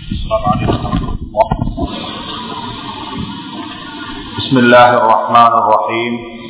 بسم الله الرحمن الرحيم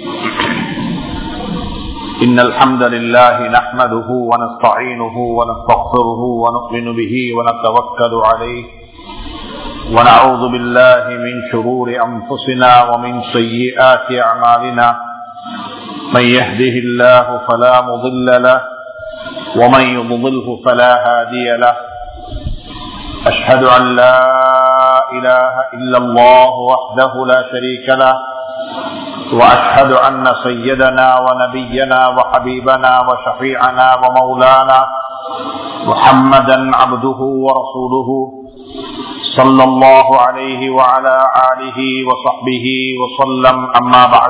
إن الحمد لله نحمده ونستعينه ونستغفره ونؤمن به ونتوكل عليه ونعوذ بالله من شرور أنفسنا ومن سيئات أعمالنا من يهده الله فلا مضل له ومن يضلله فلا هادي له أشهد أن لا إله إلا الله وحده لا شريك له وأشهد أن سيدنا ونبينا وحبيبنا وشفيعنا ومولانا محمدا عبده ورسوله صلى الله عليه وعلى آله وصحبه وسلم أما بعد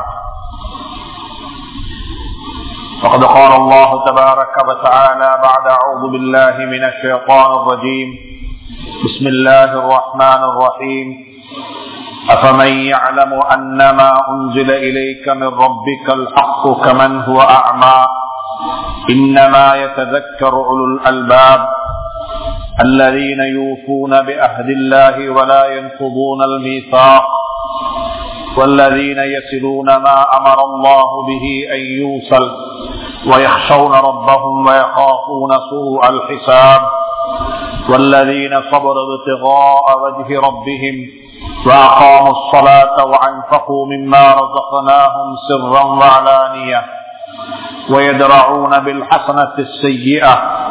فقد قال الله تبارك وتعالى بعد أعوذ بالله من الشيطان الرجيم بسم الله الرحمن الرحيم أفمن يعلم أنما أنزل إليك من ربك الحق كمن هو أعمى إنما يتذكر أولو الألباب الذين يوفون بعهد الله ولا ينقضون الميثاق والذين يصلون ما أمر الله به أن يوصل ويخشون ربهم ويخافون سوء الحساب والذين صبروا ابتغاء وجه ربهم وأقاموا الصلاة وأنفقوا مما رزقناهم سرا وعلانية ويدرعون بالحسنة السيئة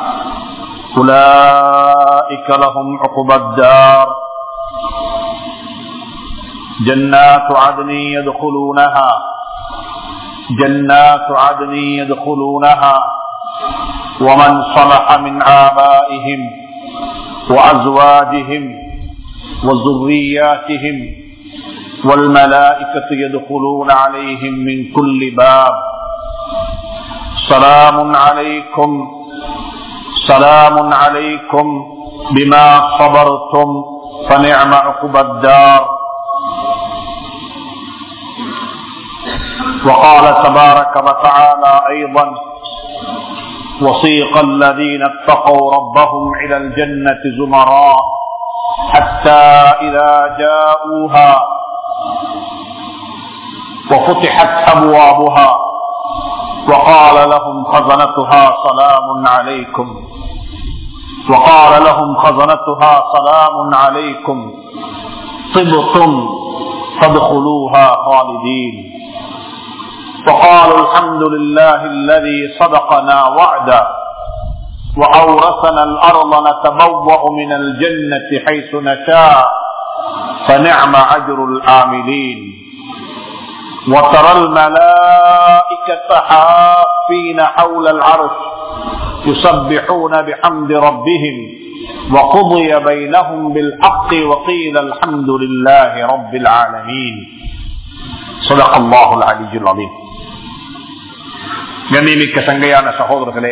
أولئك لهم عقبى الدار جنات عدن يدخلونها ومن صلح من آبائهم وأزواجهم وذرياتهم والملائكة يدخلون عليهم من كل باب سلام عليكم بما صبرتم فنعم عقبى الدار. وقال تبارك وتعالى أيضا وسيق الذين اتقوا ربهم إلى الجنة زمرا حتى إذا جاءوها وفتحت أبوابها وقال لهم خزنتها سلام عليكم طبتم فادخلوها خالدين وقالوا الحمد لله الذي صدقنا وعده وأورثنا الأرض نتبوأ من الجنة حيث نشاء فنعم أجر العاملين وترى الملائكة حافين حول العرش يسبحون بحمد ربهم وقضي بينهم بالحق وقيل الحمد لله رب العالمين صدق الله العلي العظيم. கண்ணியமிக்க சங்கையான சகோதரர்களே,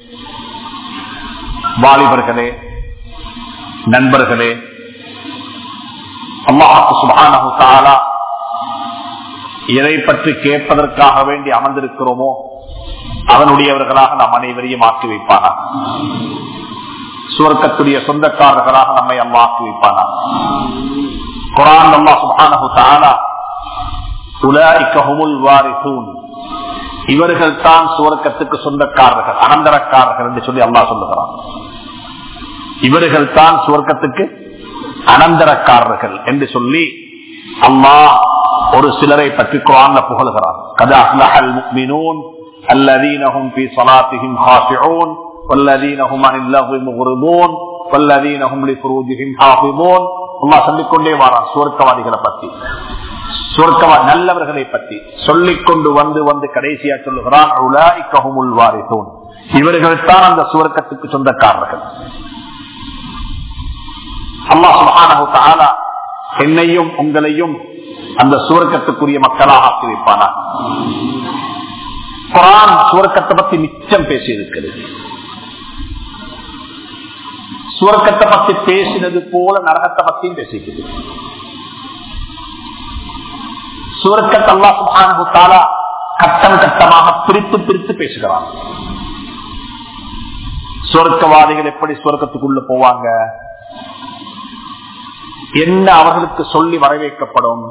வாலிபர்களே, நண்பர்களே, அல்லாஹ் சுப்ஹானஹு வ தஆலா எதை பற்றி கேட்பதற்காக வேண்டி அமர்ந்திருக்கிறோமோ அவனுடையவர்களாக நாம் அனைவரையும் ஆக்கி வைப்பானா. சுவர்க்கத்துடைய சொந்தக்காரர்களாக நம்மை அல்லாஹ் ஆக்கி வைப்பானா. குர்ஆன் அல்லாஹ் சுப்ஹானஹு வ தஆலா உலாயிக ஹுமுல் வாரிசூன், இவர்கள் தான் சுவர்க்கத்துக்கு சொந்தக்காரர்கள், அனந்தரக்காரர்கள் என்று சொல்லி அல்லாஹ் சொல்லுகிறான். இவர்கள் தான் சுவர்க்கத்துக்கு அனந்தரக்காரர்கள் என்று சொல்லி அல்லாஹ் ஒரு சிலரை பற்றி குர்ஆன்ல புகழுகிறான். கத் அஃலஹல் முஃமினூன் அல்லதீன ஹும் ஃபீ ஸலாத்திஹிம் ஹாஷிஊன் வல்லதீன ஹும் அனில் லஹ்வி முஃரிதூன் வல்லதீன ஹும் லிஃபுரூஜிஹிம் ஹாஃபிதூன். அல்லாஹ் சொல்லிக்கொண்டே வரான் சுவர்க்கவாதிகளை பற்றி, நல்லவர்களை பற்றி சொல்லிக் கொண்டு வந்து கடைசியா சொல்லுகிறான் உலாயிக ஹுமுல் வாரிசூன், இவர்கள் தான் அந்த சுவர்க்கத்துக்கு சொந்தக்காரர்கள். அல்லாஹ் சுப்ஹானஹு வ தஆலா என்னையும் உங்களையும் அந்த சுவர்க்கத்துக்குரிய மக்களாக ஆக்கி வைப்பானா. குர்ஆன் சுவர்க்கத்தை பத்தி மிச்சம் பேசி இருக்கிறது. சுவர்க்கத்தை பத்தி பேசினது போல நரகத்தை பத்தியும் பேசிக்கிறது. சுவர்க்கத்தை அல்லாஹ் சுப்ஹானஹு வ தஆலா கட்டம் கட்டமாக பிரித்து பேசுகிறான். சுவர்க்கவாதிகள் எப்படி சுவர்க்கத்துக்குள்ள போவாங்க, என்ன அவர்களுக்கு சொல்லி வரவேற்கப்படும்,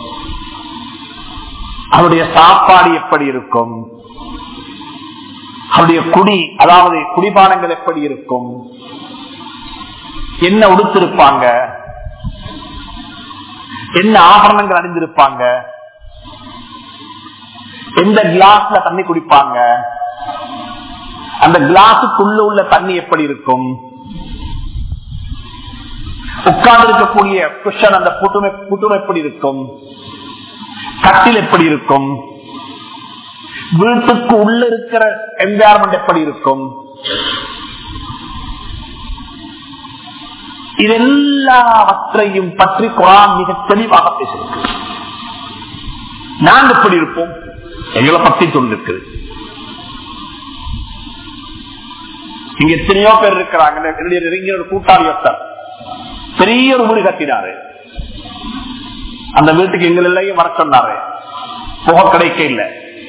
அவருடைய சாப்பாடு எப்படி இருக்கும், அவருடைய குடி அதாவது குடிபானங்கள் எப்படி இருக்கும், என்ன உடுத்திருப்பாங்க, என்ன ஆபரணங்கள் அணிந்திருப்பாங்க, எந்த கிளாஸ்ல தண்ணி குடிப்பாங்க, அந்த கிளாஸுக்குள்ள உள்ள தண்ணி எப்படி இருக்கும், உட்கார்ந்து இருக்கக்கூடிய குஷன் அந்த புட்டுமை எப்படி இருக்கும், கட்டில் எப்படி இருக்கும், வீட்டுக்கு உள்ள இருக்கிற என்வாயர்மெண்ட் எப்படி இருக்கும், இதெல்லாவற்றையும் பற்றி குர்ஆன் மிக தெளிவாக பேசியிருக்கு. நாங்கள் எப்படி இருப்போம் எங்களை பற்றி சொல்லிருக்குது. இங்க எத்தனையோ பேர் இருக்கிறாங்க. என்னுடைய ஒரு கூட்டாளி ஒருத்தர் பெரிய ஒரு வீடு கட்டினாரு. அந்த வீட்டுக்கு எங்கள் எல்லையும் வர சொன்னாரு. புகை கிடைக்க இல்லை.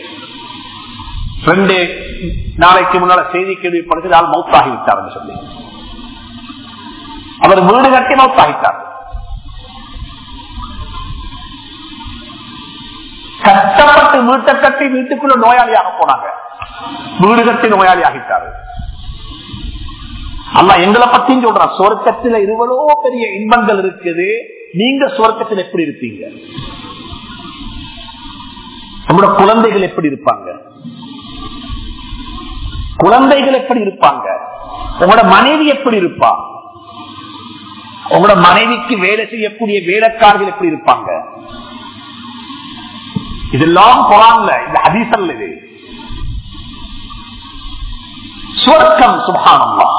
2 நாளைக்கு முன்னால செய்தி கேள்விப்படுத்தி ஆள் மௌத்தாகி விட்டார் சொல்லி அவர் வீடு கட்டி மௌத்தாகிட்டார். கஷ்டப்பட்டு வீட்டை கட்டி வீட்டுக்குள்ள நோயாளியாக போனாங்க. வீடு கட்டி நோயாளி ஆகிட்டாரு. அல்லாஹ் எங்களை பத்தியும் சொல்றான், சொர்க்கத்தில் இவ்வளோ பெரிய இன்பங்கள் இருக்குது, நீங்க சொர்க்கத்தில் எப்படி இருப்பீங்க, உங்களோட குழந்தைகள் எப்படி இருப்பாங்க, குழந்தைகள் எப்படி இருப்பாங்க, உங்களோட மனைவி எப்படி இருப்பா, உங்களோட மனைவிக்கு வேலை செய்யக்கூடிய வேலைக்காரர்கள் எப்படி இருப்பாங்க, இதெல்லாம் குர்ஆன்ல, இந்த ஹதீஸ்ல இது சொர்க்கம். சுப்ஹானல்லாஹ்.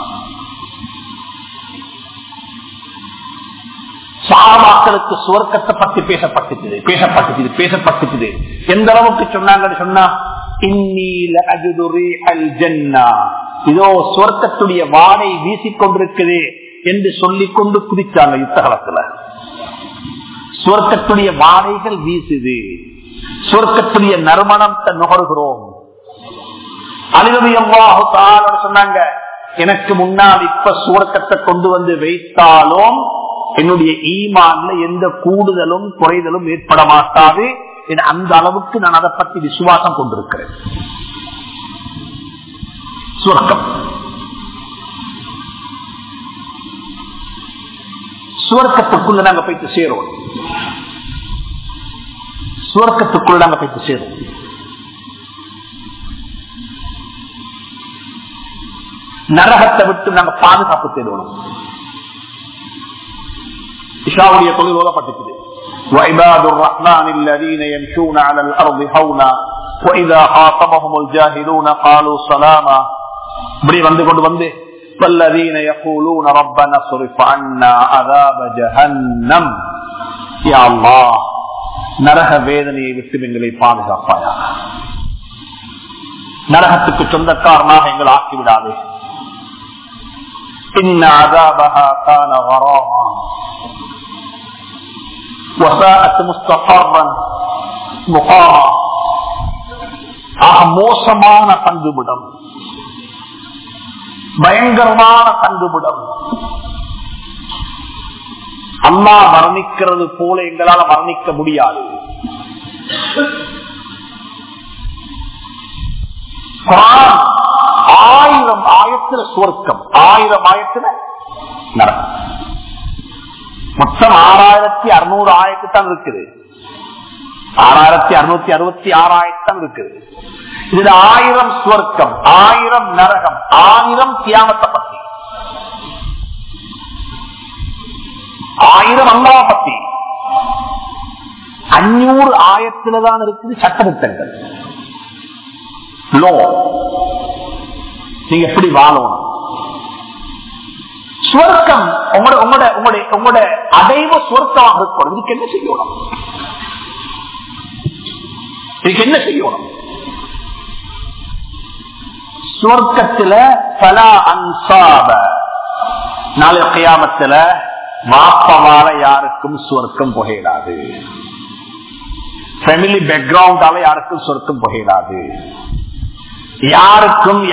சஹாபாக்களுக்கு சுவர்க்கத்தை பற்றி பேசப்பட்டது. எந்த அளவுக்கு சொன்னாங்கன்னு சொன்னா, இன்னீல அஜுது ரீஹல் ஜன்னா, இதோ சுவர்க்கத்துடைய வாடை வீசிக்கொண்டிருக்குது என்று சொல்லிக் கொண்டு குதிச்சாங்க யுத்த காலத்துல. சுவர்க்கத்துடைய வாடைகள் வீசுது, சுவர்க்கத்துடைய நறுமணத்தை நுகர்கிறோம். சொன்னாங்க, எனக்கு முன்னால் இப்ப சுவர்க்கத்தை கொண்டு வந்து வைத்தாலும் என்னுடைய ஈமான்ல எந்த கூடுதலும் குறைதலும் ஏற்பட மாட்டாது. அந்த அளவுக்கு நான் அதை பற்றி விசுவாசம் கொண்டிருக்கிறேன். சுவர்க்கம், சுவர்க்கத்துக்குள்ள நாங்க போயிட்டு சேருவோம். சுவர்க்கத்துக்குள்ள நாங்க போயிட்டு சேருவோம். நரகத்தை விட்டு நாங்க பாதுகாப்பு தேடுவோம். இஷாவுடைய தொழில் ஓதப்பட்டிருக்குது. وَعِبَادُ الرَّحْمَنِ الَّذِينَ يَمْشُونَ عَلَى الْأَرْضِ هَوْنًا وَإِذَا خَاطَبَهُمُ الْجَاهِلُونَ قَالُوا سَلَامًا. இப்படி வந்து கொண்டு வந்து وَالَّذِينَ يَقُولُونَ رَبَّنَا اصْرِفْ عَنَّا عَذَابَ جَهَنَّمَ. யா அல்லாஹ், நரக வேதனையை விட்டு எங்களை பாதுகாப்பாயாக, நரகத்துக்கு சொந்தக்காரனாக எங்களை ஆக்கிவிடாதே. إِنَّ عَذَابَهَا كَانَ غَرَامًا وَسَاءَتْ مُسْتَقَرًّا مُقَامًا. மோசமான தங்குமிடம், பயங்கரமான தங்குமிடம். அல்லாஹ் வர்ணிக்கிறது போல எங்களால் வர்ணிக்க முடியாது. குர்ஆன் 1000 ஆயத்துல சுவர்க்கம், 1000 ஆயத்துல நரகம். மொத்தம் 6600 ஆயத்துத்தான் இருக்குது. 6666 ஆயத்தான் இருக்குது. இதுல 1000 சுவர்க்கம், 1000 நரகம், 1000 கியாமத்தை பத்தி, 1000 அல்லாஹ் பத்தி. 500 ஆயத்துலதான் இருக்குது சட்டத்திட்டங்கள். நீங்க எப்படி வாழணும், சுவர்க்கம் உங்களோட அடைவு சுவர்க்கமாக இருக்கணும். இதுக்கு என்ன செய்யணும், இதுக்கு என்ன செய்யணும்? சுவர்க்கத்துல பல அன்சாப, நாளை கியாமத்துல மாப்பவால யாருக்கும் சுவர்க்கம் புகையிடாது. ஃபேமிலி பேக்ரவுண்டால யாருக்கும் சொர்க்கம் புகையிடாது. யாருக்கும்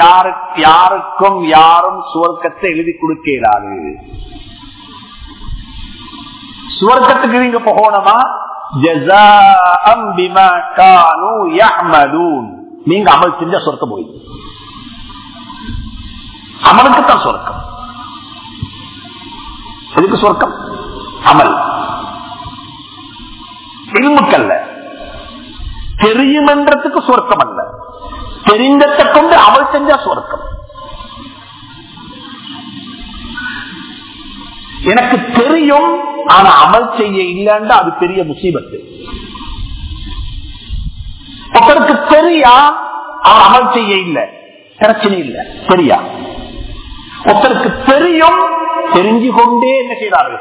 யாரும் சுவர்க்கத்தை எழுதி கொடுக்கிறாரு. சுவர்க்கத்துக்கு நீங்க போகணுமா? ஜஸாஅம் பிமா கானூ யஅமலூன். நீங்க அமல் செஞ்சா சொர்க்கம் போய் அமலுக்கு தான் சொர்க்கம். எதுக்கு சொர்க்கம்? அமல். இல்முக்கல்ல, தெரியும் என்றதுக்கு சொர்க்கம் அல்ல, தெரிந்ததை கொண்டு அமல் செஞ்சா சொர்க்கம். எனக்கு தெரியும் ஆனா அமல் செய்ய இல்லைன்னா அது பெரிய முசீபத்து. ஒருத்தருக்கு தெரியா அவன் அமல் செய்ய இல்லை, பிரச்சனை இல்லை, தெரியா. ஒருத்தருக்கு தெரியும், தெரிஞ்சு கொண்டே என்ன செய்யறாரு?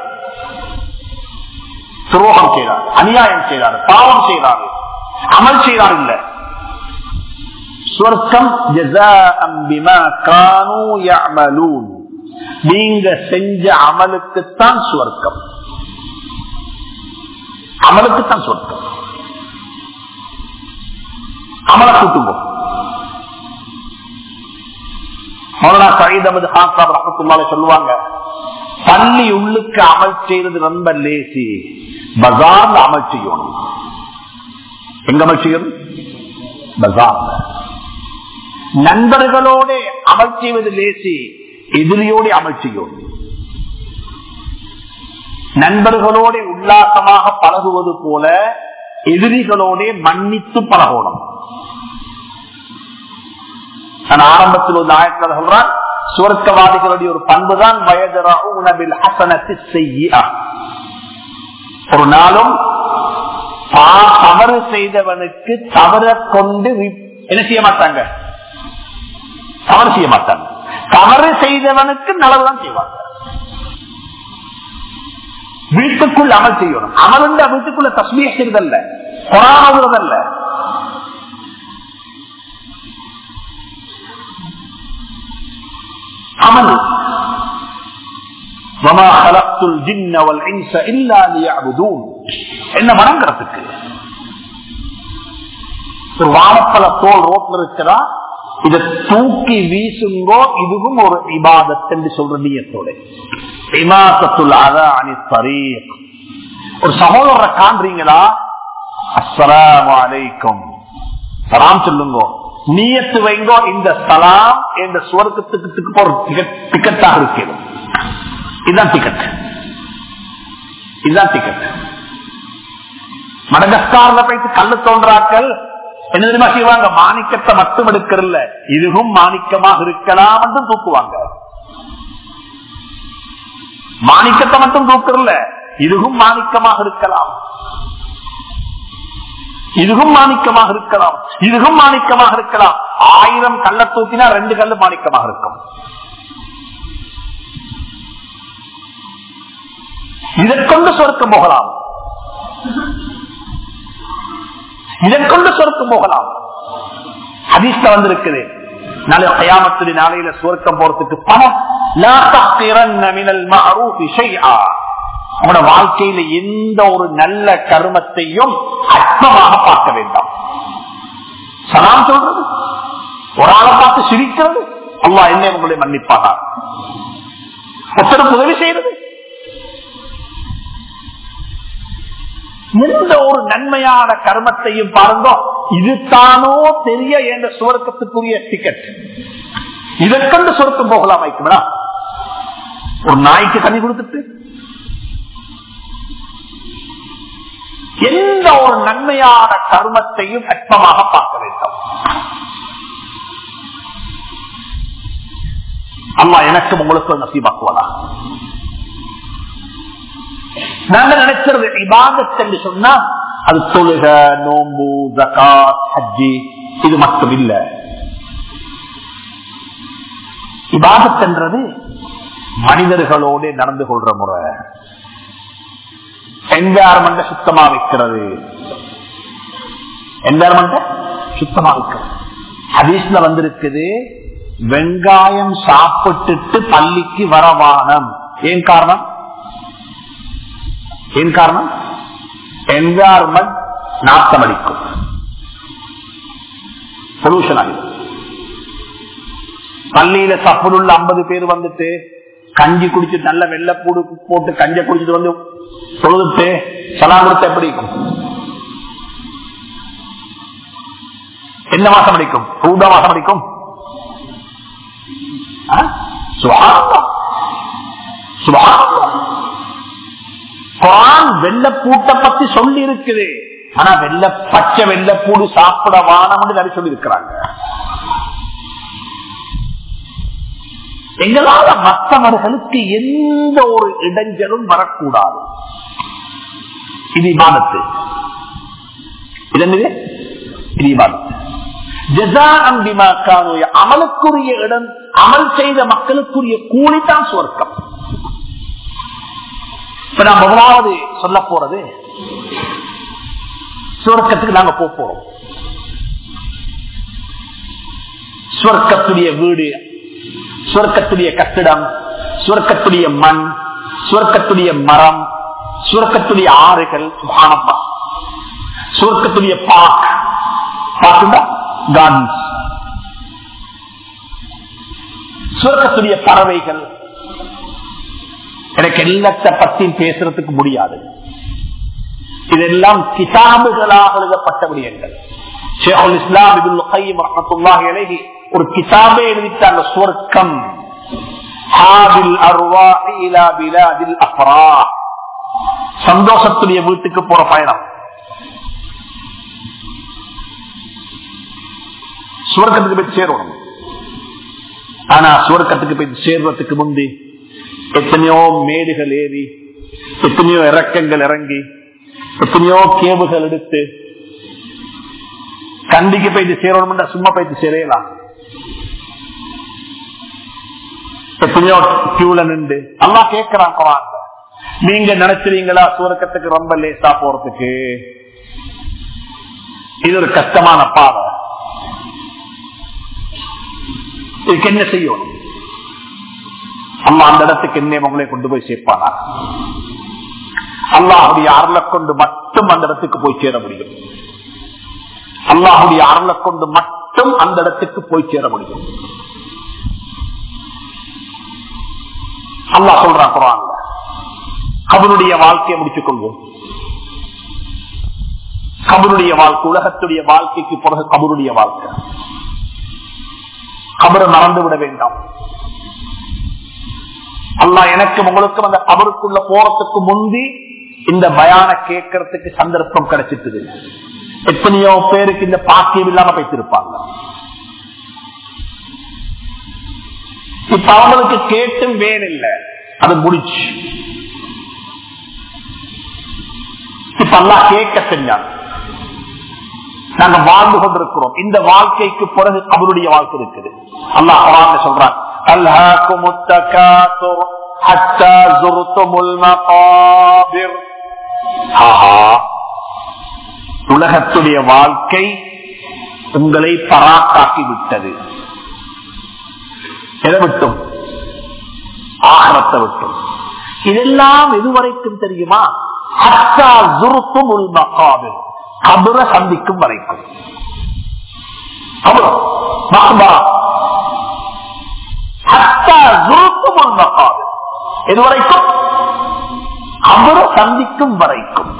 துரோகம் செய்யறாரு, அநியாயம் செய்யறாரு, பாவம் செய்யறாரு, அமல் செய்யறாரு இல்ல. சொர்க்கம் ஜஸாஅம் பிமா கானூ யஅமலூன். நீங்க செஞ்ச அமலுக்குத்தான் சொர்க்கம், அமலுக்குத்தான் சொர்க்கம். அமல கூட்டுங்க. மௌலானா சயீத் அஹ்மத் கான் சாஹிப் ரஹ்மத்துல்லாஹி சொல்லுவாங்க, பள்ளி உள்ளுக்கு அமல் செய்யறது ரொம்ப லேசி, பஜார்ல அமல் செய்யணும். எங்க அமல் செய்யணும்? பஜார்ல. நண்பர்களோட அமல் செய்வது லேசி, எதிரியோடு அமல் செய்யணும். நண்பர்களோட உல்லாசமாக பழகுவது போல எதிரிகளோட மன்னித்து பழகணும். நான் ஆரம்பத்தில் ஒரு ஆயத்தில் சொல்றான், சுவர்க்கவாதிகளுடைய ஒரு பண்புதான் ஒரு நாளும் தவறு செய்தவனுக்கு தவற கொண்டு என்ன செய்ய மாட்டாங்க? தவறு செய்ய மாட்டாங்க. தவறு செய்தவனுக்கு நல்லதுதான் செய்வாங்க. வீட்டுக்குள் அமல் செய்யணும். அமல் வீட்டுக்குள்ள தஸ்பீஹ் செய்வதல்ல, குர்ஆன் ஓதுவதல்ல. அமல். வமா خلقத்துல் ஜின்ன வல் இன்ஸ இல்லா லியஅபுதூன். என்ன வணங்குறதுக்கு? ஒரு வாழைப்பழ தோல் ரோட்ல இருக்கிறா, இதை தூக்கி வீசுங்கோ, இதுவும் ஒரு இபாதத் என்று சொல்ற நியத்தோட. இமாசத்துல் அதா அனி தரீக். ஒரு சகோதரரை காண்றீங்களா, அஸ்ஸலாமு அலைக்கும் சலாம் சொல்லுங்க, நியத்து வைங்கோ, இந்த சலாம் என்ற சுவர்க்கத்துக்கு போற டிக்கெட்டாக இருக்கிறது. இதுதான் டிக்கெட், இதுதான் டிக்கெட். மடகஸ்கார்ல போயிட்டு கல்லு தோன்றாக்கள் என்ன தெரியுமா செய்வாங்க? மாணிக்கத்தை மட்டும் எடுக்கிறல்ல, இதுவும் மாணிக்கமாக இருக்கலாம் என்று தூக்குவாங்க. மாணிக்கத்தை மட்டும் தூக்குறல்ல, இதுவும் மாணிக்கமாக இருக்கலாம், இதுவும் மாணிக்கமாக இருக்கலாம், இதுவும் மாணிக்கமாக இருக்கலாம். 1000 கல்ல தூக்கினா 2 கல்லு மாணிக்கமாக இருக்கும். இதை கொண்டு சொர்க்கம் போகலாம், இதை கொண்டு சொர்க்கம் போகலாம். ஹதீஸ்ல வந்திருக்குது, நாளை கியாமத்துடைய நாளையில சொர்க்கம் போறதுக்கு பணம். லா தஹ்கிரன்ன மினல் மஅரூஃபி ஷைஆ. உங்களோட வாழ்க்கையில எந்த ஒரு நல்ல கர்மத்தையும் அற்பமாக பார்க்க வேண்டாம். சலாம் சொல்றது, ஒரு ஆளை பார்த்து சிரிக்கிறது, அல்லாஹ் என்ன உங்களை மன்னிப்பானா? ஒருத்தருக்கு உதவி செய்யறது, எந்த ஒரு நன்மையான கர்மத்தையும் பாருங்க, இது தானோ தெரிய என்ற சுவர்க்கத்துக்குரிய டிக்கெட். இதற்கண்டு சொர்க்கம் போகலாம். வைக்குமா? ஒரு நாய்க்கு தண்ணி கொடுத்துட்டு எந்த ஒரு நன்மையான கர்மத்தையும் அற்பமாக பார்க்க வேண்டும். அல்லாஹ் எனக்கும் உங்களுக்கு நசீபாக்குவதா? நாங்க நினைக்கிறது இபாதத் என்று சொன்னா அது தொழுக, நோம்பு, ஜகாத், ஹஜ்ஜி, இது மட்டும் இல்ல. இபாதத் என்றது மனிதர்களோடு நடந்து கொள்ற முறை, என்வாரன்மெண்ட சுத்தமா வைக்கிறது, என்வாரன்மெண்ட சுத்தமா வைக்கிறது. ஹதீஸ்ல வந்திருக்குது, வெங்காயம் சாப்பிட்டுட்டு பள்ளிக்கு வரவானம். ஏன் காரணம்? ஏன் காரணம்? என்வாரன்மெண்ட் நாட்டம் அடிக்கும், பொல்யூஷன் ஆகிடும். பள்ளியில சப்புள்ள 50 பேர் வந்துட்டு கஞ்சி குடிச்சு நல்ல வெள்ளப்பூடு போட்டு கஞ்சை குடிச்சிட்டு வந்து தொழுதுட்டு சலாம் கொடுத்த எப்படி இருக்கும்? என்ன மாசம் அடிக்கும்? ரூபா மாசம் அடிக்கும். குர்ஆன் வெள்ளப்பூட்டை பத்தி சொல்லி இருக்குது. ஆனா பச்சை வெள்ளப்பூடு சாப்பிட வானம் சொல்லி இருக்கிறாங்க. எங்களால மற்றவர்களுக்கு எந்த ஒரு இடைஞ்சலும் வரக்கூடாது. இது இபாதத்து. இது என்னது? இது இபாதத்து. ஜஸாஅன் பிமா கானூ, அமலுக்குரிய இடம், அமல் செய்த மக்களுக்குரிய கூலி தான் சுவர்க்கம். இப்ப நான் முதலாவது சொல்ல போறது, சுவர்க்கத்துக்கு நாங்க போறோம். சுவர்க்கத்துடைய வீடு, சுவர்க்கத்துடைய கட்டிடம், சுவர்க்கத்துடைய மண், சுவர்க்கத்துடைய மரம், சுவர்க்கத்துடைய ஆறுகள், சுப்ஹானல்லாஹ், சுவர்க்கத்துடைய கார்டன்ஸ், சுவர்க்கத்துடைய பறவைகள். எனக்கு எல்லாத்த பத்தியும் பேசுறதுக்கு முடியாது. இதெல்லாம் கிதாபுகளாக எழுதப்பட்ட விடயங்கள். ஷேகுல் இஸ்லாம் இப்னுல் கய்யிம் ரஹ்மத்துல்லாஹி அலைஹி ஒரு கிதாபே எழுதிட்டாங்க. சுவர்க்கம், ஹாதில் அர்வாஹி இலா பிலாதில் அஃப்ராஹ், சந்தோஷத்துடைய வீட்டுக்கு போற பயணம். சுவர்க்கத்துக்கு போய் சேரணும். ஆனா சுவர்க்கத்துக்கு போய் சேர்வதற்கு முந்தி எத்தனையோ மேடுகள் ஏறி, எத்தனையோ இறக்கங்கள் இறங்கி, எத்தனையோ கேவுகள் எடுத்து கண்டிக்கு போயிட்டு சேரணும். சும்மா போயிட்டு சேரலாம். எத்தனையோ கியூல நின்று அல்லாஹ் கேட்கிறான் குர்ஆன்ல, நீங்க நினைச்சிருங்களா சுவர்க்கத்துக்கு ரொம்ப லேசா போறதுக்கு? இது ஒரு கஷ்டமான பாதை. இதுக்கு என்ன செய்யணும்? அல்லாஹ் அந்த இடத்துக்கு என்ன உங்களை கொண்டு போய் சேர்ப்பானா? அல்லாஹுடைய அருளை கொண்டு மட்டும் அந்த இடத்துக்கு போய் சேர முடியும். அல்லாஹுடைய அருளை கொண்டு மட்டும் அந்த இடத்துக்கு போய் சேர முடியும். அல்லாஹ் சொல்றான் குர்ஆன்ல, கபருடைய வாழ்க்கையை முடிச்சுக் கொள்வோம். கபருடைய வாழ்க்கை, உலகத்துடைய வாழ்க்கைக்கு பிறகு கபருடைய வாழ்க்கை. கபரை மறந்து விட வேண்டாம். அல்லாஹ் எனக்கு உங்களுக்கும் அந்த கபருக்குள்ள போறதுக்கு முந்தி இந்த பயான கேட்கறதுக்கு சந்தர்ப்பம் கிடைச்சிட்டு. எத்தனையோ பேருக்கு இந்த பாக்கியம் இல்லாம வைத்திருப்பாங்க. இப்ப அவங்களுக்கு கேட்டும் வேணில்லை, அது முடிச்சு. இப்ப அல்லாஹ் கேட்க செஞ்சாங்க. நாங்க வாழ்ந்து கொண்டிருக்கிறோம். இந்த வாழ்க்கைக்கு பிறகு கபருடைய வாழ்க்கை இருக்குது. அல்லாஹ் குர்ஆன்ல சொல்றான், அல்ஹாகுமுத் தகாசுர் ஹத்தா ஸுர்துமுல் மகாபிர். உலகத்துடைய வாழ்க்கை உங்களை பராக்காக்கி விட்டது. எதை விட்டும்? ஆகிரத்தை விட்டும். இதெல்லாம் எதுவரைக்கும் தெரியுமா? ஹத்தா ஸுர்துமுல் மகாபிர், கபரை சந்திக்கும் வரைக்கும். இதுவரைக்கும் கபரை சந்திக்கும் வரைக்கும்.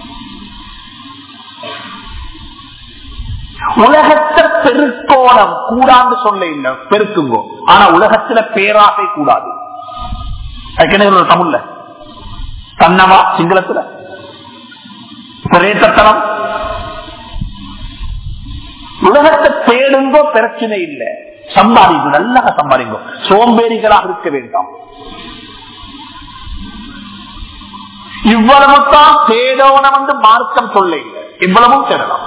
உலகத்தை பெருக்கோணம் கூடாது சொல்ல இல்லை, பெருக்குங்கோ. ஆனா உலகத்துல பேராசை கூடாது. அதுக்கு தமிழ்ல தன்னவா, சிங்களத்துல பிரேத்தனம். உலகத்தை தேடுங்கோ, பிரச்சனை இல்லை. சம்பாதிங்க, நல்லா சம்பாதிங்க. சோம்பேறிகளாக இருக்க வேண்டாம். இவ்வளவு தான் தேடோனம் என்று மார்க்கம் சொல்ல இல்லை. இவ்வளவும் தேடலாம்.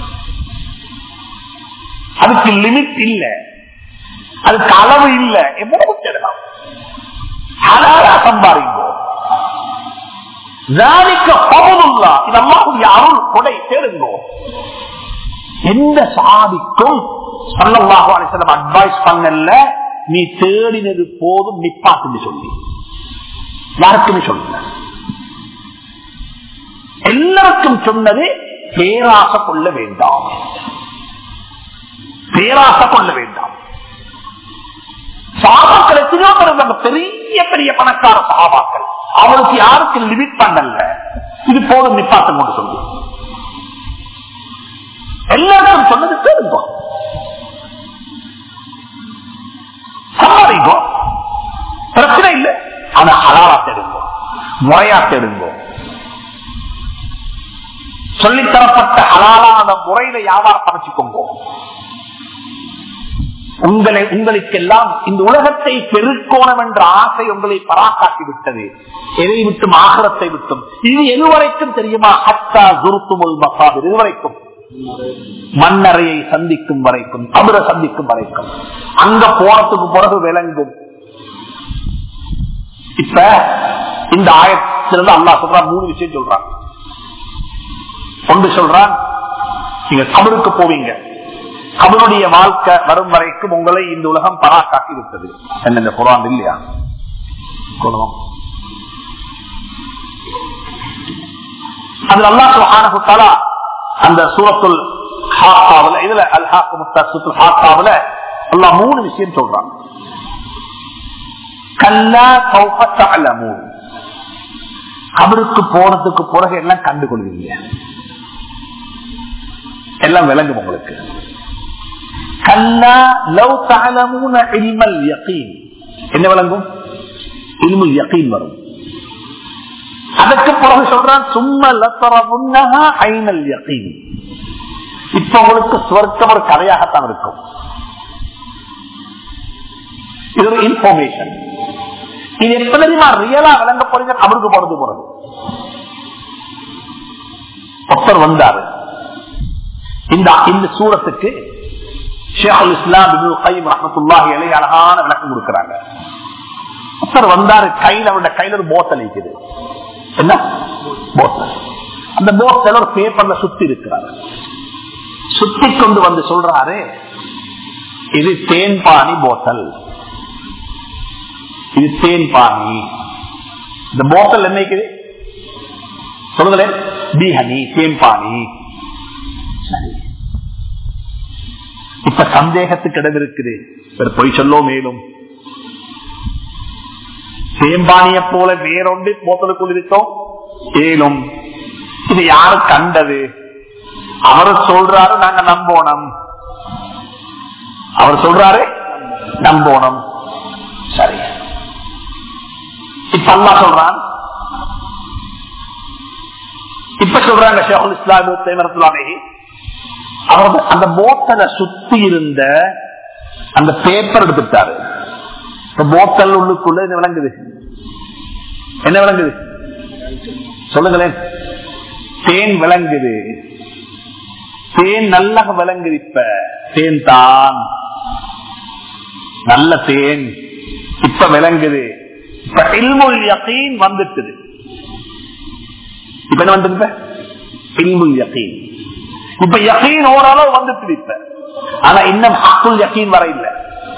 அதுக்கு லிமிட் இல்ல, அதுக்கு அளவு இல்ல. எவ்வளவு தேடலாம். ஹலாலா சம்பாதிங்கோ. அருள் கொடை தேடுங்கோ. எந்த சாதிக்கும் ஸல்லல்லாஹு அலைஹி வஸல்லம் அட்வைஸ் பண்ணல, நீ தேடினது போதும் நிப்பாட்டு சொல்லி. யாருக்குமே சொல்ல, எல்லாருக்கும் சொன்னது பேராசை கொள்ள வேண்டாம். பேராசை கொள்ள வேண்டாம். சாபாக்கள் எத்தனையோ பேர் பெரிய பெரிய பெரிய பணக்கார சஹாபாக்கள். அவருக்கு யாருக்கு லிமிட் பண்ணல, இது போதும் நிப்பாட்டம் கொண்டு சொல்லு. எல்லாரும் சொன்னது கேளுங்க, சம்பாதிங்கோ, பிரச்சனை இல்லை. ஆனா ஹலாலா தேடுங்கோ, முறையா தேடுங்கோ. சொல்லித்தரப்பட்ட ஹலாலான முறையில வியாபாரம் அமைச்சுக்கோங்க. உங்களுக்கெல்லாம் இந்த உலகத்தை பெருக்கோணம் என்ற ஆசை உங்களை பராக்காட்டி விட்டது. எதை விட்டும்? ஆகரத்தை விட்டும். இது எதுவரைக்கும் தெரியுமா? ஹத்தா ஜுர்துமுல் மகாபிர், இதுவரைக்கும் மன்னரையை சந்திக்கும் வரைக்கும், அபுர சந்திக்கும் வரைக்கும். அங்க போறதுக்கு பிறகு விளங்கும். இப்ப இந்த ஆயத்திலிருந்து அல்லாஹ் சொல்றான், 3 விஷயம் சொல்றான். ஒன்று சொல்றான், நீங்க கபருக்கு போவீங்க, கபருடைய வாழ்க்கை வரும் வரைக்கும் உங்களை இந்த உலகம் பராக்காக்கி விட்டது. என்ன இந்த குர்ஆன் இல்லையா? அது அல்லாஹ் சுப்ஹானஹு வ தஆலா அந்த சூரத்துல் ஹாக்காவுல, இதுல அல் ஹாக்கும் தஸ்ஸுல் ஹாக்காவுல அல்லாஹ் 3 விஷயம் சொல்றான். கல்லா சௌஃப தஅலமூன், கபருக்கு போறதுக்கு பிறகு எல்லாம் கண்டுகொள்வீங்க, எல்லாம் விளங்கும் உங்களுக்கு. கல்லா லவ் தஅலமூன இல்மல் யகீன், என்ன விளங்கும்? இல்முல் யகீன் வரும். அதற்கு பிறகு சொல்றான் சும்ம லதரவுன்னஹா ஐனல் யகீன். இப்ப உங்களுக்கு சுவர்க்கம் ஒரு கதையாகத்தான் இருக்கும். இது ஒரு இன்ஃபர்மேஷன். இது எப்ப தெரியுமா ரியலா விளங்க போறீங்க? கபருக்கு போறது போறது. ஒருத்தர் வந்தாரு இந்த சூரத்துக்கு, ஷேகுல் இஸ்லாம் இப்னு கைம் ரஹ்மத்துல்லாஹி அலைஹி அழகான விளக்கம் கொடுக்கிறாங்க. ஒருத்தர் வந்தாரு, அவருடைய கையில ஒரு போத்தல் இருக்குது. என்ன போத்தல்? அந்த போத்தல் ஒரு பேப்பர்ல சுத்தி இருக்கிறாரு. சுத்தி கொண்டு வந்து சொல்றாரு, இது தேன்பானி போத்தல், இது தேன்பானி. இந்த போத்தல் என்ன சொல்லுங்களேன்? பீஹனி, தேன்பானி. இப்ப சந்தேகத்துக்கு இடம் இருக்குது, பொய் சொல்லோ மேலும் தேம்பானிய போல வேறொன்று போத்தலுக்குள் இருக்கோம் ஏலும். இது யாரு கண்டது? அவர் சொல்றாரு நாங்க நம்போனம், அவர் சொல்றாரு நம்போனம். சரி, இப்ப அல்லாஹ் சொல்றான், இப்ப சொல்றாங்க ஷேகுல் இஸ்லாம் இப்னு தைமிய்யah அவர் அந்த போத்தலை சுத்தி இருந்த அந்த பேப்பர் எடுத்துட்டாரு. போத்தல் உள்ளுக்குள்ள என்ன விளங்குது? என்ன விளங்குது சொல்லுங்களேன்? தேன் விளங்குது. தேன் நல்லா விளங்குது. இப்ப தேன் தான் நல்ல தேன் இப்ப விளங்குது. இப்ப இல்முல் யகீன் வந்துட்டுது. இப்ப என்ன வந்து இல்முல் யகீன், இப்ப யகீன் ஓரளவு வந்துட்டு. இப்ப ஆனா இன்னும் ஹக்குல் யகீன் வர இல்லை,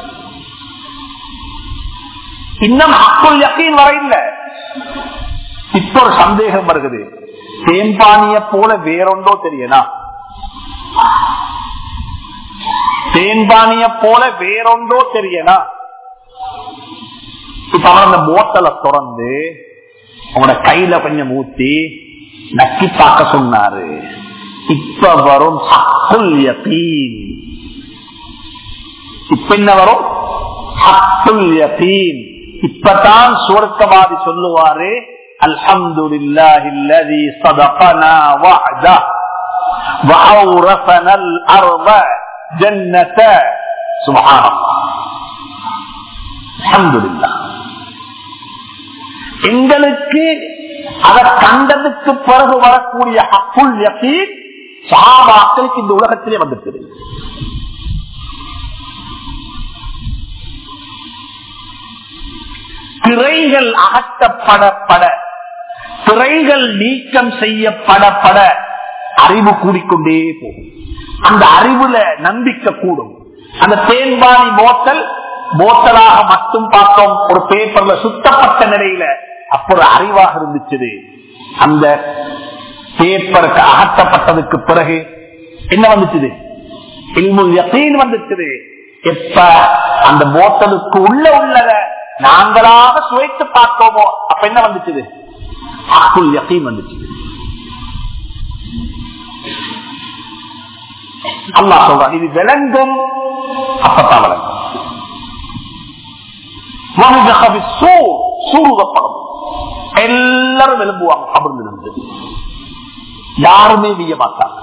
இன்னும் ஹக்குல் யகீன் வர இல்லை. இப்ப ஒரு சந்தேகம் வருகிறது, தேம்பானிய போல வேறொன்றோ தெரியனா? தேம்பானிய போல வேறொன்றோ தெரியனா? இப்ப அவர் அந்த போத்தலை திறந்து உங்களோட கையில கொஞ்சம் ஊத்தி நக்கி பார்க்க சொன்னாரு. இப்ப வரும் ஹக்குல் யகீன். இப்ப என்ன வரும்? ஹக்குல் யகீன். இப்பதான் சுவர்க்கவாதி சொல்லுவாரு, அல்ஹம்துலில்லாஹில்லதீ ஸதகனா வஅதா வஅவ்ரஸனல் அர்த ஜன்னத. சுப்ஹானல்லாஹ், அல்ஹம்துலில்லாஹ். எங்களுக்கு அதை கண்டதுக்கு பிறகு வரக்கூடிய ஹக்குல் யகீன் சஹாபாக்களுக்கு இந்த உலகத்திலே வந்துட்டு. திரைகள் அகற்றப்படப்பட, திரைகள் நீக்கம் செய்யப்படப்பட அறிவு கூடிக்கொண்டே போகும். அந்த அறிவுல நம்பிக்கை கூடும். அந்த தேன்பானி போத்தலாக மட்டும் பார்த்தோம், ஒரு பேப்பர்ல சுத்தப்பட்ட நிலையில அப்போ ஒரு அறிவாக இருந்துச்சு. அந்த பேப்பருக்கு அகற்றப்பட்டதுக்கு பிறகு என்ன வந்துச்சு? இல்முல் யகீன் வந்துச்சு. எப்ப அந்த போத்தலுக்கு உள்ளத நாங்களாக சுவைத்து பார்த்தோமோ அப்ப என்ன வந்துச்சு? ஹக்குல் யகீன் வந்துச்சு. அல்லாஹ் சொல்றான் இது விளங்கும், அப்பதான் விளங்கும். சூருகப்படும், எல்லாரும் விளம்புவாங்க. கபரிலிருந்து யாருமே வீய மாட்டாங்க.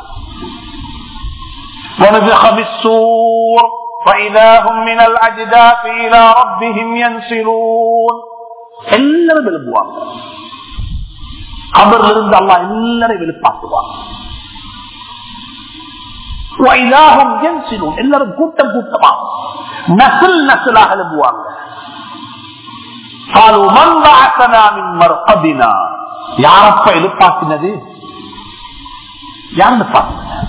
எல்லாரும் விளம்புவாங்க. கபரிலிருந்து அல்லாஹ் எல்லாரும் வெளிப்பாட்டுவாங்க. எல்லாரும் கூட்டம் கூட்டமாக நசில் நசிலாக எழுப்புவாங்க. யாரப்ப எழுப்பாட்டினது? யார் எழுப்பாட்டினது?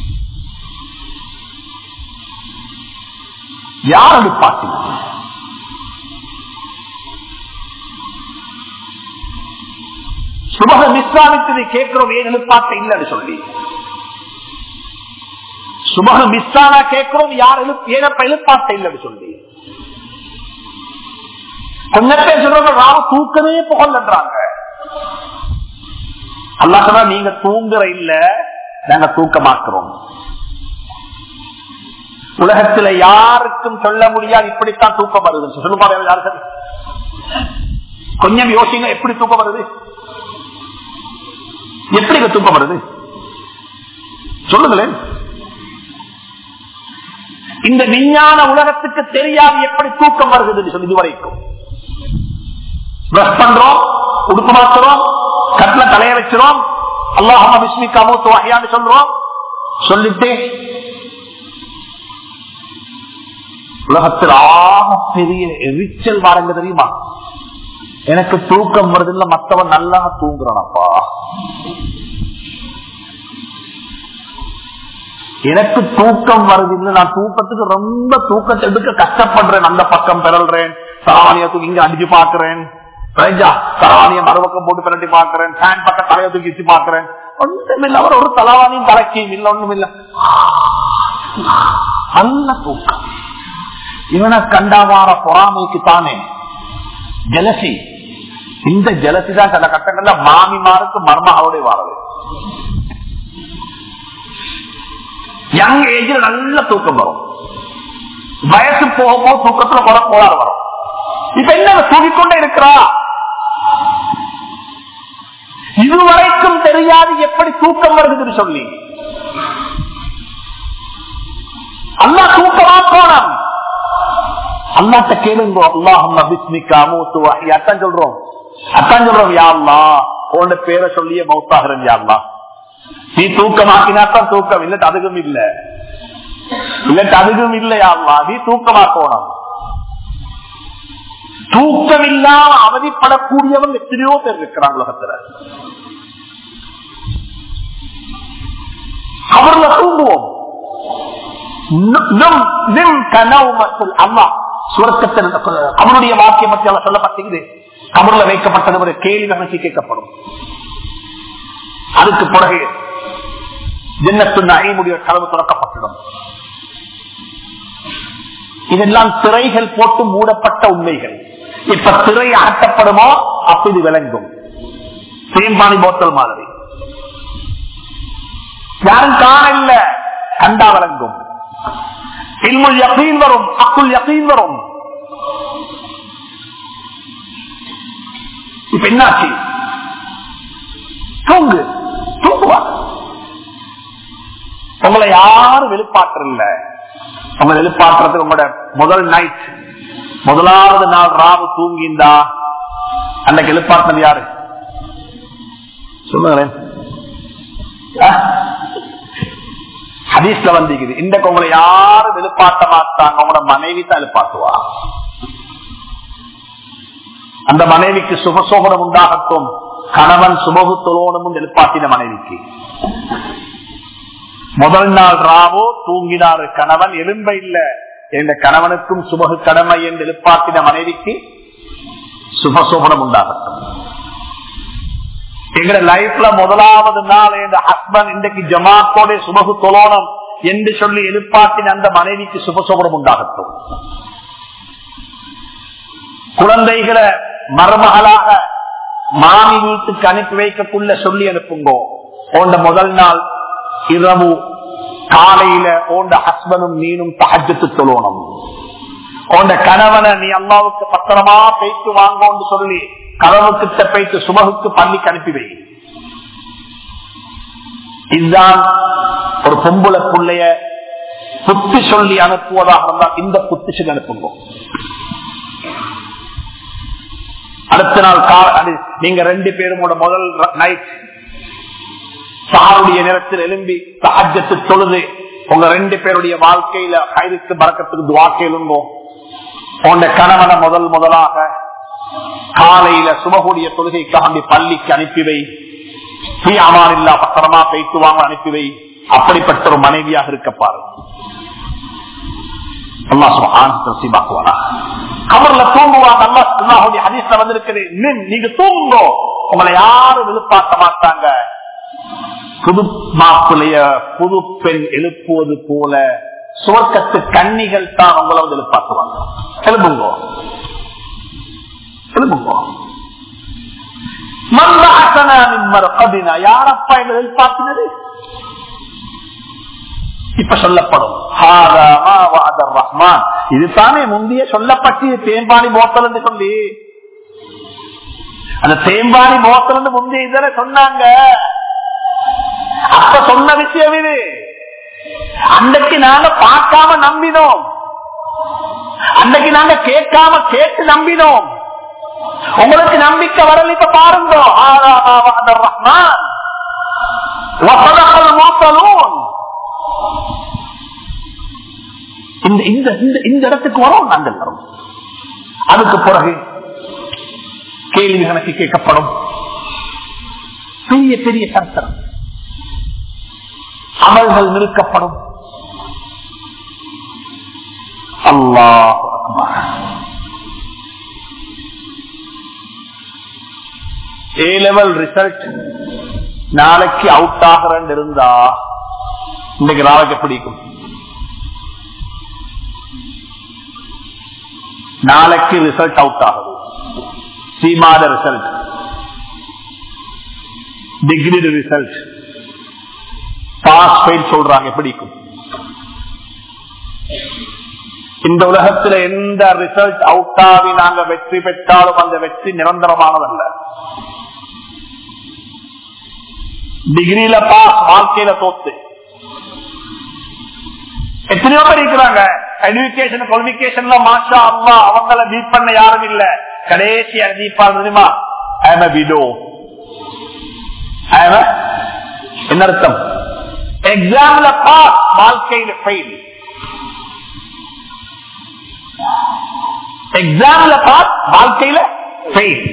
யார் எழுப்பாட்டினது? சுபக மிஸ்ராவிற்கு கேட்கிறோம், ஏன் எழுப்பாட்ட இல்லைன்னு சொல்லி. சுபக மிஸ்ஸானா கேட்கிறோம், யார் ஏனப்ப எழுப்பாட்ட இல்லைன்னு சொல்லி. கொஞ்ச பேர் சொல்றாங்க ராவ தூக்கமே புகழ்ன்றாங்க. அல்லாஹ் சொன்னா நீங்க தூங்குற இல்ல, நாங்க தூக்கமாக்குறோம். உலகத்துல யாருக்கும் சொல்ல முடியாது இப்படித்தான் தூக்கம் வருது. சொல்ல பாருங்க யாருக்கு கொஞ்சம் யோசிங்க, எப்படி தூக்கம் வருது? எப்படி தூக்கம் வருது சொல்லுங்களேன். இந்த விஞ்ஞான உலகத்துக்கு தெரியாது எப்படி தூக்கம் வருகிறது சொல்லி. இதுவரைக்கும் பிரஷ் பண்றோம், உடுப்பு மாத்துறோம், கட்ல தலைய வச்சிரும், அல்லாஹும்ம பிஸ்மிக அமூத்து வ அஹ்யான்னு சொல்றோம். சொல்லிட்டு உலகத்தில் ஆக பெரிய எரிச்சல் வாரங்க தெரியுமா? எனக்கு தூக்கம் வருது, மத்தவன் நல்லா தூங்குறானப்பா. எனக்கு தூக்கம் வருது இல்லை, நான் தூக்கத்துக்கு ரொம்ப தூக்கத்தை எடுக்க கஷ்டப்படுறேன். அந்த பக்கம் பிறல்றேன், தலவாணியை தூக்கி இங்க அடிச்சு பாக்குறேன், தலவாணியை மறுபக்கம் போட்டு பிறட்டி பாக்குறேன், ஃபேன் பக்கம் தலையை தூக்கி வச்சு பாக்குறேன். ஒன்றும் இல்லை, அவர் ஒரு தலவாணியும் தலைக்கியும் இல்லை, ஒண்ணும் இல்லை. நல்ல தூக்கம். இவனை கண்டாவார பொறாமைக்கு தானே ஜலசி. இந்த ஜலசி தான் சில கட்டங்கள்ல மாமிமாருக்கு மர்மாவோட வாழது. யங் ஏஜ்ல நல்ல தூக்கம் வரும், வயசு போக தூக்கத்துல கோளாறு வரும். இப்ப என்ன தூங்கிக்கொண்டே இருக்கிறா? இதுவரைக்கும் தெரியாது எப்படி தூக்கம் வருதுன்னு சொல்லி. அல்லாஹ் தூக்கமா போனான். அல்லாஹ்ட்ட கேளுங்க, அல்லாஹும்ம பிஸ்மிக அமூத்து வ அஹ்யா. அத்தான் சொல்றோம், யா அல்லாஹ் உன்னுடைய பேரை சொல்லியே மௌத்தாகிறேன் யா அல்லாஹ். நீ தூக்கமாக்கினாத்தான் தூக்கம், இல்லட்டு அதுக்கும் இல்ல, இல்லட்டு அதுக்கும் இல்லையா அல்லா, நீ தூக்கமாக்கணும். தூக்கம் இல்லாம அவதிப்படக்கூடியவங்க எத்தனையோ பேர் இருக்கிறாங்க உலகத்துல. அவர்ல தூங்குவோம். அல்லா சுவர்க்கத்தில் அவருடைய வாக்கியம் பற்றி அவர் சொல்லப்பட்டது. கபர்ல வைக்கப்பட்டது ஒரு கேள்வி அமைச்சு கேட்கப்படும். அதுக்கு பிறகு ஜன்னத்து நஈமுடைய கதவு திறக்கப்பட்டிடும். இதெல்லாம் திரைகள் போட்டு மூடப்பட்ட உண்மைகள். இப்ப திரை அகற்றப்படுமோ அப்ப இது விளங்கும். தேம்பானி போத்தல் மாதிரி யாரும் காணல, கண்டா விளங்கும். இல்முல் யகீன் வரும், ஹக்குல் யகீன் வரும். இப்ப என்னாச்சு? தூங்கு, தூங்குவாங்க. உங்களை யாரும் வெளிப்பாற்ற, உங்களை வெளிப்பாற்றுறதுக்கு உங்களோட முதல் நைட், முதலாவது நாள் ராவு தூங்கிந்தா அன்னைக்கு எழுப்பாட்டினது யாரு சொல்லுங்களேன். ஹதீஸ்ல வந்திருக்குது, இன்றைக்கு உங்களை யாரும் எழுப்பாட்ட மாட்டாங்க, உங்களோட மனைவி தான் எழுப்பாட்டுவா. அந்த மனைவிக்கு சுபசோபனம் உண்டாகட்டும், கணவன் சுபகு தொழோனும் எழுப்பாட்டின மனைவிக்கு. முதல் நாள் ராவோ தூங்கினாரு கணவன், எலும்ப இல்ல, என்ற கணவனுக்கும் சுபகு கடமை என்று எழுப்பாட்டின மனைவிக்கு சுபசோபனம் உண்டாகட்டும். எங்க லைஃப்ல முதலாவது நாள் என்ற ஹஸ்பண்ட் இன்றைக்கு ஜமாத்தோட சுபகு தொழோனம் என்று சொல்லி எழுப்பாட்டின அந்த மனைவிக்கு சுபசோபனம் உண்டாகட்டும். குழந்தைகளை மருமகளாக மாமி வீட்டுக்கு அனுப்பி வைக்கக்குள்ள சொல்லி அனுப்புங்கோ. ஓண்ட முதல் நாள் இரவு காலையில ஓண்ட ஹஸ்பண்டும் நீனும் தஹஜ்ஜத்து தொழணும். ஓண்ட கணவனை நீ அல்லாவுக்கு பத்திரமா பேச்சு வாங்கோன்னு சொல்லி கதவுக்கிட்ட போயிட்டு சுபகுக்கு பள்ளிக்கு அனுப்பி வை. இதுதான் ஒரு பொம்புல புள்ளைய புத்தி சொல்லி அனுப்புவதாக இருந்தால் இந்த புத்தி சொல்லி அனுப்புங்க. அடுத்த நாள் நீங்க 2 பேரும் முதல் நைட் சாருடைய நேரத்தில் எழும்பி தஹஜ்ஜத்து தொழுது உங்க 2 பேருடைய வாழ்க்கையில ஹைருக்கு பரக்கத்துக்கு துஆ கேளுங்கோ. உங்க கணவனை முதலாக காலையில சுபகுடைய தொழுகைக்காண்டி பள்ளிக்கு அனுப்பி வை. அமானில்லா பத்திரமா பேச்சு வாங்க அனுப்பி வை. அப்படிப்பட்ட ஒரு மனைவியாக இருக்கப்பாரு. கபர்ல தூங்குவாங்க. அல்லாஹ்வுடைய ஹதீஸ்ல வந்திருக்குது, நீங்க தூங்குங்கோ, உங்களை யாரும் எழுப்பாட்ட மாட்டாங்க. புது மாப்பிளைய புது பெண் எழுப்புவது போல சுவர்க்கத்து கன்னிகள் தான் உங்களை வந்து எழுப்பாட்டுவாங்க. எழுப்புங்கோ, எழுப்புங்கோ. யாரப்பா எங்களை எழுப்பாட்டினது? இப்ப சொல்லப்படும் ரஹ்மான். இதுதானே முந்தைய சொல்லப்பட்டு தேம்பானி போத்தல் என்று சொல்லி, அந்த தேம்பானி போத்தல் முந்தைய இதர சொன்னாங்க. அப்ப சொன்ன விஷயம் இது. அன்றைக்கு நாங்க பார்க்காம நம்பினோம், அன்றைக்கு நாங்க கேட்காம கேட்டு நம்பினோம். உங்களுக்கு நம்பிக்கை வரல. இப்ப பாருங்க, ரஹ்மான் இந்த இடத்துக்கு வரும். நாங்கள் வரும். அதுக்கு பிறகு கேள்வி கணக்கு கேட்கப்படும். பெரிய பெரிய சர்த்தம் அமல்கள் நிறுக்கப்படும். அல்லாஹ் அக்பர். A-level ரிசல்ட் நாளைக்கு அவுட் ஆகிறேன் இருந்தா இன்னைக்கு நாளைக்கு பிடிக்கும். நாளைக்கு ரிசல்ட் அவுட் ஆகுது. சீமாத result, degree result, pass fail சொல்றாங்க. பிடிக்கும். இந்த உலகத்தில் எந்த ரிசல்ட் அவுட் ஆகி நாங்க வெற்றி பெற்றாலும் அந்த வெற்றி நிரந்தரமானதல்ல. டிகிரியில பாஸ், வாழ்க்கையில தோத்து. எத்தனையோ பேர் இருக்கிறாங்க எஜுகேஷன் குவாலிபிகேஷன்ல மாஷா அல்லாஹ், அவங்கள பீட் பண்ண யாரும் இல்ல. கடைசியா தீபாவளி தெரியுமா? என்ன அர்த்தம்? எக்ஸாம்ல பாஸ், வாழ்க்கையில ஃபெயில். எக்ஸாம்ல பாஸ், வாழ்க்கையில ஃபெயில்.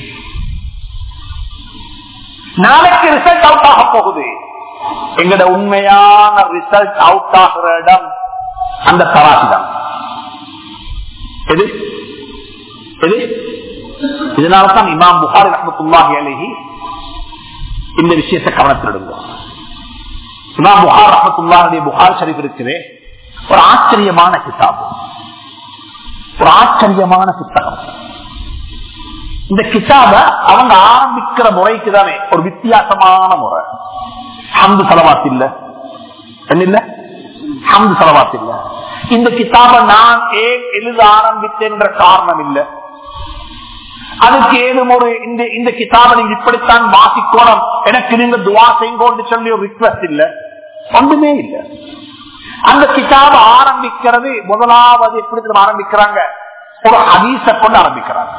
நாளைக்கு ரிசல்ட் அவுட் ஆக போகுது. எங்கட உண்மையான ரிசல்ட் அவுட் ஆகிற இடம் அந்த தராசிதான். எது எது? இதனால்தான் இமாம் புகாரி ரஹ்மத்துல்லாஹி அலைஹி இந்த விஷயத்தை கவனத்தில் எடுங்க. இமாம் புகாரி ரஹ்மத்துல்லாஹி புகாரி ஷரீஃப் இருக்குது, ஒரு ஆச்சரியமான கிதாப், ஒரு ஆச்சரியமான புத்தகம். இந்த கிதாப அவங்க ஆரம்பிக்கிற முறைக்கு தானே ஒரு வித்தியாசமான முறை. ஹம்து ஸலவாத் இல்ல, என்ன இல்ல, ஹம்து ஸலவாத் இல்ல. இந்த கிதாப நான் ஏன் எழுத ஆரம்பித்தேன் என்ற காரணம் இல்ல. அதுக்கு ஏதும் ஒரு இந்த கிதாபை நீங்க இப்படித்தான் வாசிக்கணும், எனக்கு நீங்க துவா செய்யுங்கன்னு சொல்லி ஒரு ரிக்வெஸ்ட் இல்ல, ஒன்றுமே இல்ல. அந்த கிதாப ஆரம்பிக்கிறது முதலாவது எப்படி ஆரம்பிக்கிறாங்க? ஒரு ஹதீஸ கொண்டு ஆரம்பிக்கிறாங்க.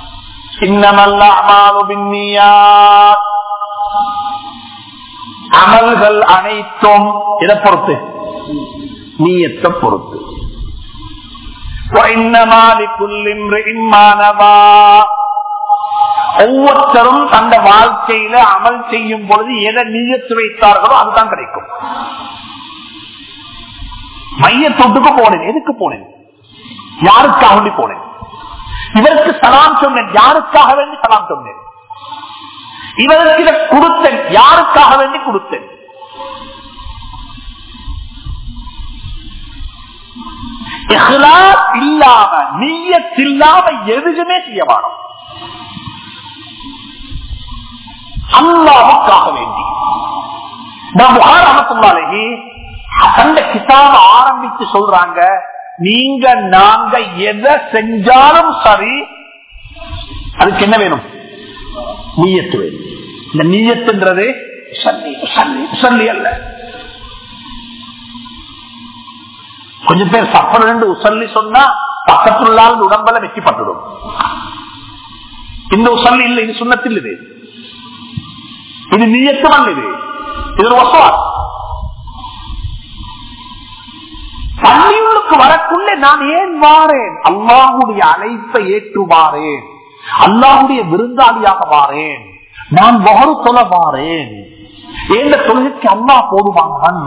அமல்கள் அனைத்தும் இதை பொறுத்து, நீயத்தை பொறுத்து. ஒவ்வொருத்தரும் தந்த வாழ்க்கையில அமல் செய்யும் பொழுது எதை நீயத்து வைத்தார்களோ அதுதான் கிடைக்கும். மையத்தொட்டுக்கு போனேன், எதுக்கு போனேன், யாருக்காக வேண்டி போனேன், இவருக்கு சலாம் சொன்னேன், யாருக்காக வேண்டி சலாம் சொன்னேன், இவருக்கு இதை கொடுத்தேன், யாருக்காக வேண்டி கொடுத்தேன். இஹ்லாஸ் இல்லாம நிய்யத் இல்லாம எதுவுமே செய்ய வேணும். அல்லாஹ்வுக்காக வேண்டி அந்த கிதாப ஆரம்பித்து சொல்றாங்க, நீங்க நாங்க எதை செஞ்சாலும் சரி அதுக்கு என்ன வேணும்? நிய்யத்து வேணும். இந்த நிய்யத்துன்றது சொல்லி அல்ல. கொஞ்சம் பேர் சப்பர் உசல்லி சொன்னா பக்கத்துள்ள உடம்புல வெற்றிப்பட்டுடும். இந்த உசல்லி இல்லை, இது சுண்ணத்தில், இது நிய்யத்து அல்ல, இது வசுவாஸ். பள்ளிகளுக்கு வரக்குள்ளே நான் ஏன் வாரேன்? அல்லாஹ்வுடைய அழைப்பை ஏற்று வாரேன், அல்லாஹ்வுடைய விருந்தாளியாக வாரேன், நான் வஹரு தொழ வாரேன். இந்த தொழுகைக்கு அல்லாஹ் போடுவாங்க.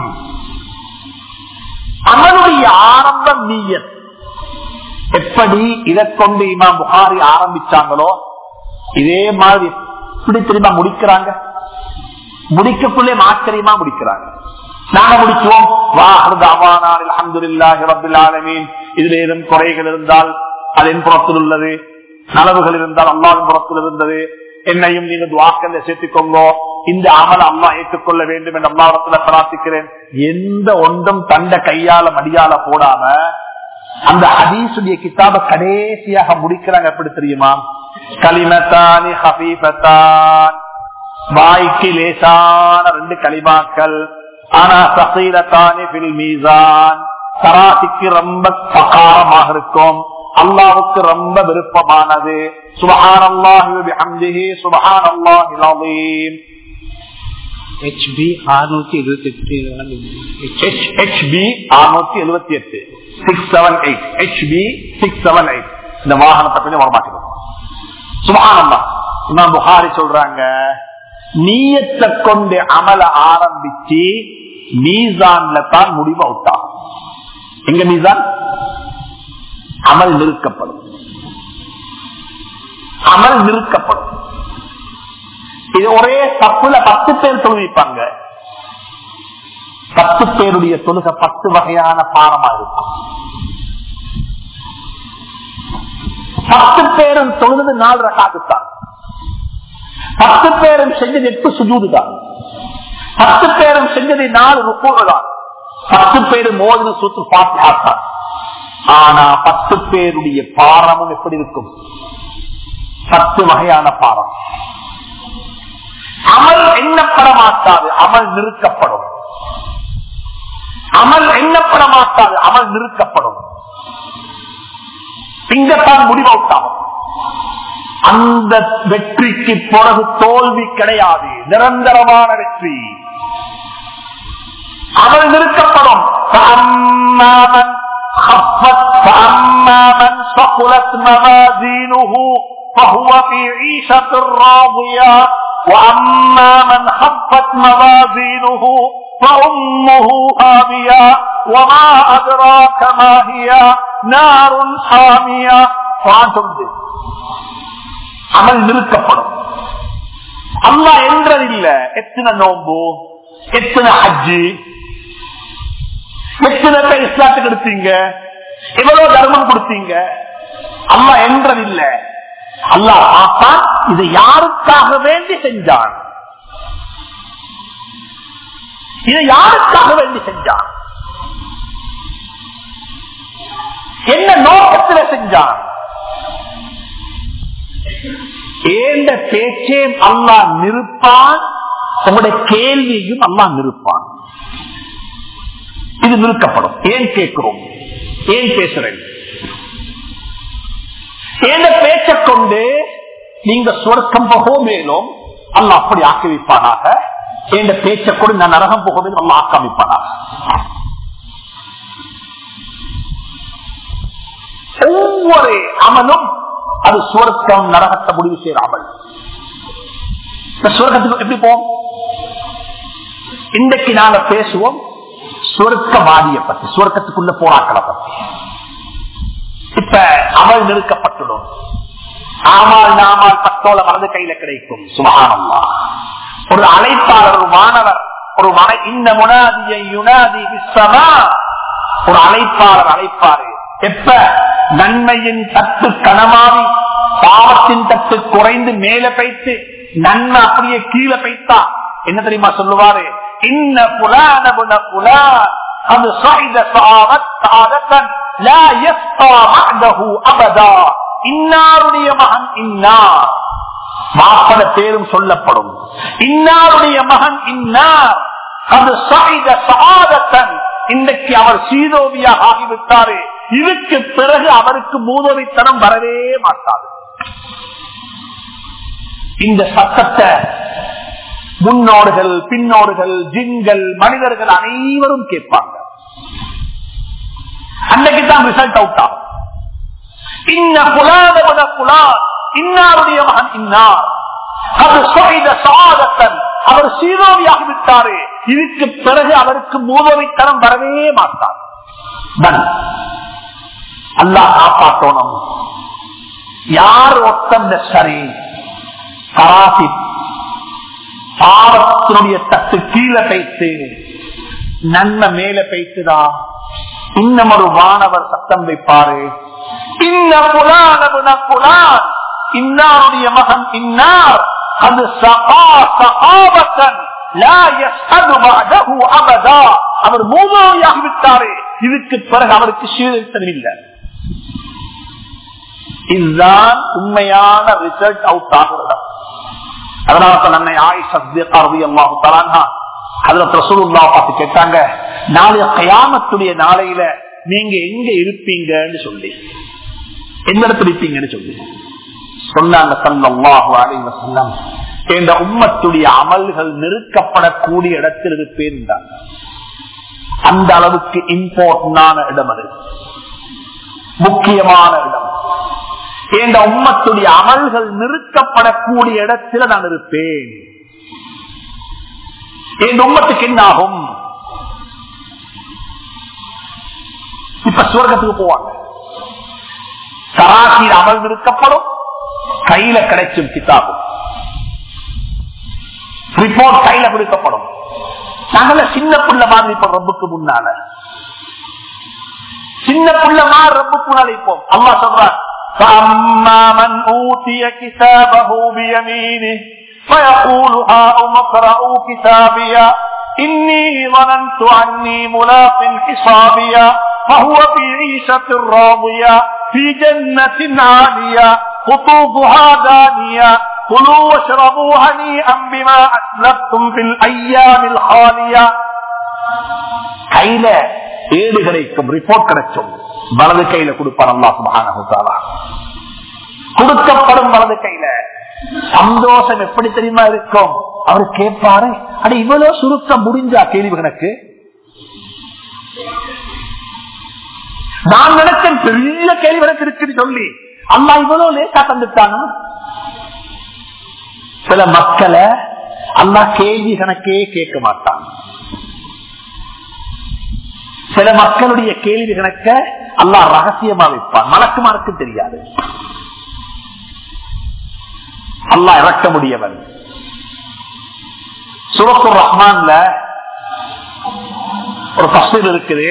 அவனுடைய ஆரம்பம் நிய்யத். எப்படி இதை கொண்டு இமாம் புகாரி ஆரம்பிச்சாங்களோ இதே மாதிரி எப்படி தெரியுமா முடிக்கிறாங்க? முடிக்கக்குள்ளே ஆச்சரியமா முடிக்கிறாங்க. நாங்க முடிச்சுவோம், அல்ஹம்துலில்லாஹி ரப்பில் ஆலமீன். இதுல ஏதும் குறைகள் இருந்தால் அது என் புறத்தில் உள்ளது, நலவுகள் இருந்தால் அல்லாஹ்வின் புறத்தில் இருந்தது, என்னையும் நீங்க துஆக்கல்ல சேர்த்துக்கோங்க, இந்த அமல் அல்லாஹ் ஏற்றுக்கொள்ள வேண்டும் என்று அல்லாஹ்விடத்துல பிரார்த்திக்கிறேன். எந்த ஒன்றும் தண்ட கையால மடியால போடாம அந்த ஹதீஸுடைய கிதாப கடைசியாக முடிக்கிறாங்க. எப்படி தெரியுமா? கலிமத்தானி ஹபீபத்தான், வாய்க்கு லேசான 2 கலிமாக்கள், ஆனா சகீரத்தானி ஃபில் மீசான், தராசிக்கு ரொம்ப பகாரமாக இருக்கும், அல்லாஹ்வுக்கு ரொம்ப விருப்பமானது. சுப்ஹானல்லாஹி வ பிஹம்திஹி சுப்ஹானல்லாஹில் அஸீம். HB 678 678 இந்த வாகனத்தை கொஞ்சம் வரமாட்டேன். சுப்ஹானல்லாஹ். இமாம் புகாரி சொல்றாங்க, நிய்யத்தை கொண்டு அமல ஆரம்பிச்சு மீசான்ல தான் முடிவு அவுட்டா. எங்க மீசான்? அமல் நிறுக்கப்படும், அமல் நிறுக்கப்படும். இது ஒரே தப்புல 10 பேர் தொழுவிப்பாங்க. 10 பேருடைய தொழுகை 10 வகையான பாரமா இருக்கும். 10 பேரும் தொழுது 4 ரகாத்து தான். 10 பேரும் செஞ்சது 8 சுஜூது தான். 10 பேரும் செஞ்சது 4 ருக்கூ தான். 10 பேரும் மோதின சூத்து ஃபாத்திஹா தான். ஆனா 10 பேருடைய பாரமும் எப்படி இருக்கும்? 10 வகையான பாரம். அமல் எண்ணப்பட மாட்டாது, அமல் நிறுக்கப்படும். அமல் எண்ணப்பட மாட்டாது, அமல் நிறுக்கப்படும். இங்கத்தான் முடிவாகும். அந்த வெற்றிக்கு பிறகு தோல்வி கிடையாது, நிரந்தரமான வெற்றி. அமல் நிறுக்கப்படும். فهو في عيشة راضية وأما من خفت موازينه فأمه هاوية وما أدراك ما هي نار حامية. அமல் நிறுத்தப்படும். அல்லாஹ் என்றதில்ல எத்தனை நோம்பு, எத்தனை ஹஜ்ஜி, எத்தனை பேர் இஸ்லாத்துக்கு எடுத்தீங்க, எவ்வளவு தர்மம் கொடுத்தீங்க, அல்லாஹ் என்றதில்ல. அல்லாஹ் பார்த்தான் இதை யாருக்காக வேண்டி செஞ்சான், இதை யாருக்காக வேண்டி செஞ்சான், என்ன நோக்கத்தில் செஞ்சான். ஏண்ட பேச்சே அல்லாஹ் நிறுப்பான், உங்களுடைய கேள்வியும் அல்லாஹ் நிறுப்பான். இது நிறுத்தப்படும். ஏன் கேட்கிறோம், ஏன் பேசுறேன்? ஏண்ட பேச்ச கொண்டு நீங்க சொர்க்கம் போக மேலும் அல்லாஹ் அப்படி ஆக்கி வைப்பானாக. ஏண்ட பேச்ச கொண்டு நான் நரகம் போக மேலும் அல்லாஹ் ஆக்காமிப்பானாக. ஒவ்வொரு அமலும் அது சுவர்க்கம் நரகத்தை முடிவு செய்யற அமல். சுவர்க்கத்துக்கு எப்படி போவோம்? இன்றைக்கு நாங்க பேசுவோம் சுவர்க்கவாதிய பத்தி, சுவர்க்கத்துக்குள்ள போராக்களை பத்தி. இப்ப அமல் நிறுக்கப்பட்டுடும். ஆமால் நாமால் 10 வலது கையில கிடைக்கும். சுப்ஹானல்லாஹ். ஒரு அழைப்பாளர், ஒரு மாணவர், ஒரு இந்த முனாதியை யுனாதி பிஸ்ஸமா, ஒரு அழைப்பாளர் அழைப்பாரு. எப்ப நன்மையின் தட்டு கனமாவி பாவத்தின் தட்டு குறைந்து மேல பைத்து நன்மை அப்படியே கீழே பைத்தா என்ன தெரியுமா சொல்லுவாரு? இன்ன புலான புலான் அது இன்னாருடைய மகன் இன்னார் மாப்பட பேரும் சொல்லப்படும். இன்னாருடைய மகன் இன்னார் அது சாதத்தன் இன்றைக்கு அவர் சீதோவியாக ஆகிவிட்டாரு. இதுக்கு பிறகு அவருக்கு மூதோவித்தனம் வரவே மாட்டாது. இந்த சத்தத்தை முன்னோர்கள் பின்னோர்கள் ஜின்கள் மனிதர்கள் அனைவரும் கேட்பாங்க. அன்னைக்கு தான் ரிசல்ட் அவுட் ஆகும். இன்ன புலான புலான் இன்னாருடைய மகன் இன்னார் அது சாதத்தன் அவர் சீரோவியாகி விட்டாரு. இதுக்கு பிறகு அவருக்கு மூதோவித்தனம் வரவே மாட்டார். அல்லாஹ் காப்பாற்றணும். யார் ஒத்தந்த சரி கராசி பாவத்தினுடைய தட்டு கீழே பைத்து நன்மை மேல பைத்துதா இன்னும் ஒரு வானவர் சத்தம் வைப்பாரு. இன்ன புலான புலான் இன்னாருடைய மகன் இன்னார் அது அவர் மூதோவியாகிவிட்டாரு. இதுக்கு பிறகு அவருக்கு சீர்திருத்தம் இல்லை. இதுதான் உண்மையான ரிசல்ட் அவுட் ஆகிறது. அதனால நன்மை ஆயிஷா ரலியல்லாஹு தஆலா அன்ஹா ஹஜ்ரத் ரசூலுல்லாஹ் பார்த்து கேட்டாங்க, நாளைய கியாமத்துடைய நாளையில நீங்க எங்க இருப்பீங்கன்னு சொல்லி, எந்த இடத்துல இருப்பீங்கன்னு சொல்லி சொன்னாங்க ஸல்லல்லாஹு அலைஹி வஸல்லம், இந்த உம்மத்துடைய அமல்கள் நிறுக்கப்படக்கூடிய இடத்தில் இருப்பேன். அந்த அளவுக்கு இம்பார்ட்டன்டான இடம், அது முக்கியமான இடம். இந்த உம்மத்துடைய அமல்கள் நிறுக்கப்படக்கூடிய இடத்துல நான் இருப்பேன். இந்த உம்மத்துக்கு என்ன ஆகும்? இப்ப சுவர்க்கத்துக்கு போவாங்க, சராசியில் அமல் நிறுக்கப்படும், கையில கிடைச்சும் கிதாபும் ரிப்போர்ட் கையில கொடுக்கப்படும். நாங்கள சின்ன புள்ள மாதிரி இப்ப ரப்புக்கு முன்னால சின்ன புள்ள மாதிரி ரப்புக்கு முன்னால இப்போம். அல்லாஹ் சொல்றார், فَأَمَّا مَنْ أُوتِيَ كِتَابَهُ بِيَمِينِهِ فَيَقُولُ هَاؤُمُ اقْرَءُوا كِتَابِيَهْ إِنِّي ظَنَنْتُ أَنِّي مُلَاقٍ حِسَابِيَهْ فَهُوَ فِي عِيشَةٍ رَاضِيَةٍ في جنة عالية قطوفها دانية كلوا واشربوا هنيئا بما أسلفتم في الأيام الخالية. கையில ஏடு கிடைக்கும், ரிப்போர்ட் கிடைக்கும், வலது கையில கொடுப்பார் அல்லாஹ் சுப்ஹானஹு வ தஆலா. கொடுக்கப்படும் வலது கையில சந்தோஷம் எப்படி தெரியுமா இருக்கும்? அவர் கேட்பாரு, அட இவ்வளவு சுருக்கம் முடிஞ்சா கேள்வி கணக்கு? நான் நினைச்சேன் பெரிய கேள்வி கணக்கு இருக்குன்னு சொல்லி அல்லாஹ் இவ்வளவு லேசா தந்துட்டாங்க. சில மக்களை அல்லாஹ் கேள்வி கணக்கே கேட்க மாட்டான். சில மக்களுடைய கேள்வி கணக்க அல்லாஹ் ரகசியமா வைப்பான், மலக்குமாருக்கு தெரியாது. அல்லாஹ் இறக்க முடியவன். சூரத்துர் ரஹ்மான்ல ஒரு தஃசீர் இருக்குது.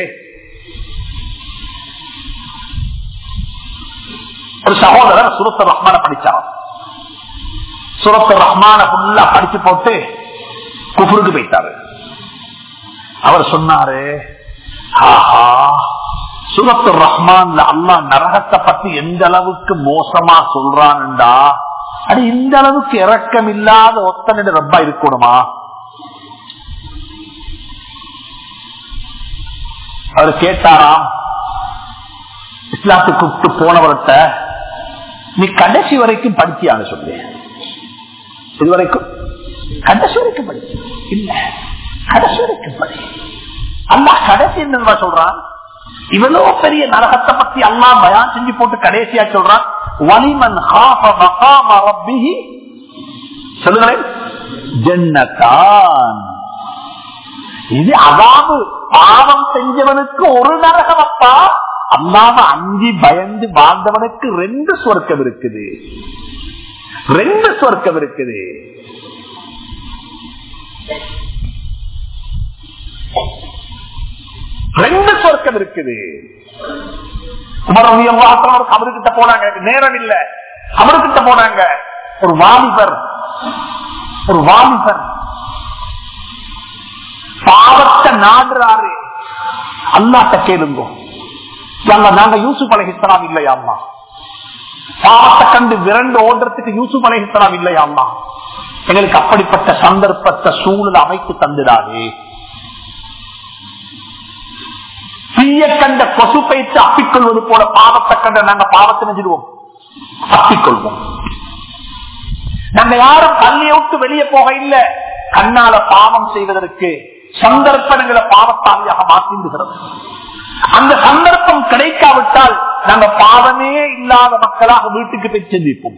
ஒரு சகோதரர் சூரத்துர் ரஹ்மான படிச்சார். சூரத்துர் ரஹ்மான ஃபுல்லா படிச்சு போட்டு குஃப்ருக்கு போயிட்டாரு. அவர் சொன்னாரு, ஆஹா, சூரத்துர் ரஹ்மான்ல அல்லாஹ் நரகத்தை பத்தி எந்த அளவுக்கு மோசமா சொல்றான்டா, அது இந்த அளவுக்கு இரக்கம் இல்லாத ஒத்தனிட ரப்பா இருக்கணுமா? அவர் கேட்டாராம், இஸ்லாத்துக்கு கூப்பிட்டு போனவர்கிட்ட, நீ கடைசி வரைக்கும் படிச்சியான்னு சொல்லி. இதுவரைக்கும் கடைசி வரைக்கும் படிச்சு இல்ல, கடைசி வரைக்கும் படி. அல்லாஹ் கடைசி என்ன சொல்றான்? இவ்வளவு பெரிய நரகத்தை பத்தி அல்லாஹ் பயான் செஞ்சு போட்டு கடைசியா சொல்றான், வலிமன் காஃப மகாம ரப்பிஹி, சொல்லுங்களேன், ஜன்னதான். இது அதாவது பாவம் செஞ்சவனுக்கு ஒரு நரகம் அப்பா, அல்லாம அஞ்சி பயந்து வாழ்ந்தவனுக்கு 2 சொர்க்கம் இருக்குது, 2 சொர்க்கம் இருக்குது. சொர்க்கம் இருக்குது. அவர்கிட்ட போனாங்க, நேரம் இல்ல, அவர்கிட்ட போனாங்க. ஒரு வாலிபர் பாவத்தை நாடுறாரு. அல்லாஹ்ட்ட கேளுங்க, நாங்க யூசுப் அலைஹிஸ்ஸலாம் இல்லையா அம்மா? பாவத்தை கண்டு விரண்டு ஓடுறதுக்கு யூசுப் அலைஹிஸ்ஸலாம் இல்லையா அம்மா? எங்களுக்கு அப்படிப்பட்ட சந்தர்ப்பத்தை சூழல் அமைத்து தந்துடாது. தீய கண்ட கொசு பயிற்சி அப்பிக்கொள்வது போல பாவத்தை கண்ட நாங்க பாவத்தை நெஞ்சிடுவோம், அப்பிக்கொள்வோம். நாங்க யாரும் பள்ளியை விட்டு வெளியே போக இல்ல, கண்ணால பாவம் செய்வதற்கு சந்தர்ப்பங்களை பாவத்தாலியாக மாற்றிடுகிறது. அந்த சந்தர்ப்பம் கிடைக்காவிட்டால் நாங்க பாவமே இல்லாத மக்களாக வீட்டுக்கு போய் சிந்திப்போம்.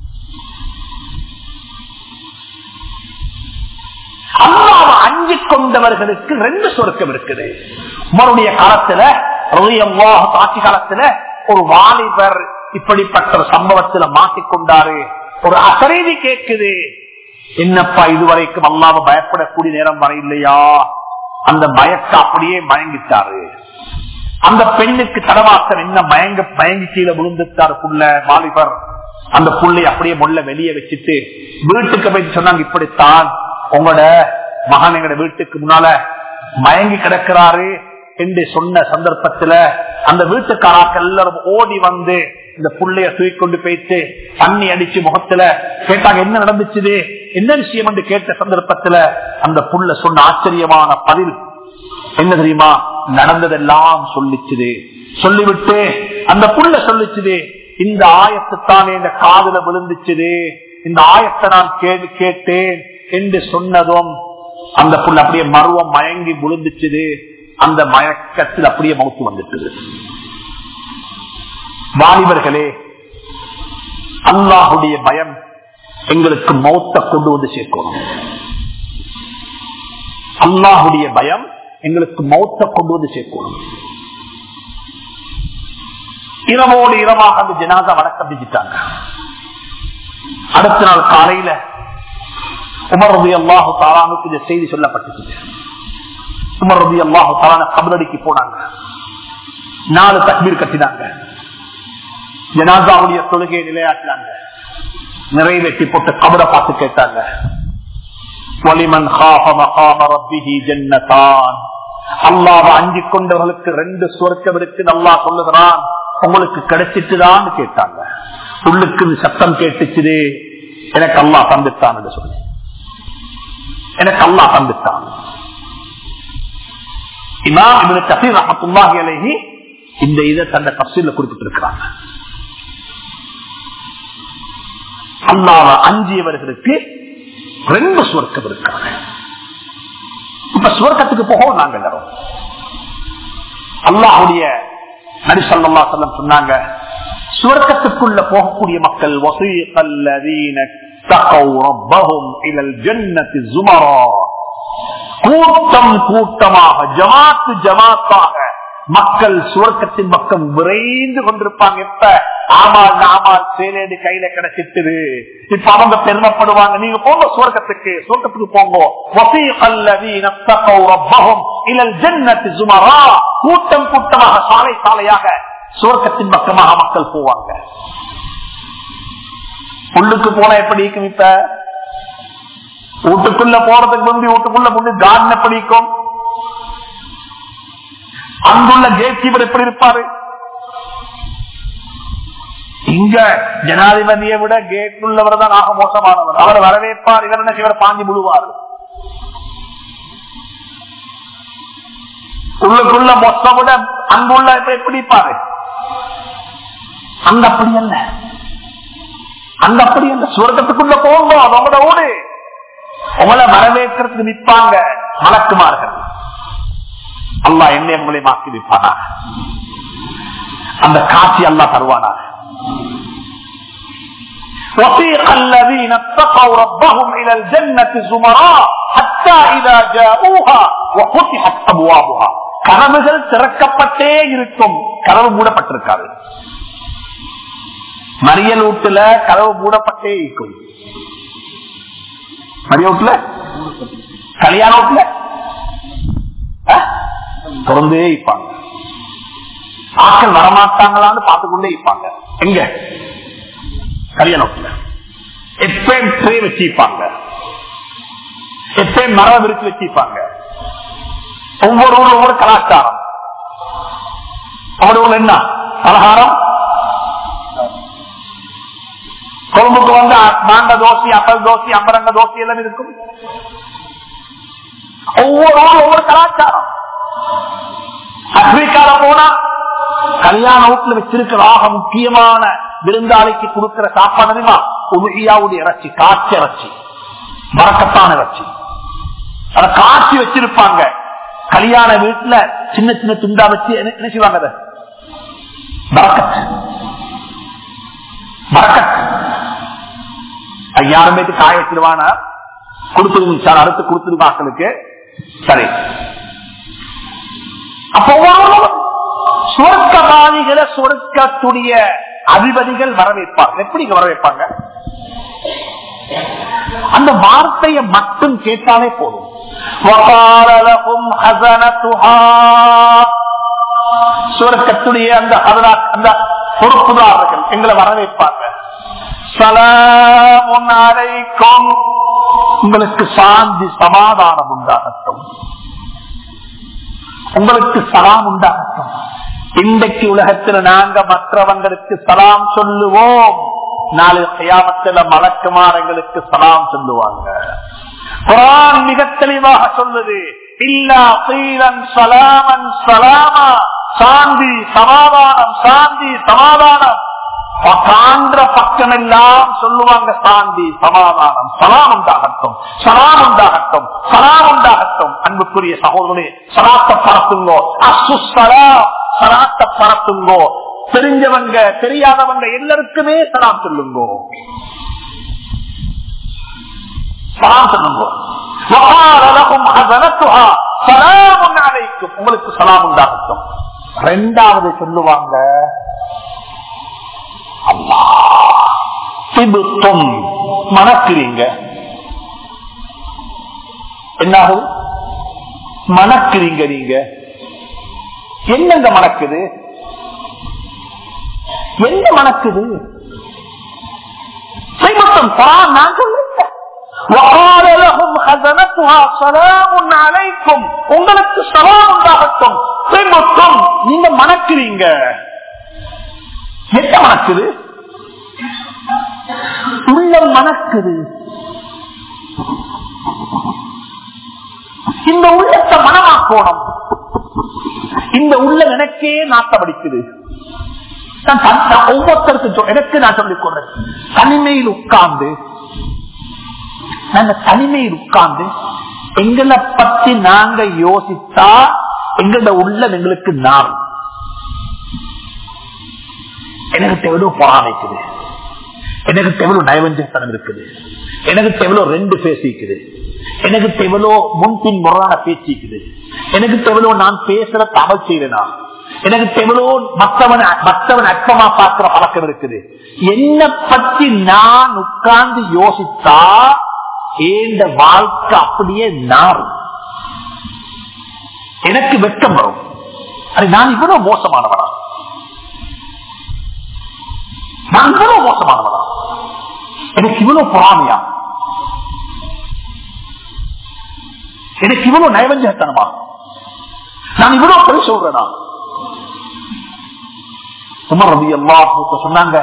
அல்லாஹ்வை அஞ்சிக் கொண்டவர்களுக்கு 2 சொர்க்கம் இருக்குது. உமருடைய காலத்துல, ஆட்சி காலத்துல ஒரு வாலிபர் இப்படிப்பட்ட ஒரு சம்பவத்துல மாட்டிக்கொண்டாரு. ஒரு அசரீதி கேட்குது, என்னப்பா இதுவரைக்கும் அல்லாஹ்வை பயப்படக்கூடிய நேரம் வர இல்லையா? அந்த மயக்க அப்படியே மயங்கிட்டாரு. அந்த பெண்ணுக்கு தடவாசம் என்ன மயங்கி கீழே விழுந்துட்டாரு புள்ள வாலிபர். அந்த புள்ளை அப்படியே முள்ள வெளியே வச்சுட்டு வீட்டுக்கு போய் சொன்னாங்க, இப்படித்தான் உங்களோட மகன் எங்களோட வீட்டுக்கு முன்னால மயங்கி கிடக்கிறாரு என்று சொன்ன சந்தர்ப்பத்துல அந்த வீட்டுக்காராக்கள் எல்லாரும் ஓடி வந்து இந்த புள்ளைய தூக்கிக்கொண்டு போயிட்டு தண்ணி அடிச்சு முகத்துல கேட்டாங்க, என்ன நடந்துச்சு, என்ன விஷயம் என்று கேட்ட சந்தர்ப்பத்துல அந்த புள்ள சொன்ன ஆச்சரியமான பதில் என்ன தெரியுமா? நடந்ததெல்லாம் சொல்லிச்சுது. சொல்லிவிட்டு அந்த புள்ள சொல்லிச்சுது, இந்த ஆயத்து தானே இந்த காதுல விழுந்துச்சுது, இந்த ஆயத்தை நான் கேட்டேன் என்று சொன்னதும் அந்த புள்ள அப்படியே மருவம் மயங்கி விழுந்துச்சுது. அந்த மயக்கத்தில் அப்படியே மௌத்து வந்துட்டது. வாலிபர்களே, அல்லாஹுடைய பயம் எங்களுக்கு மௌத்தை கொண்டு வந்து சேர்க்கணும். அல்லாஹுடைய பயம் எங்களுக்கு மௌத்தை கொண்டு வந்து சேர்க்கணும். இரவோடு இரவாக அந்த ஜனாதா வணக்கம் செஞ்சுட்டாங்க. அடுத்த நாள் காலையில உமர் ரலியல்லாஹு தஆலாவுக்கு இந்த செய்தி சொல்லப்பட்டுச்சு. உமர் ரலியல்லாஹு தஆலா கபரடிக்கு போனாங்க. 4 தக்பீர் கட்டினாங்க. ஜனாதாவுடைய தொழுகையை நிலையாட்டினாங்க. நிறைவேற்றி போட்டு கபரை பார்த்து கேட்டாங்க, வலிமன் காஃப மகாம ரப்பிஹி ஜன்னதான். அல்லாஹ்வை அஞ்சிக் கொண்டவர்களுக்கு 2 சொர்க்கம் இருக்கு அல்லாஹ் சொல்லுகிறான், உங்களுக்கு கிடைச்சிட்டுதான் கேட்டாங்க. உள்ளுக்கு சத்தம் கேட்டுச்சு, எனக்கு அல்லாஹ் தந்துட்டான் என்று சொல்லி, எனக்கு அல்லாஹ் தந்துட்டான். இமாம் இப்னு கஸீர் ரஹ்மத்துல்லாஹி அலைஹி இந்த இதை தந்த தஃசீர்ல குறிப்பிட்டிருக்கிறாங்க. அல்லாஹ்வை அஞ்சியவர்களுக்கு 2 சொர்க்கம் இருக்காங்க. இப்ப சொர்க்கத்துக்கு போகவும் நாங்கள் எல்லாரும் அல்லாஹ்வுடைய நபி ஸல்லல்லாஹு அலைஹி வஸல்லம் சொன்னாங்க, சொர்க்கத்துக்குள்ள போகக்கூடிய மக்கள் வஸீகல்லதீன தகவ் ரப்பஹும் இலல் ஜன்னத்தி ஸுமரா, கூட்டம் கூட்டமாக ஜமாத்து ஜமாத்தாக மக்கள் சுவர்க்கத்தின் பக்கம் விரைந்து கொண்டிருப்பாங்க. எப்ப ஆமால் சேலேடு கையில கிடைச்சிட்டு இப்ப அவங்க பெருமைப்படுவாங்க, நீங்க போங்க சுவர்க்கத்துக்கு, சுவர்க்கத்துக்கு போங்க. கூட்டம் கூட்டமாக சாலை சாலையாக சுவர்க்கத்தின் பக்கமாக மக்கள் போவாங்க. உள்ளுக்கு போனா எப்படி இருக்கும்? இப்ப வீட்டுக்குள்ள போறதுக்கு முந்தி வீட்டுக்குள்ள முந்தி கார்டன் எப்படி இருக்கும்? அங்குள்ள கேட் கீப்பர் எப்படி இருப்பாரு? இங்க ஜனாதிபதியை விட கேட் உள்ளவர் தான் ஆக மோசமானவர். அவர் வரவேற்பார், இவர் என்ன செய்வார்? பாஞ்சி முழுவார். உள்ளுக்குள்ள மொத்தம் விட அங்குள்ள எப்படி இருப்பாரு? அங்க அப்படி அல்ல, அங்க அப்படி அல்ல. சுவர்க்கத்துக்குள்ள போங்க, அவங்களோட ஓடு உங்களை வரவேற்கிறதுக்கு நிற்பாங்க மலக்குமார்கள். அல்லாஹ் என்னை உங்களை மாற்றி வைப்பானா? அந்த காட்சி அல்லாஹ் தருவானா? وَسِيقَ الَّذِينَ اتَّقَوْا رَبَّهُمْ إِلَى الْجَنَّةِ زُمَرًا حَتَّى إِذَا جَاءُوهَا وَفُتِحَتْ أَبْوَابُهَا. கதவுகள் திறக்கப்பட்டே இருக்கும், கதவு மூடப்பட்டிருக்காது. மரியல் வீட்டுல கதவு மூடப்பட்டே இருக்கும். மரிய வீட்டுல, கல்யாண வீட்டுல திறந்தே இருப்பாங்க. ஆக்கள் வரமாட்டாங்களான்னு பார்த்துக்கொண்டே இருப்பாங்க. எங்க கல்யாணத்துல எப்பயும் ட்ரே வச்சிருப்பாங்க, எப்பயும் மரம் விரிச்சு வச்சிருப்பாங்க. ஒவ்வொரு ஊர் ஒவ்வொரு கலாச்சாரம். ஒவ்வொரு ஊர்ல என்ன பலகாரம், கொழும்புக்கு வந்து மாண்ட தோசை, அப்பல் தோசை, அம்பரங்க தோசை எல்லாம் இருக்கும். ஒவ்வொரு ஊர் ஒவ்வொரு கலாச்சாரம். ஆப்பிரிக்கால போனா கல்யாண வீட்டுல வச்சிருக்கிற ஆக முக்கியமான விருந்தாளிக்கு கொடுக்கிற சாப்பாடு உலகியாவுடைய இறைச்சி, காய்ச்சி இறைச்சி, மறக்கத்தான இறைச்சி. அதை காய்ச்சி வச்சிருப்பாங்க. கல்யாண வீட்டுல சின்ன சின்ன துண்டா வச்சு என்ன செய்வாங்க, அதை யாருமே காய வச்சிருவானா, கொடுத்துருங்க அடுத்து கொடுத்துரு மக்களுக்கு. சரி, அப்போ சொர்க்கவாதிகளை சொர்க்கத்துடைய அதிபதிகள் வரவேற்பாங்க. எப்படி வரவேற்பாங்க? அந்த வார்த்தையை மட்டும் கேட்டாலே போதும். சொர்க்கத்துடைய அந்த பொறுப்புதாரர்கள் எங்களை வரவேற்பாங்க. ஸலாமுன் அலைக்கும், உங்களுக்கு சாந்தி சமாதானம் உண்டாகட்டும், உங்களுக்கு சலாம் உண்டாகட்டும். இன்றைக்கு உலகத்தில் நாங்க மற்றவங்களுக்கு சலாம் சொல்லுவோம், நாளை கியாமத்துல மலக்குமாரங்களுக்கு சலாம் சொல்லுவாங்க. குர்ஆன் மிக தெளிவாக சொல்லுது, இல்லா கீலன் ஸலாமன் ஸலாமா, சாந்தி சமாதானம், சாந்தி சமாதானம். காண்ற பக்கம் எல்லாம் சொல்லுவாங்க சாந்தி சமாதானம், சலாம் உண்டாகட்டும், சலாம் உண்டாகட்டும், சலாம் உண்டாகட்டும். அன்புக்குரிய சகோதரனே, சலாத்த பரப்புங்கோ, அசுசலாம், சலாத்த பரப்புங்கோ. தெரிஞ்சவங்க தெரியாதவங்க எல்லாருக்குமே சலாம் சொல்லுங்கோ, சலாம் சொல்லுங்கோ. உங்களுக்கு சலாம் உண்டாகட்டும். இரண்டாவது சொல்லுவாங்க, மணக்கிறீங்க. என்னாகும்? மணக்கிறீங்க. நீங்க என்னங்க மணக்குது? என்ன மணக்குது? நான் சொல்றேன், உங்களுக்கு சலாம் உண்டாகட்டும். நீங்க மணக்கிறீங்க. என்ன மணக்குது? உள்ளம் மணக்குது. இந்த உள்ளத்தை மனமாக்கோணும். இந்த உள்ளம் எனக்கே நாட்டமடிக்குது. ஒவ்வொருத்தருக்கும் எனக்கு நான் சொல்லிக் கொள்றேன், தனிமையில் உட்கார்ந்து எங்களை பத்தி நாங்க யோசித்தா எங்களோட உள்ளம் எங்களுக்கு நான் எனக்கு எவ்வளவு பொறாமைக்குது, எனக்கு எவ்வளவு நயவஞ்சத்தனம் இருக்குது, எனக்கு எவ்வளவு ரெண்டு பேசிக்குது, எனக்கு எவ்வளவு முன்பின் முறையான பேச்சிக்குது, எனக்கு எவ்வளவு நான் பேசுற தமிழ் செய்யறேனா, எனக்கு எவ்வளவு மற்றவன் அற்பமா பார்க்கிற பழக்கம் இருக்குது. என்னை பற்றி நான் உட்கார்ந்து யோசித்தா இந்த வாழ்க்கை அப்படியே நாரும். எனக்கு வெட்கம் வரும். அது நான் இவ்வளவு மோசமானவனா, நான் இவ்வளவு மோசமானவனா, எனக்கு இவ்வளவு பொறாமையா, எனக்கு இவ்வளவு நயவஞ்சகத்தனமா, நான் இவ்வளவு பொய் சொல்றேனா? உமர் ரலியல்லாஹு சொன்னாங்க,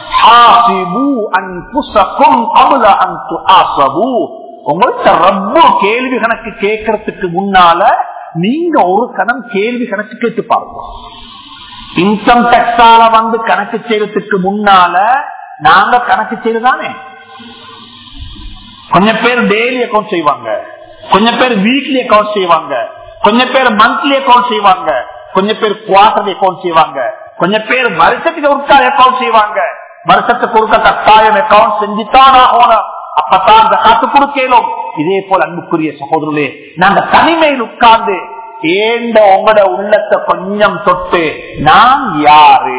உங்கள்கிட்ட ரப்பு கேள்வி கணக்கு கேட்கறதுக்கு முன்னால நீங்க ஒரு கணம் கேள்வி கணக்கு கேட்டு பாருங்க. இன்கம் டாக்ஸால வந்து கணக்கு செய்யறதுக்கு முன்னால நாங்க கணக்கு செய்யறதானே. கொஞ்சம் பேர் டெய்லி அக்கௌண்ட் செய்வாங்க, கொஞ்சம் பேர் வீக்லி அக்கௌண்ட் செய்வாங்க, கொஞ்சம் பேர் மந்த்லி அக்கௌண்ட் செய்வாங்க, கொஞ்சம் பேர் குவார்டர்லி அக்கௌண்ட் செய்வாங்க, கொஞ்சம் பேர் வருஷத்துக்கு ஒருக்கா அக்கௌண்ட் செய்வாங்க. வருஷத்துக்கு ஒருக்கா கட்டாயம் அக்கௌண்ட் செஞ்சுதான் ஆகணும், அப்பதான் காத்து கொடுக்கலும். இதே போல அன்புக்குரிய சகோதரர்களே, நாங்க தனிமையில் உட்கார்ந்து ஏண்ட உங்களோட உள்ளத்தை கொஞ்சம் தொட்டு நான் யாரு,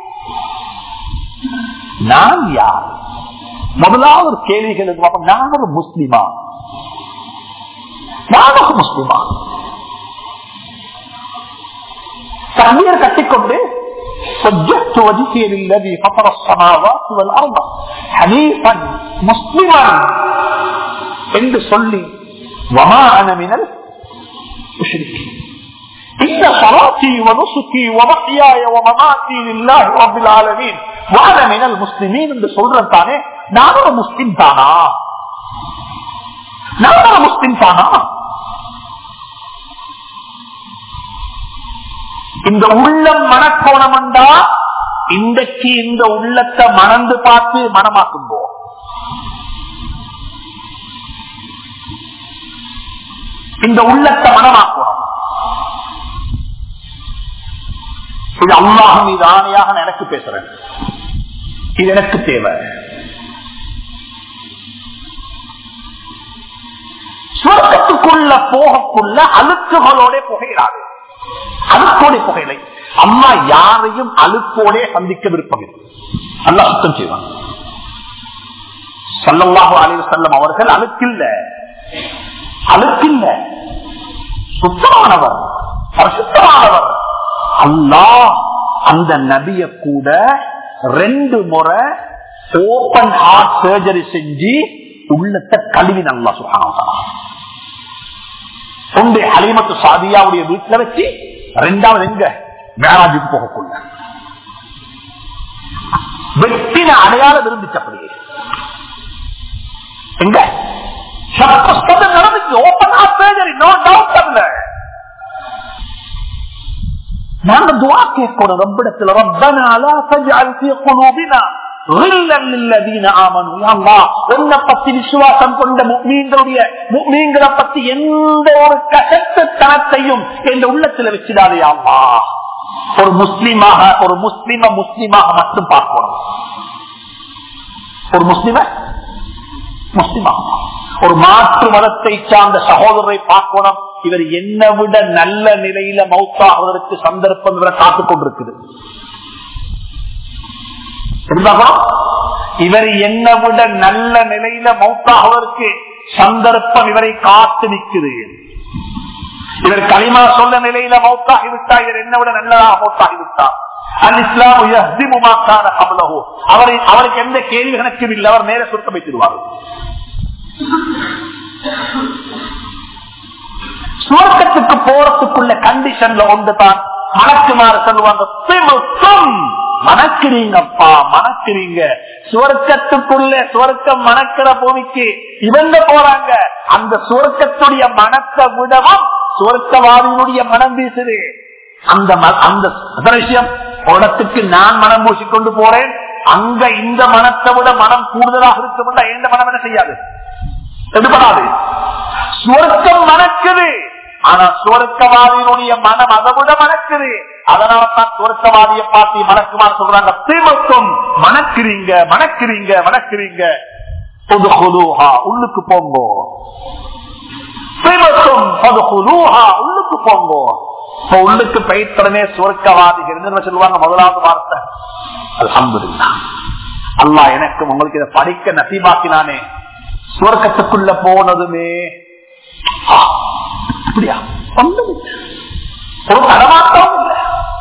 நான் யாரு, முதலாவது ஒரு கேள்விகள், நான் ஒரு முஸ்லிமா, நான் ஒரு முஸ்லிமா. தண்ணீர் கட்டிக்கொண்டு وجهت وجهي للذي فطر السماوات والارض حنيفا مسلما என்று சொல்லி وما انا من المشركين ان صلاتي ونسكي ومحياي ومماتي لله رب العالمين وانا من المسلمين என்று சொல்றேன் தானே நான் ஒரு முஸ்லிம் தானா இந்த உள்ளம் மனக்கோணம் என்றா இன்றைக்கு இந்த உள்ளத்தை மணந்து பார்த்து மனமாக்கும்போ இந்த உள்ளத்தை மனமாக்கணும். இது அல்லாஹ் மீது ஆணையாக நான் எனக்கு பேசுறேன். இது எனக்கு தேவை. சுவர்க்கத்துக்குள்ள போகக்குள்ள அழுக்குகளோட புகையிடாது. அழுக்கோட புகையிலை. அம்மா யாரையும் அழுக்கோட சந்திக்க விருப்பமில்லை. அல்லாஹ் சுத்தம் செய்வான். ஸல்லல்லாஹு அலைஹி வஸல்லம் அவர்கள் அழுக்கில்ல சுத்தமானவர், பரிசுத்தமானவர். அல்லாஹ் அந்த நபிய கூட 2 முறை ஓபன் ஹார்ட் சர்ஜரி செஞ்சு உள்ளத்தை கழுவின அல்லாஹ் சுப்ஹானஹு வ தஆலா. ஒன்று ஹலீமத்து சாதியாவுடைய வீட்டுல வச்சு, 2வது எங்க மேராஜுக்கு போகக்குள்ள வெட்டின அடையாளம் இருந்துச்சு. அப்படியே எங்க நடந்துச்சு open heart surgery, no doubt. அதுல நாங்க துஆ கேட்கணும் ரப்பிடத்துல, ரப்பனா லா தஜ்அல் ஃபீ குலூபினா கில்லல் லில்லதீன ஆமனூ. யா அல்லாஹ், உன்னை பத்தி விசுவாசம் கொண்ட முஃமின்களை பத்தி எந்த ஒரு கசப்புத்தனத்தையும் என்ற உள்ளத்துல வச்சிடாதே யா அல்லாஹ். ஒரு முஸ்லிமாக மட்டும் பார்க்கணும். ஒரு முஸ்லிமாக ஒரு மாற்று மதத்தை சார்ந்த சகோதரரை பார்க்கணும். இவர் என்னை விட நல்ல நிலையில மௌத்தாகுவதற்கு சந்தர்ப்பம் இவரை காத்துக் கொண்டிருக்குது. இவர் என்னை விட நல்ல நிலையில மௌத்தாகுவதற்கு சந்தர்ப்பம் இவரை காத்து நிற்குது. இவர் களிமா சொல்ல நிலையில மௌத்தாகிவிட்டா இவர் என்னை விட நல்லதாக மௌத்தாகிவிட்டார். அல் இஸ்லாம் யஹ்திமு மா கான கப்லஹு. அவருக்கு எந்த கேள்வி கணக்கும் இல்லை. அவர் நேர சுருக்கம் வைத்திருவார். சுவர்க்கத்துக்கு போறதுக்குள்ள கண்டிஷன்ல ஒன்றுதான் மணக்குமாறு சொல்லுவாங்க, மணக்கிறீங்கப்பா, மணக்கிறீங்க. சுவர்க்கம் மணக்கிற பூமிக்கு இவங்க போறாங்க. அந்த சுவர்க்கத்துடைய மனத்தை விடவும் சுவர்க்கவாதியினுடைய மனம் வீசுது. அந்த விஷயம் இடத்துக்கு நான் மனம் பூசிக்கொண்டு போறேன். அங்க இந்த மனத்தை விட மனம் கூடுதலாக இருக்கும். எந்த மனம் என்ன செய்யாது, எடுபடாது. சுவர்க்கம் மணக்குது. ஆனா சுவர்க்கவாதியினுடைய மனம் அதை விட மணக்குது. அதனால்தான் சுவர்க்கவாதியை பார்த்து மணக்குமாறு சொல்றாங்க, தீமத்தும் மணக்கிறீங்க, மணக்கிறீங்க, மணக்கிறீங்க. உள்ளுக்கு போங்கோ, உள்ளுக்கு போங்கோ. உள்ளுக்கு பெய்தடனே சுவர்க்கவாதிகள் சொல்லுவாங்க. முதலாவது வார்த்தை அல்ஹம்துலில்லாஹ், அல்லாஹ் எனக்கு உங்களுக்கு இதை படிக்க நசீபாக்கினானே. சுவர்க்கத்துக்குள்ள போனதுமே அப்படியா ஒரு தடமாட்டம் இல்லை.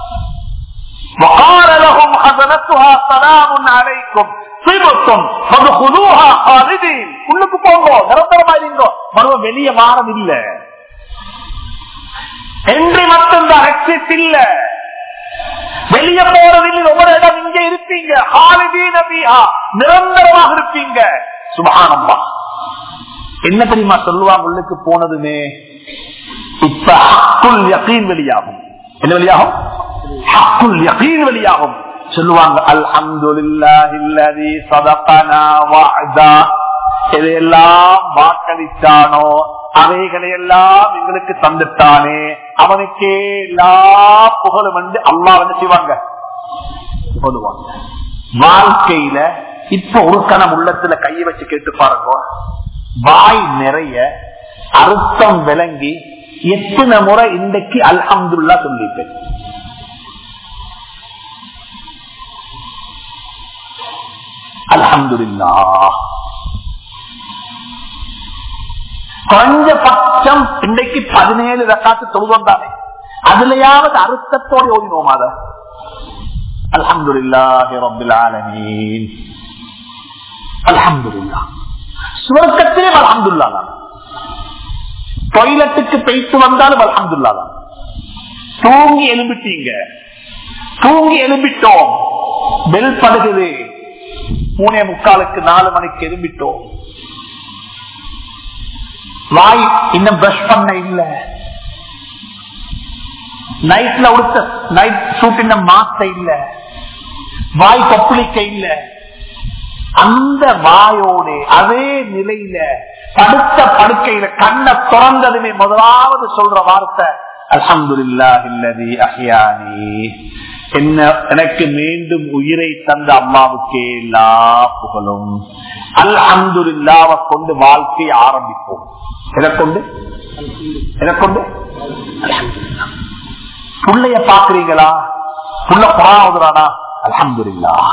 وقال لهم خزنتها سلام عليكم طبتم فادخلوها خالدين. உள்ளுக்கு போங்க, நிரந்தரமா இருங்கோ, மறுவ வெளியே மாறது இல்ல. என்றி மட்டும்தான் எக்ஸிட் இல்ல, வெளியே போறதில்லை. ஒவ்வொரு இடம் இங்க இருப்பீங்க. خالدين فيها, நிரந்தரமாக இருப்பீங்க. சுப்ஹானல்லாஹ். என்ன தெரியுமா சொல்லுவாங்க உள்ளுக்கு போனதுமே? இப்ப ஹக்குல் யகீன் வெளியாகும். என்ன வெளியாகும்? ஹக்குல் யகீன் வெளியாகும். சொல்லுவாங்க, அல்ஹம்துலில்லாஹில்லதீ ஸதகனா வஅதா. எதையெல்லாம் வாக்களித்தானோ அவைகளை எல்லாம் எங்களுக்கு தந்துட்டானே, அவனுக்கே எல்லா புகழும் வந்து அல்லாஹ் என்ன செய்வாங்க, சொல்லுவாங்க. வாழ்க்கையில இப்ப ஒரு கணம் உள்ளத்துல கையை வச்சு கேட்டு பாருங்க. வாய் நிறைய அர்த்தம் விளங்கி எத்தனை முறை இன்றைக்கு அல்ஹம்துலில்லாஹ் சொல்லிட்டேன். அல்ஹம்துலில்லாஹ் குறைஞ்சபட்சம் இன்றைக்கு 17 ரக்காத்து தொழுதோம் தானே, அதுலயாவது அர்த்தத்தோடு ஓதினோம். அல்ஹம்துலில்லாஹி ரப்பில் ஆலமீன். அல்ஹம்துலில்லாஹ். சுவர்க்கத்திலே அல்ஹம்துலில்லாஹ் தான். டாய்லெட்டுக்கு போயிட்டு வந்தாலும் அல்ஹம்துலில்லாஹ் தான். தூங்கி எழும்பிட்டீங்க, தூங்கி எழும்பிட்டோம், பெல் படுகுது 3:45 4 மணிக்கு எழும்பிட்டோம், வாய் இன்னும் பிரஷ் பண்ண இல்ல, நைட்ல உடுத்த நைட் சூட் இன்னும் மாத்த இல்ல, வாய் கொப்பளிக்க இல்ல, அந்த வாயோடு அதே நிலையில படுத்த படுக்கையில கண்ணை திறந்ததுமே முதலாவது சொல்ற வார்த்தை அல்ஹம்துலில்லாஹில்லதி அஹ்யானி, எனக்கு மீண்டும் உயிரை தந்த அல்லாவுக்கே எல்லா புகழும். அல்ஹம்துலில்லாஹ்வை கொண்டு வாழ்க்கையை ஆரம்பிப்போம். எனக்கொண்டு புள்ளைய பாக்குறீங்களா? புள்ள குர்ஆன் அல்ஹம்துலில்லாஹ்.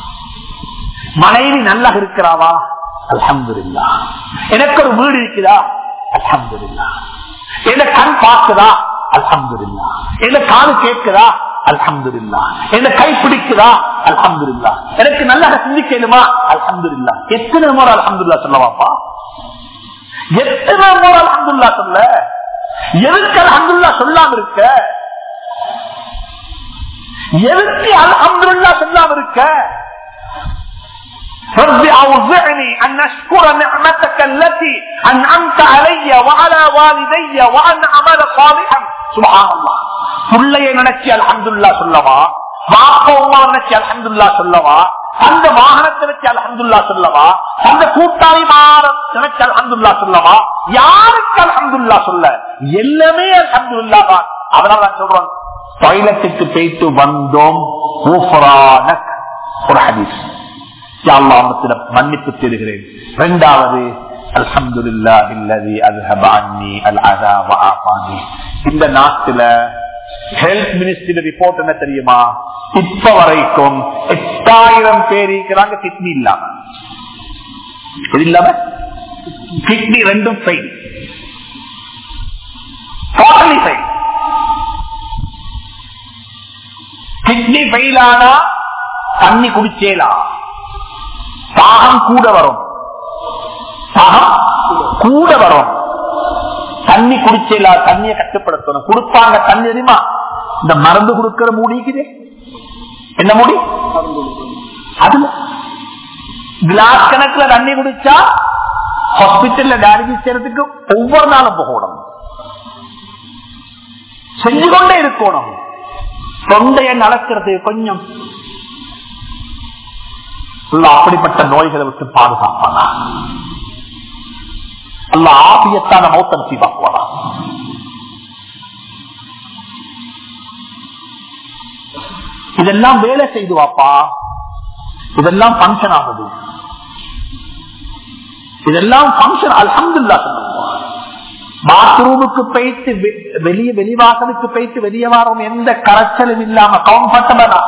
மனைவி நல்லா இருக்கிறாவா? அல்ஹம்துலில்லாஹ். எனக்கு ஒரு வீடு இருக்குதா? அல்ஹம்துலில்லாஹ். என்ன கண் பார்க்குதா? அல்ஹம்துலில்லாஹ். என்ன காது கேட்குதா? அல்ஹம்துலில்லாஹ். என்ன கை பிடிக்குதா? அல்ஹம்துலில்லாஹ். எனக்கு நல்லா சிந்திக்கணுமா? அல்ஹம்துலில்லாஹ். எத்தனை முறை அல்ஹம்துலில்லாஹ் சொல்லவாப்பா? எத்தனை முறை அல்ஹம்துலில்லாஹ் சொல்ல? எதுக்கு அல்ஹம்துலில்லாஹ் சொல்லாம இருக்க? எதுக்கு அல்ஹம்துலில்லாஹ் சொல்லாம இருக்க? رب أوزعني أن أشكر نعمتك التي أنعمت علي وعلى والدي وأن أعمل صالحا. سبحان الله. புள்ளைய நினைச்சு அல்ஹம்துலில்லாஹ் சொல்லவா? வாப்பா நினைச்சு அல்ஹம்துலில்லாஹ் சொல்லவா? அந்த வாகனத்தை வச்சு அல்ஹம்துலில்லாஹ் சொல்லவா? அந்த கூட்டாளி நினைச்சு அல்ஹம்துலில்லாஹ் சொல்லவா? யாருக்கு அல்ஹம்துலில்லாஹ் சொல்ல? எல்லாமே அல்ஹம்துலில்லாஹ் தான். அதனால நான் சொல்றேன், டாய்லெட்டுக்கு போயிட்டு வந்தோம், ஒரு ஹதீஸ், மன்னிப்பு தேடுகிறேன். இரண்டாவது அல்ஹம்துலில்லாஹில்லதி அஸ்ஹப அன்னி அல்அஸா வ ஆஃபானி. இந்த நாட்டில ஹெல்த் மினிஸ்ட்ரி ரிப்போர்ட் என்ன தெரியுமா? இப்ப வரைக்கும் 8000 பேர் இருக்கிறாங்க கிட்னி இல்லாம. இது இல்லாம கிட்னி ரெண்டும் fail, totally fail. Kidney fail ஆனா தண்ணி குடிச்சேலாம், தாகம் கூட வரும், தாகம் கூட வரும். தண்ணி குடிச்சேலா, தண்ணியை கட்டுப்படுத்தணும். கொடுப்பாங்க தண்ணி தெரியுமா? இந்த மருந்து கொடுக்கிற மூடிக்குது, என்ன மூடி? அதுல கிளாஸ் கணக்குல தண்ணி குடிச்சா ஹாஸ்பிட்டல்ல டயாலிசிஸ் செய்யறதுக்கு ஒவ்வொரு நாளும் போகணும், செஞ்சு கொண்டே இருக்கணும். தொண்டைய நடக்கிறது கொஞ்சம் அப்படிப்பட்ட நோய்களை விட்டு பாதுகாப்பானா? அல்ல ஆபியத்தான மௌத்தம் சீவாக்குவானா? இதெல்லாம் வேலை செய்து வாப்பா, இதெல்லாம் பங்கன் ஆகுது, இதெல்லாம் பங்கன். அல்ஹம்துலில்லாஹ் சொல்லுவோம். பாத்ரூமுக்கு போயிட்டு வெளிவாசலுக்கு போயிட்டு வெளியே வரோம், எந்த கரைச்சலும் இல்லாம கம்ஃபர்டபிளா.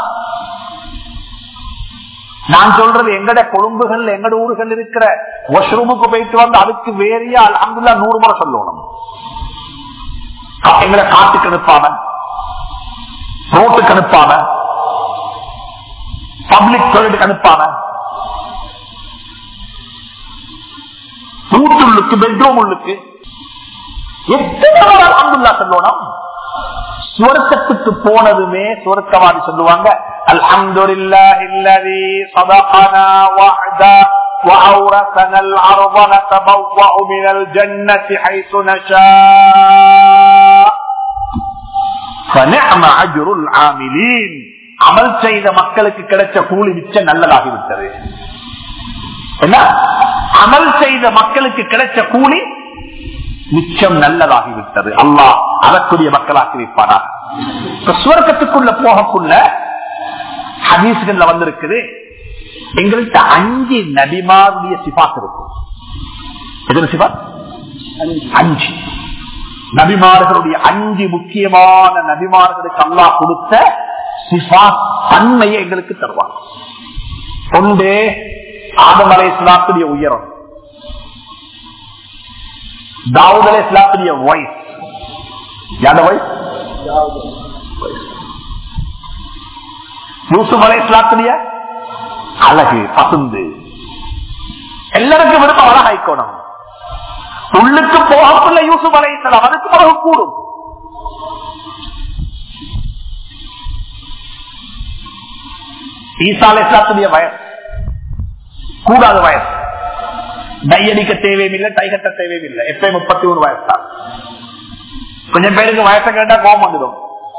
நான் சொல்றது எங்கட கொழும்புகள் எங்கட ஊர்கள் இருக்கிற வாஷ்ரூமுக்கு போயிட்டு வந்து அதுக்கு வேறையா அல்ஹம்துலில்லாஹ் 100 முறை சொல்லணும். எங்களை காட்டுக்கு அனுப்பாம, ரோட்டுக்கு அனுப்பாம, பப்ளிக் டாய்லெட்டுக்கு அனுப்பாம, வீட்டுள்ளுக்கு பெட்ரூம் உள்ளுக்கு எத்தனை முறை அல்ஹம்துலில்லாஹ் சொல்லணும். சுவர்க்கத்துக்கு போனதுமே சுவர்க்கவாதி சொல்லுவாங்க, அல்ஹம்துலில்லாஹில்லதி ஸதகனா வஅதா வஅௌரஸனா அல்-அர்ض நதபவ்வஉ மினல் ஜன்னதி ஹைஸு நஷா ஃபநிஅம அஜ்ருல் ஆமிலீன். அமல் செய்த மக்களுக்கு கிடைச்ச கூலி மிச்சம் நல்லதாகிவிட்டது. என்ன? அமல் செய்த மக்களுக்கு கிடைச்ச கூலி மிச்சம் நல்லதாகிவிட்டது. அல்லாஹ் அதற்குரிய மக்களாக்கி வைப்பானா? சுவர்க்கத்துக்குள்ள போகக்குள்ள ஹதீஸ்கள்ல வந்திருக்குது, எங்கள்கிட்ட 5 நபிமாருடைய சிபாத் இருக்கும். எத்தனை சிபாத்? 5 நபிமார்களுடைய 5 முக்கியமான நபிமார்களுக்கு அல்லாஹ் கொடுத்த சிபாத் தன்மையை எங்களுக்கு தருவாங்க. ஒன்று, ஆதம் அலைஹிஸ்ஸலாத்துடைய உயரம், தாவூத் அலைஹிஸ்ஸலாத்துடைய வயசு. யாரோட வயசு? யூசுப் அலைஹிஸ்ஸலாத்துடைய அழகு பசுந்து எல்லாருக்கும் விருப்பம் அழகாய்க்கணும். உள்ளுக்கு போகக்குள்ள யூசுப் அலைஹிஸ்ஸலாம் அதுக்கு பிறகு கூடும். ஈசா அலைஹிஸ்ஸலாத்துடைய வயசு கூடாத வயசு, டையடிக்க தேவையும் இல்லை, டைகட்ட தேவையும் இல்லை. எப்பயும் 31 வயசு தான். கொஞ்சம் பேருக்கு வயசை கேட்டா கோபம் வந்துடும்.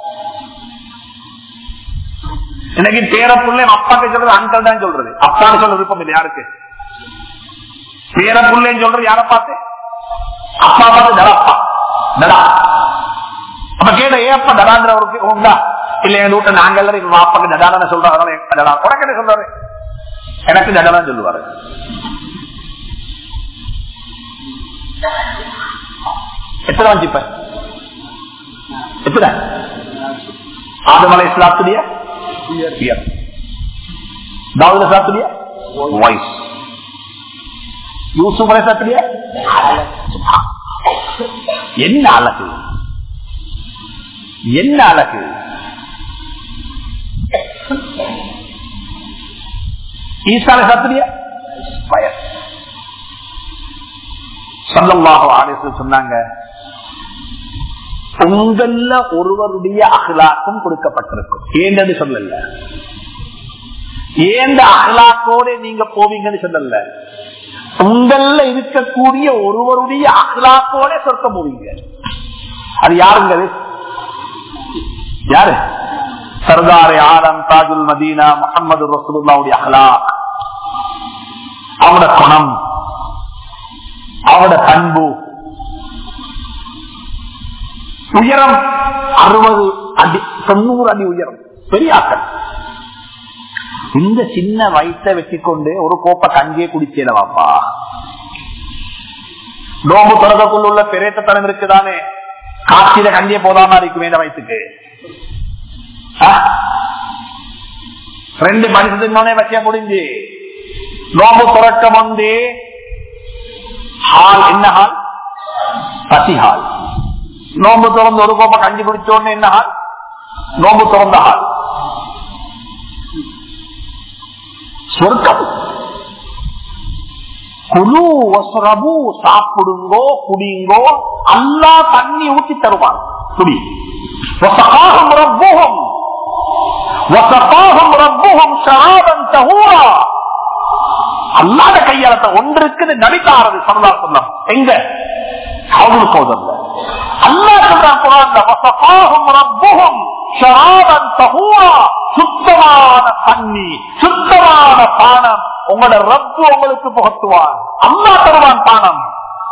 இன்னைக்கு பேரப்புள்ள அப்பாக்கு சொல்றது அங்கிள் தான் சொல்றது, அப்பான்னு சொல்ற விருப்பம் இல்லை யாருக்கு. பேரப்புள்ளன்னு சொல்றது யாரை பார்த்து? அப்பா பார்த்து டடாப்பா டடா. அப்ப கேட்ட ஏப்பா டடான்றவருக்கு உண்டா இல்ல? எங்க வீட்டை நாங்க எல்லாரும் அப்பாக்கு டடான சொல்றாங்க. டடா உனக்கு என்ன சொல்றாரு? எனக்கு டடாதான் சொல்லுவாரு. எத்தனை வந்து இப்ப எத்தனை? ஆதம் அலைஹிஸ்ஸலாத்துடைய தாவூத் அலைஹிஸ்ஸலாத்துடைய வாய்ஸ், யூசுப் அலைஹிஸ்ஸலாத்துடைய என்ன அழகு, என்ன அழகு. ஈசா அலைஹிஸ்ஸலாத்துடைய வயசு. ஸல்லல்லாஹு அலைஹி வஸல்லம் சொன்னாங்க, உங்கள ஒருவருடைய அஹ்லாக்கும் கொடுக்கப்பட்டிருக்கும். ஏன்னு சொல்லல, ஏந்த அஹ்லாக்கோட நீங்க போவீங்கன்னு சொல்லல, உங்கள இருக்கக்கூடிய ஒருவருடைய அஹ்லாக்கோட சொர்க்கம் போவீங்க. அது யாருங்க? யாரு? சர்தாரே ஆலம் தாஜுல் மதீனா முஹம்மது ரசூலுல்லாஹ்வுடைய அஹ்லாக், அவரோட குணம், அவரோட பண்பு. உயரம் 60 அடி 90 அடி உயரம், பெரிய ஆக்கள். இந்த சின்ன வயிற்றை வெட்டிக்கொண்டு ஒரு கோப்பை கஞ்சியை குடிச்சேலவாப்பா. நோம்பு தொடர்புக்குள்ள உள்ள பெரியத்தனம் இருக்குதானே, காட்சியில கஞ்சியை போதாம இருக்குமே இந்த வயிற்றுக்கு. 2 மனுஷத்துக்கு வச்சியா முடிஞ்சு நோம்பு தொடக்கம் வந்து ஹால் என்ன ஹால்? பசி ஹால். நோம்பு திறந்து ஒரு கோப்பை கஞ்சி குடிச்சோன்னு என்ன ஹால்? நோம்பு திறந்த ஹால். சொர்க்கம். குலு வஸ்ரபு, சாப்பிடுங்கோ குடிங்கோ, அல்லாஹ் தண்ணி ஊற்றி தருவான். குடி. வஸகாஹும் ரப்புஹும் வஸகாஹும் ரப்புஹும் ஷராபன் தஹூரா. அல்லாஹ்வுடைய கையாளத்தை ஒன்று இருக்குது நபித்தாரது ஸல்லல்லாஹு அலைஹி வஸல்லம். எங்க? ஹவுல் கௌதர்ல. அல்லாஹ் சொல்றான் குர்ஆன்ல, வஸகாஹும் ரப்புஹும் ஷராபன் தஹூரா. சுத்தமான தண்ணி, சுத்தமான பானம் உங்களோட ரப்பு உங்களுக்கு புகட்டுவான். அல்லாஹ் தருவான் பானம்.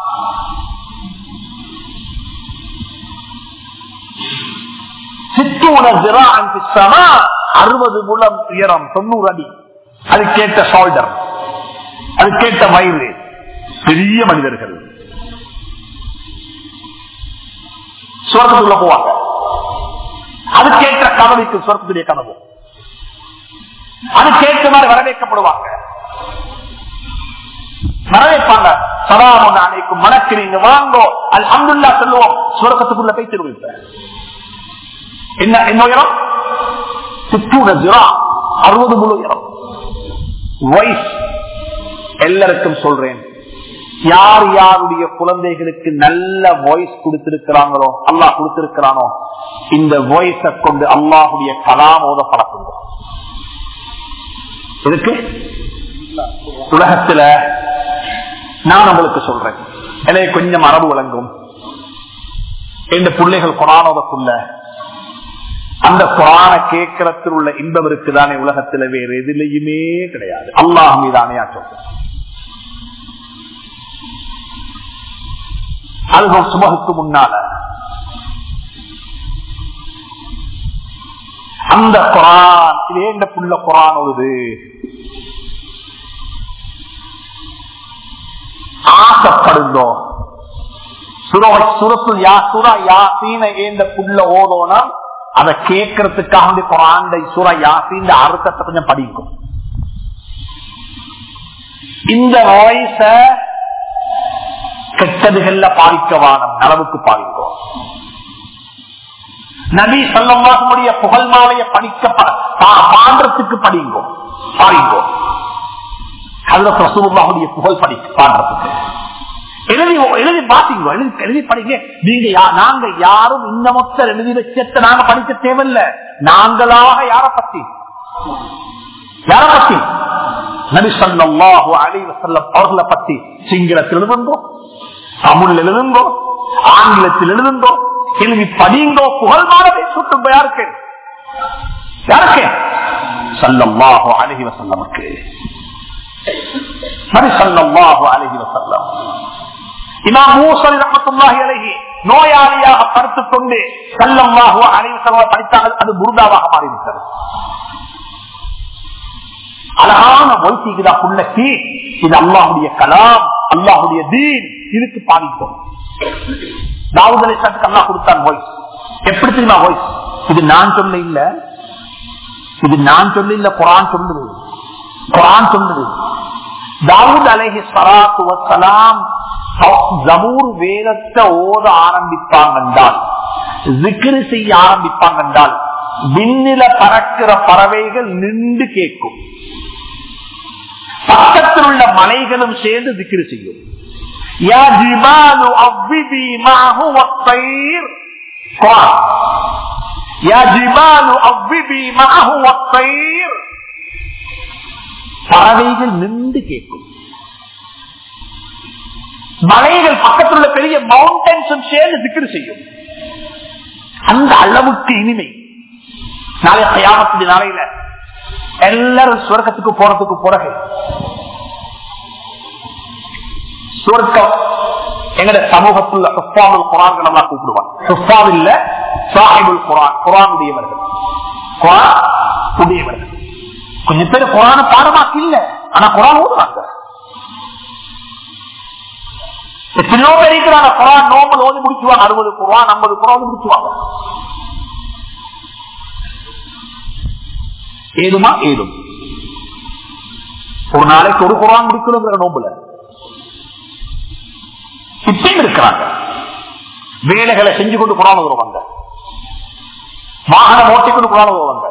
சித்தூன ஸிராஅன் ஃபிஸ் ஸமா, 60 முழம் உயரம், 90 அடி. அது கேட்ட ஷோல்டர், அது கேட்ட வயிறு. பெரிய மனிதர்கள் சொர்க்கத்துக்குள்ள போவாங்க. அது கேட்ட கனவுக்கு சொர்க்கத்துடைய கனவு. அது கேட்ட மாதிரி வரவேற்கப்படுவாங்க. வரவேற்பாங்க. சலாம் அலைக்கும், மணக்கிறீங்க வாங்கோ, அல்ஹம்துலில்லாஹ் சொல்லுவோம். சொர்க்கத்துக்குள்ள போய் திரும்ப என்ன என்ன உயரம்? 60 முழு உயரம். வாய்ஸ் எல்லாருக்கும் சொல்றேன், யார் யாருடைய குழந்தைகளுக்கு நல்ல வாய்ஸ் கொடுத்திருக்கிறாங்களோ, அல்லாஹ் கொடுத்திருக்கிறானோ, இந்த வாய்ஸை கொண்டு அல்லாஹுடைய கலாம் ஓத பழக்குங்க. இதுக்கு உலகத்துல நான் உங்களுக்கு சொல்றேன், எனவே கொஞ்சம் அரபு விளங்கும். இந்த பிள்ளைகள் குரானோதக்குள்ள அந்த குரான கேட்கறத்தில் உள்ள இன்பம் இருக்குதானே உலகத்துல வேறு எதிலையுமே கிடையாது. அல்லாஹ் மீதானே சொல்றேன். அது சுபகுக்கு முன்னால அந்த குரான், இது ஏண்ட புள்ள குரான் ஓடுது, ஆசைப்படுந்தோ சுரத்துல் யாசூரா யாசீன ஏண்ட புள்ள ஓதோனா அதை கேட்கறதுக்காக குரான் சூரா யாசீன் அர்த்தத்தை கொஞ்சம் படிக்கும். இந்த வாய்ஸ கெட்டதுகள்ல பாதிக்கவான அளவுக்கு பாதிக்கும். நபி ஸல்லல்லாஹு புகழ் மாலையை படிக்க பாடுறதுக்கு படிங்கோ பாருங்கோ. ஹஜ்ரத் ரசூலுல்லாஹுடைய புகழ் பாடுறதுக்கு எழுதி பாத்தீங்க, எழுதி படிங்க. நீங்க நாங்க யாரும் இந்த மொத்த எழுதி வச்சத்தை நாங்க படிக்க தேவையில்லை. நாங்களாக யார பத்தி நபி ஸல்லல்லாஹு அலைஹி வஸல்லம் அவர்களை பத்தி சிங்களத்தில் எழுதுங்கோ, தமிழில் எழுதுங்கோ, ஆங்கிலத்தில் எழுதுங்கோ, எழுதி படிங்கோ. புகழ் மாலவை சுட்டும் யாருக்கு ஸல்லல்லாஹு அலைஹி வஸல்லமுக்கு. நபி ஸல்லல்லாஹு அலைஹி வஸல்லம் இமாம் மூஸலி ரஹ்மத்துல்லாஹி அலைஹி நோயாளியாக படுத்துக் கொண்டு ஸல்லல்லாஹு அலைஹி வஸல்லம் படித்தால் அது புர்தாவாக மாறிவிட்டது. அழகான மொழிக்குதா புள்ளக்கு, இது அல்லாஹுடைய கலாம், அல்லாஹுடைய தீன், இதுக்கு பாதிக்கும். தாவூத் அலைஹிஸ்ஸலாத்துக்கு அல்லாஹ் கொடுத்தான் வாய்ஸ். எப்படி தெரியுமா வாய்ஸ்? இது நான் சொல்ல இல்ல, இது நான் சொல்ல இல்ல, குர்ஆன் சொல்லுது. குர்ஆன் சொல்லுது தாவூத் அலைஹிஸ்ஸலாத்து வஸ்ஸலாம் ஜபூர் வேதத்தை ஓத ஆரம்பிப்பாங்க என்றால், ஜிக்ர் செய்ய ஆரம்பிப்பாங்க என்றால், விண்ணில பறக்கிற பறவைகள் நின்று கேட்கும், பக்கத்தில் உள்ள மலைகளும் சேர்ந்து ஜிக்ர் செய்யும். யா ஜிபாலு அவ்விபி மஅஹு வத்தைர், யா ஜிபாலு அவ்விபி மஅஹு வத்தைர், பறவைகள் நின்று கேட்கும். மலைகள் பக்கத்தில் உள்ள பெரிய மவுண்டன்ஸும் சேர்ந்து ஜிக்ர் செய்யும். அந்த அளவுக்கு இனிமை. நாளை கியாமத்துடைய நாளையில எல்லாரும் சுவர்க்கத்துக்கு போறதுக்கு பிறகு சுவர்க்கம் எங்கட சமூகத்தில் ஹுஃபாதுல் குர்ஆன் நல்லா கூப்பிடுவாங்க. ஹுஃபாத் இல்ல, சாஹிபுல் குர்ஆன், குர்ஆன் உடையவர்கள், குர்ஆன் உடையவர்கள். கொஞ்சம் பேர் குர்ஆனை பாடமாக்கி இல்ல, ஆனா குர்ஆன் ஓதுவாங்க. எத்தனையோ பேர் இருக்கிறாங்க குர்ஆன் நோம்பல் ஓதி முடிச்சுவாங்க, 60 குர்ஆன் 50 குர்ஆன் முடிச்சுவாங்க. ஏதுமா ஏதும் ஒரு நாளைக்கு ஒரு குர்ஆன் முடிக்கணுங்கிற நோம்புல இப்பயும் இருக்கிறாங்க. வேலைகளை செஞ்சு கொண்டு குர்ஆன் ஓதுவாங்க, வாகனம் ஓட்டிக்கொண்டு குர்ஆன் ஓதுவாங்க.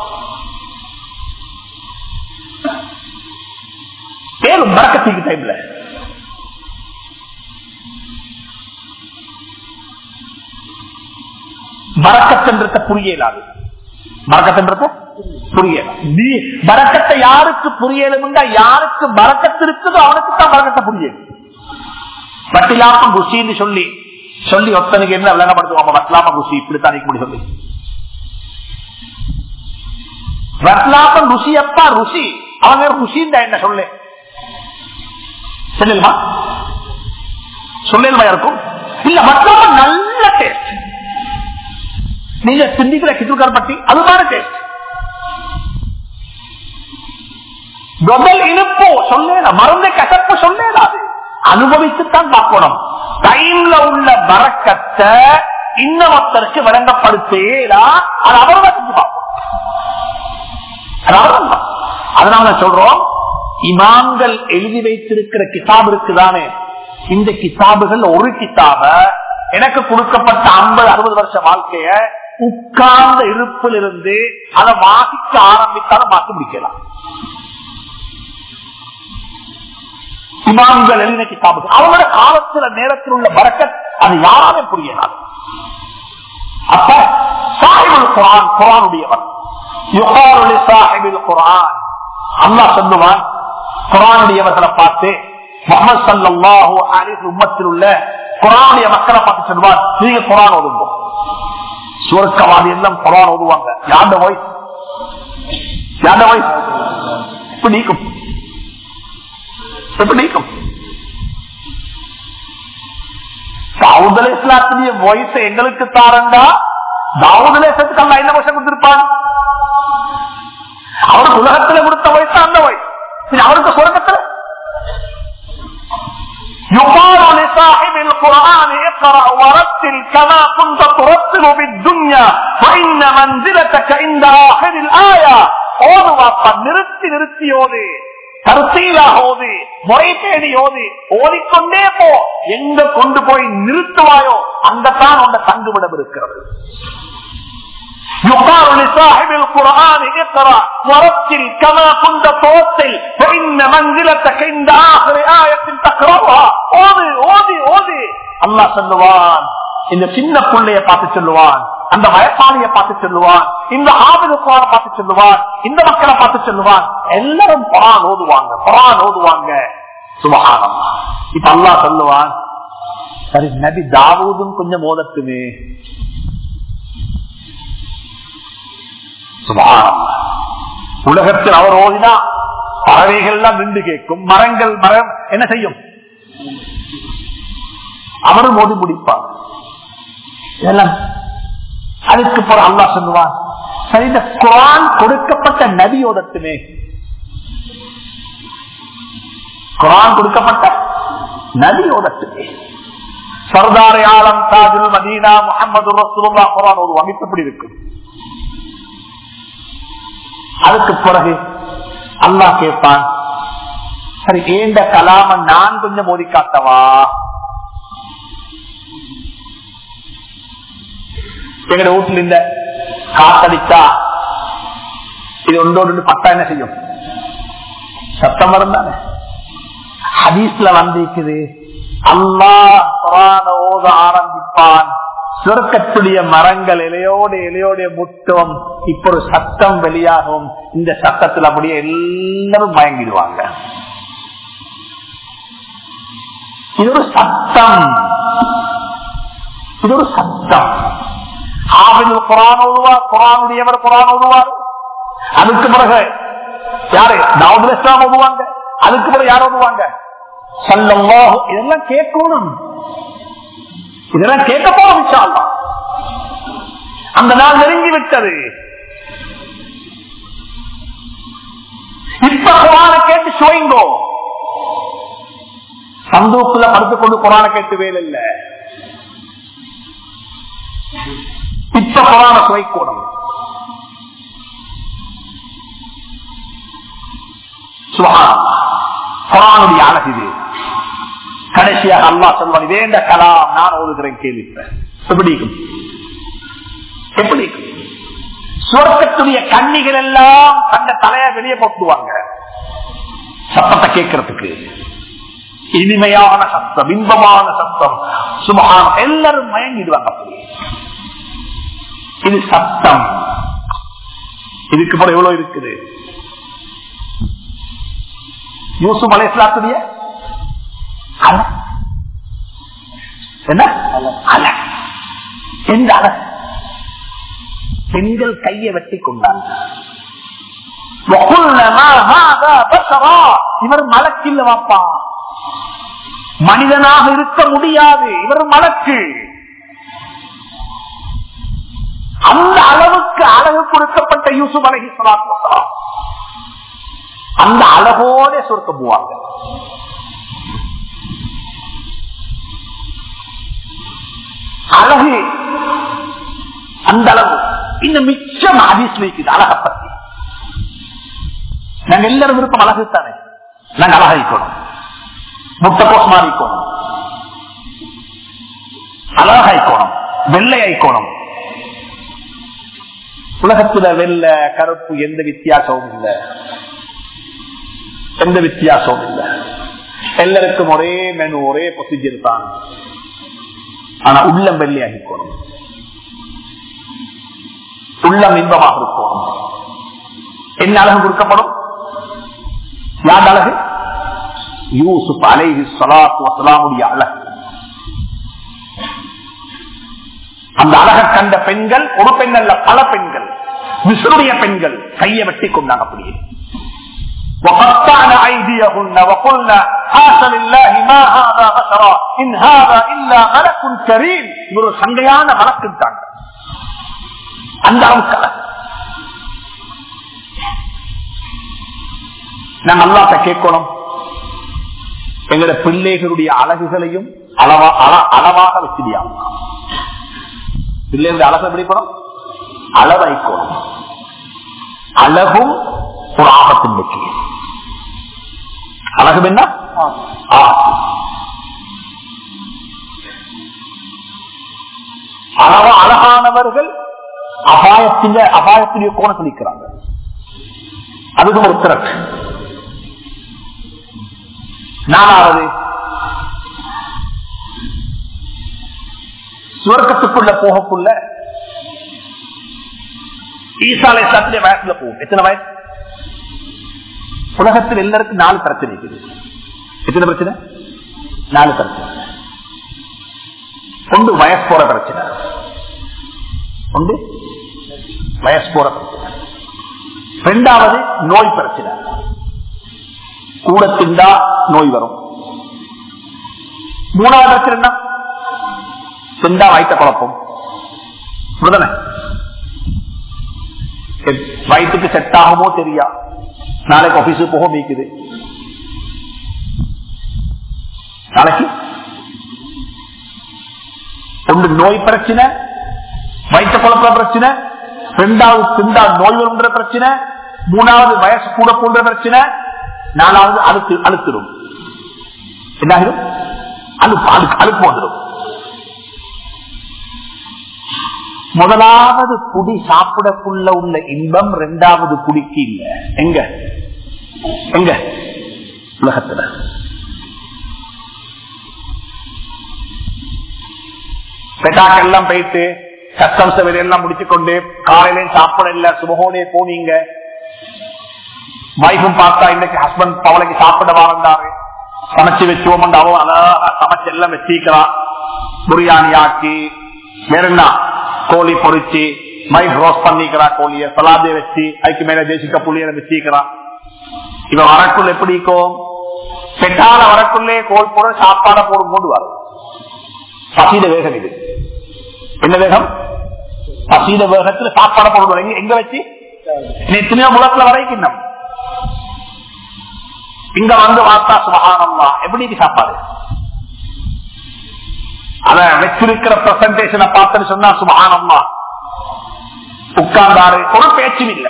ஏதும் பரக்கத்துக்கு டைம்ல பரக்கத்தன்றத புரியலாது. பரக்கத்தன்றத புரியல. பரக்கத்தை யாருக்கு புரியலும்டா, யாருக்கு பரக்கத்து இருக்குதோ அவனுக்கு தான் பரக்கத்தை புரியலும். வட்டிலாம குஷின்னு சொல்லி சொல்லி ஒத்தனுக்கு என்ன விளங்கப்படுத்துவாங்க, வட்லாம குஷி இப்படித்தான் இப்படி சொல்லி வட்லாம ருசி அப்பா ருசி அவங்க ருசிண்டா என்ன சொல்லு சொல்லலுமா, சொல்லலுமா இருக்கும் இல்ல. வட்லாம நல்ல டேஸ்ட், நீங்க சிந்திக்கிற கிட்டுக்கார் பட்டி அதுமான டேஸ்ட். முதல் இனிப்போ சொல்ல மருந்தை கசப்பு சொல்லேடாது, அனுபவித்துத்தான் பார்க்கணும். டைம்ல உள்ள பரக்கத்தை இன்னொருத்தருக்கு வழங்கப்படுத்தேடா, அது அவர்தான் செஞ்சு பார்ப்போம். அதனால சொல்றோம், இமாம்கள் எழுதி வைத்திருக்கிற கிதாப் இருக்குதானே, இந்த கிதாபுகள் ஒரு கிதாப எனக்கு கொடுக்கப்பட்ட 50-60 வருஷ வாழ்க்கைய உட்கார்ந்த இருப்பில் இருந்து அதை வாசிக்க ஆரம்பித்தாலும் மாற்றி முடிக்கலாம். இமாம்கள் எழுதின கிதாபுகள் அவங்களோட காலத்துல நேரத்தில் உள்ள பரக்கத் அது யாராலே புரியலாம். அப்ப சாஹிபுல் குர்ஆன், குர்ஆனுடையவர், யுகாலு லிசாஹிபில் குர்ஆன், அல்லாஹ் சொல்லுவான் குர்ஆனுடையவர்களை பார்த்து, முஹம்மது ஸல்லல்லாஹு அலைஹி உம்மத்தில் உள்ள குர்ஆனுடைய மக்களை பார்த்து சொல்வார், நீங்க குர்ஆன் ஓதுங்க. சுவர்க்கவாதி எல்லாம் குர்ஆன் ஓதுவாங்க. யாண்ட வாய்ஸ் இப்படி நீக்கும், எப்படி நீக்கும். தாவூத் அலைஹிஸ்ஸலாத்துடைய வாய்ஸ் எங்களுக்கு தாரண்டா, தாவூத் அலைஹிஸ்ஸலாத்துக்கு அல்லாஹ் என்ன வருஷம் கொடுத்திருப்பான்? அவருக்கு உலகத்துல கொடுத்த வாய்ஸ் அந்த வாய்ஸ், அவருக்கு சுவர்க்கத்துல يقال لصاحب القرآن اقرأ ورتل كما كنت ترتل بالدنيا فإن منزلتك عند آخر الآية. நிறுத்தி நிறுத்தி ஓது, தர்சீலாக ஓது, முறை தேடி ஓது, ஓதிக்கொண்டே போ. எங்க கொண்டு போய் நிறுத்துவாயோ அங்கத்தான் உங்க தங்குவிடம் இருக்கிறது. يقال لصاحب القرآن اقرأ ورتل كما كنت ترتل فإن منزلتك عند آخر آية تقرأها. ஓது ஓது ஓது. அல்லாஹ் சொல்லுவான், இந்த சின்ன பிள்ளைய பார்த்து சொல்லுவான், அந்த வயசானிய பார்த்து சொல்லுவான், இந்த ஆபிது குர்ஆனை பார்த்து சொல்லுவான், இந்த மக்களை பார்த்து சொல்லுவான். எல்லாரும் குர்ஆன் ஓதுவாங்க, குர்ஆன் ஓதுவாங்க. சுப்ஹானல்லாஹ். இப்ப அல்லாஹ் சொல்லுவான், சரி நபி தாவூதும் கொஞ்சம் ஓதட்டுமே. உலகத்தில் அவர் ஓதினா பறவைகள் நின்று கேட்கும், மரங்கள் மரம் என்ன செய்யும், அவரும் ஓதி முடிப்பார். அதுக்கு பிறகு அல்லாஹ் சொல்லுவான், சரி இந்த குர்ஆன் கொடுக்கப்பட்ட நபியோடத்துமே, குர்ஆன் கொடுக்கப்பட்ட நபியோடத்துமே. சர்தார் ஆலம் தாஜுல் மதீனா முஹம்மது ரசூலுல்லாஹ் குர்ஆன் ஒரு வகித்தப்படி இருக்கு. அதுக்கு பிறகு அல்லாஹ் கேட்பான், சரி ஏண்ட கலாம நான் கொஞ்சம் மோதி காட்டவா. எங்க வீட்டுல இந்த காத்தடிச்சா இது ஒன்றோடு பட்டா என்ன செய்யும், சத்தம் வரும் தானே. ஹதீஸ்ல வந்திருக்குது, அல்லாஹ் குர்ஆனை ஓத ஆரம்பிப்பான், சொர்க்கத்துடைய மரங்கள் இலையோட முட்டும், இப்ப ஒரு சத்தம் வெளியாகும். இந்த சத்தத்தில் அப்படியே எல்லாரும் மயங்கிடுவாங்க. இது ஒரு சத்தம், இது ஒரு சத்தம். குர்ஆன் ஓதுவார், குர்ஆனுடையவர் குர்ஆன் ஓதுவார். அதுக்கு பிறகு யாரு, தாவூத் அலைஹிஸ்ஸலாம் ஓதுவாங்க. அதுக்கு பிறகு யார் ஓதுவாங்க, ஸல்லல்லாஹு. இதெல்லாம் கேட்கணும், இதெல்லாம் கேட்க போறோம் இன்ஷா அல்லாஹ். அந்த நாள் நெருங்கி விட்டது. இப்ப குர்ஆனை கேட்டு சுவைங்கோ. சந்தூக்குள்ள படுத்துக்கொண்டு குர்ஆனை கேட்டு வேலை இல்ல. இப்ப குர்ஆனை சுவைக்கணும். சுப்ஹானல்லாஹ். குர்ஆனுடைய அழகு இது. கடைசியாக அல்லாஹ் சொல்வான், வேண்ட கலாம் நான் ஓதுகிறேன் கேள்விப்பேன். எப்படி எப்படி சுவர்க்கத்துடைய கன்னிகள் எல்லாம் தந்த தலையை வெளியே போட்டுவாங்க சத்தத்தை கேட்கறதுக்கு. இனிமையான சத்தம், இன்பமான சத்தம், சுபஹான், எல்லாரும் மயங்கிடுவாங்க. அப்படியே இது சத்தம். இதுக்கு பிறகு எவ்வளவு இருக்குது. யூசுப் அலைஹிஸ்ஸலாத்துடைய என்ன அல, எந்த அல, பெண்கள் கையை வெட்டி கொண்டாங்க. இவர் மலக்கில்ல வாப்பா, மனிதனாக இருக்க முடியாது, இவர் மலக்கு. அந்த அளவுக்கு அழகு கொடுக்கப்பட்ட யூசுப் அலைஹிஸ்ஸலாத்து வஸ்ஸலாம் அந்த அழகோட சொர்க்கம் போவாங்க. அழகு அந்த அளவு. இந்த மிச்சம் ஹதீஸ்ல இருக்குது அழகை பத்தி. நாங்க எல்லாரும் விருப்பம் அழகு தானே. நாங்க அழகாய்க்கணும், முட்டைக்கோஸ் மாறிக்கணும், அழகாய்க்கணும், வெள்ளையாய்க்கணும். உலகத்துல வெள்ளை கருப்பு எந்த வித்தியாசமும் இல்லை, எந்த வித்தியாசமும் இல்லை. எல்லாருக்கும் ஒரே மெனு, ஒரே ப்ரொசீஜர் தான். ஆனா உள்ளம் வெள்ளையாகிக்கணும், உள்ளம் இன்பமாக இருக்கணும். என்ன அழகு கொடுக்கப்படும்? யார் அழகு? யூசுப் அலைஹிஸ்ஸலாத்து வஸ்ஸலாமுடைய அழகு. அந்த அழகை கண்ட பெண்கள் ஒரு பெண் அல்ல, பல பெண்கள், மிஸ்ருடைய பெண்கள் கையை வெட்டி கொண்டாங்க. அப்படியே وقطعنا أيديهن وقلنا حاش لله ما هذا بشرا إن هذا إلا ملك كريم. ஒரு சங்கையான மலக்கு தான். அந்த அளவுக்கு நாங்க அல்லாஹ்ட்ட கேட்கணும், எங்களோட பிள்ளைகளுடைய அழகுகளையும் அளவாக வச்சிடியாங்க. பிள்ளைகளுடைய அழகு எப்படி போனோம்? அளவாய்க்கணும். அழகும் ஒரு ஆபத்தின் வெற்றி. அழகு என்ன? அழகானவர்கள் அபாயத்திலேயே கோணத்தில் நிற்கிறாங்க. அதுக்கு ஒரு திறக்கு. நாலாவது, சுவர்க்கத்துக்குள்ள போகக்குள்ள ஈசா அலைஹிஸ்ஸலாத்துடைய வயசுல போகும். எத்தனை வயசு? உலகத்தில் எல்லாருக்கும் 4 பிரச்சனை இருக்குது. எத்தனை பிரச்சனை? 4 பிரச்சனை. ஒன்று வயசு போற பிரச்சனை, ஒன்று வயசு போற பிரச்சனை, இரண்டாவது நோய் பிரச்சனை, கூட திண்டா நோய் வரும். மூணாவது பிரச்சனை திண்டா வயிற்ற குழப்பம். வயிற்றுக்கு செட் ஆகுமோ தெரியா, நாளைக்கு ஆபீஸுக்கு போக மீக்குது, நாளைக்கு ஒன்று நோய் பிரச்சனை, வயிற்று குழப்ப பிரச்சனை, இரண்டாவது திண்டா நோய் வருகின்ற பிரச்சனை, மூணாவது வயசு கூட போன்ற பிரச்சனை, நாலாவது அழுத்திடும். என்னாகிடும்? அழுப்பு வந்துடும். முதலாவது குடி சாப்பிடக்குள்ள உள்ள இன்பம் இரண்டாவது குடிக்கு இல்ல. எங்க எங்க உலகத்துல பெட்டாக்கெல்லாம் போயிட்டு கஸ்டம்ஸ் எல்லாம் முடிச்சுக்கொண்டு காலையில சாப்பிட இல்ல, சுபகோனே போனீங்க. வைஃபும் பார்த்தா இன்னைக்கு ஹஸ்பண்ட் பவளைக்கு சாப்பிட வாழ்ந்தாரு, சமைச்சு வச்சுவோம், அழகா சமைச்சு எல்லாம் வச்சிருக்கிறான். பிரியாணி ஆக்கி வேற என்ன கோழி பொறிச்சு வைஃப் ரோஸ்ட் பண்ணிக்கிறா, கோழிய சலாதே வச்சு அதுக்கு மேல தேசிக்க புள்ளிய வச்சிருக்கிறான். இவன் வரக்குள்ள எப்படி இருக்கும்? பெட்டால வரக்குள்ளே கோல் போட சாப்பாட போடும் போது வரும். பசீத வேகம் இது. என்ன வேகம்? பசீத வேகத்துல சாப்பாட போடுவோம். எங்க வச்சு? எத்தனையோ முகத்துல வரைக்கும் இங்க வந்து வார்த்தா சுபஹானல்லாஹ். எப்படி சாப்பாடு? அத வச்சிருக்கிற பிரசன்டேஷனை பார்த்து சொன்னா சுபஹானல்லாஹ். உட்கார்ந்தாரு, ஒரு பேச்சும் இல்லை.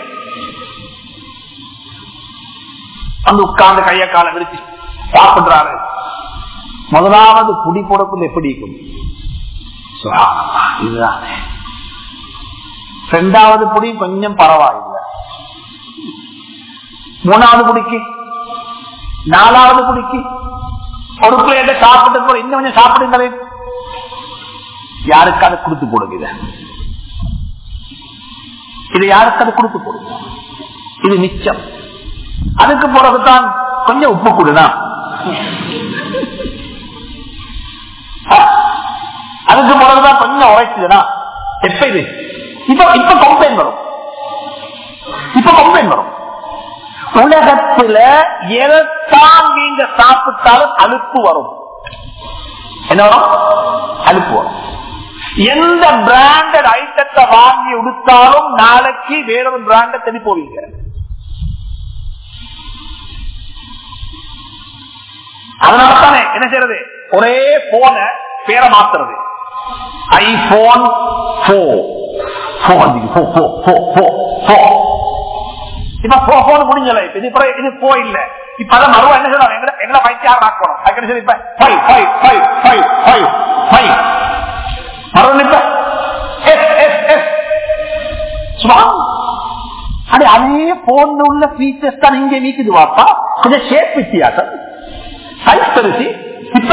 வந்து உட்கார்ந்து கைய கால விரிச்சு சாப்பிடுறாரு. முதலாவது குடி போடக்குள்ள எப்படி இருக்கும்? இதுதான். இரண்டாவது குடி கொஞ்சம் பரவாயில்லை, மூணாவது குடிக்கு, நாலாவது குடிக்கு ஒரு பிளேட்டை சாப்பிட்டு போற, இன்னும் கொஞ்சம் சாப்பிடுங்களே. யாருக்கு அதை கொடுத்து போடுங்க? இது யாருக்கு அதை கொடுத்து போடுங்க? இது மிச்சம். அதுக்கு பிறகுதான் கொஞ்சம் உப்பு கொடுனா, அதுக்கு பிறகுதான் கொஞ்சம் உரைச்சுதுனா எப்ப இது? இப்ப கம்ப்ளைண்ட் வரும். இப்ப கம்ப்ளைண்ட் வரும். உலகத்துல எதைத்தான் நீங்க சாப்பிட்டாலும் அலுப்பு வரும். என்ன வரும்? அலுப்பு வரும். எந்த பிராண்டட் ஐட்டத்தை வாங்கி உடுத்தாலும் நாளைக்கு வேறொரு பிராண்டை தேடி போவீங்க. அதனாலதானே என்ன செய்யறது? ஒரே போன பேரை மாத்துறது. ஐபோன் 4 இப்ப முடிஞ்சல. இது போ இல்ல. இப்ப அதான் மறுவா என்ன சொல்றாங்க? எங்களை பைத்தியார் ஆக்கணும். அதுக்கு சொல்லி அதே போன் உள்ள ஃபீச்சர்ஸ் தான் இங்க நீக்குது. வாப்பா கொஞ்சம் ஷேப் வித்தியாசம், சைஸ் பெருசி. இப்ப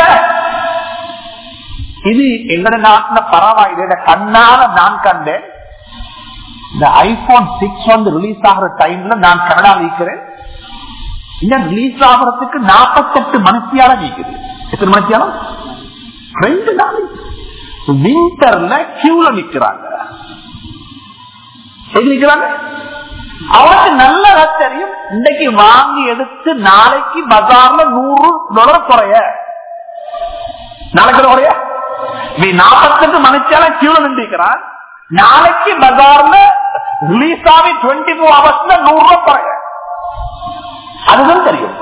இது எங்கட நாட்டுல பரவாயில்லை. கண்ணால நான் கண்டேன். இந்த ஐபோன் 6 வந்து ரிலீஸ் ஆகிற டைம்ல நான் கனடா நீக்கிறேன். இன்னும் ரிலீஸ் ஆகிறதுக்கு 48 மணித்தியால நீக்குது. எத்தனை மணித்தியாலும்? 2 நாள். விண்டர்ல கியூல நிக்கிறாங்க. நிக்கிறாங்க. அவருக்கு நல்ல தெரியும். இன்னைக்கு வாங்கி எடுத்து நாளைக்கு பஜார்ல $100 குறைய, நாளைக்கு குறைய 48 மணித்தியால கியூல நின்றுக்கிறான். நாளைக்கு பஜார்ல ரிலீஸ் ஆகி 24 ஹவர்ஸ்ல $100 குறைய. அதுதான் தெரியும்.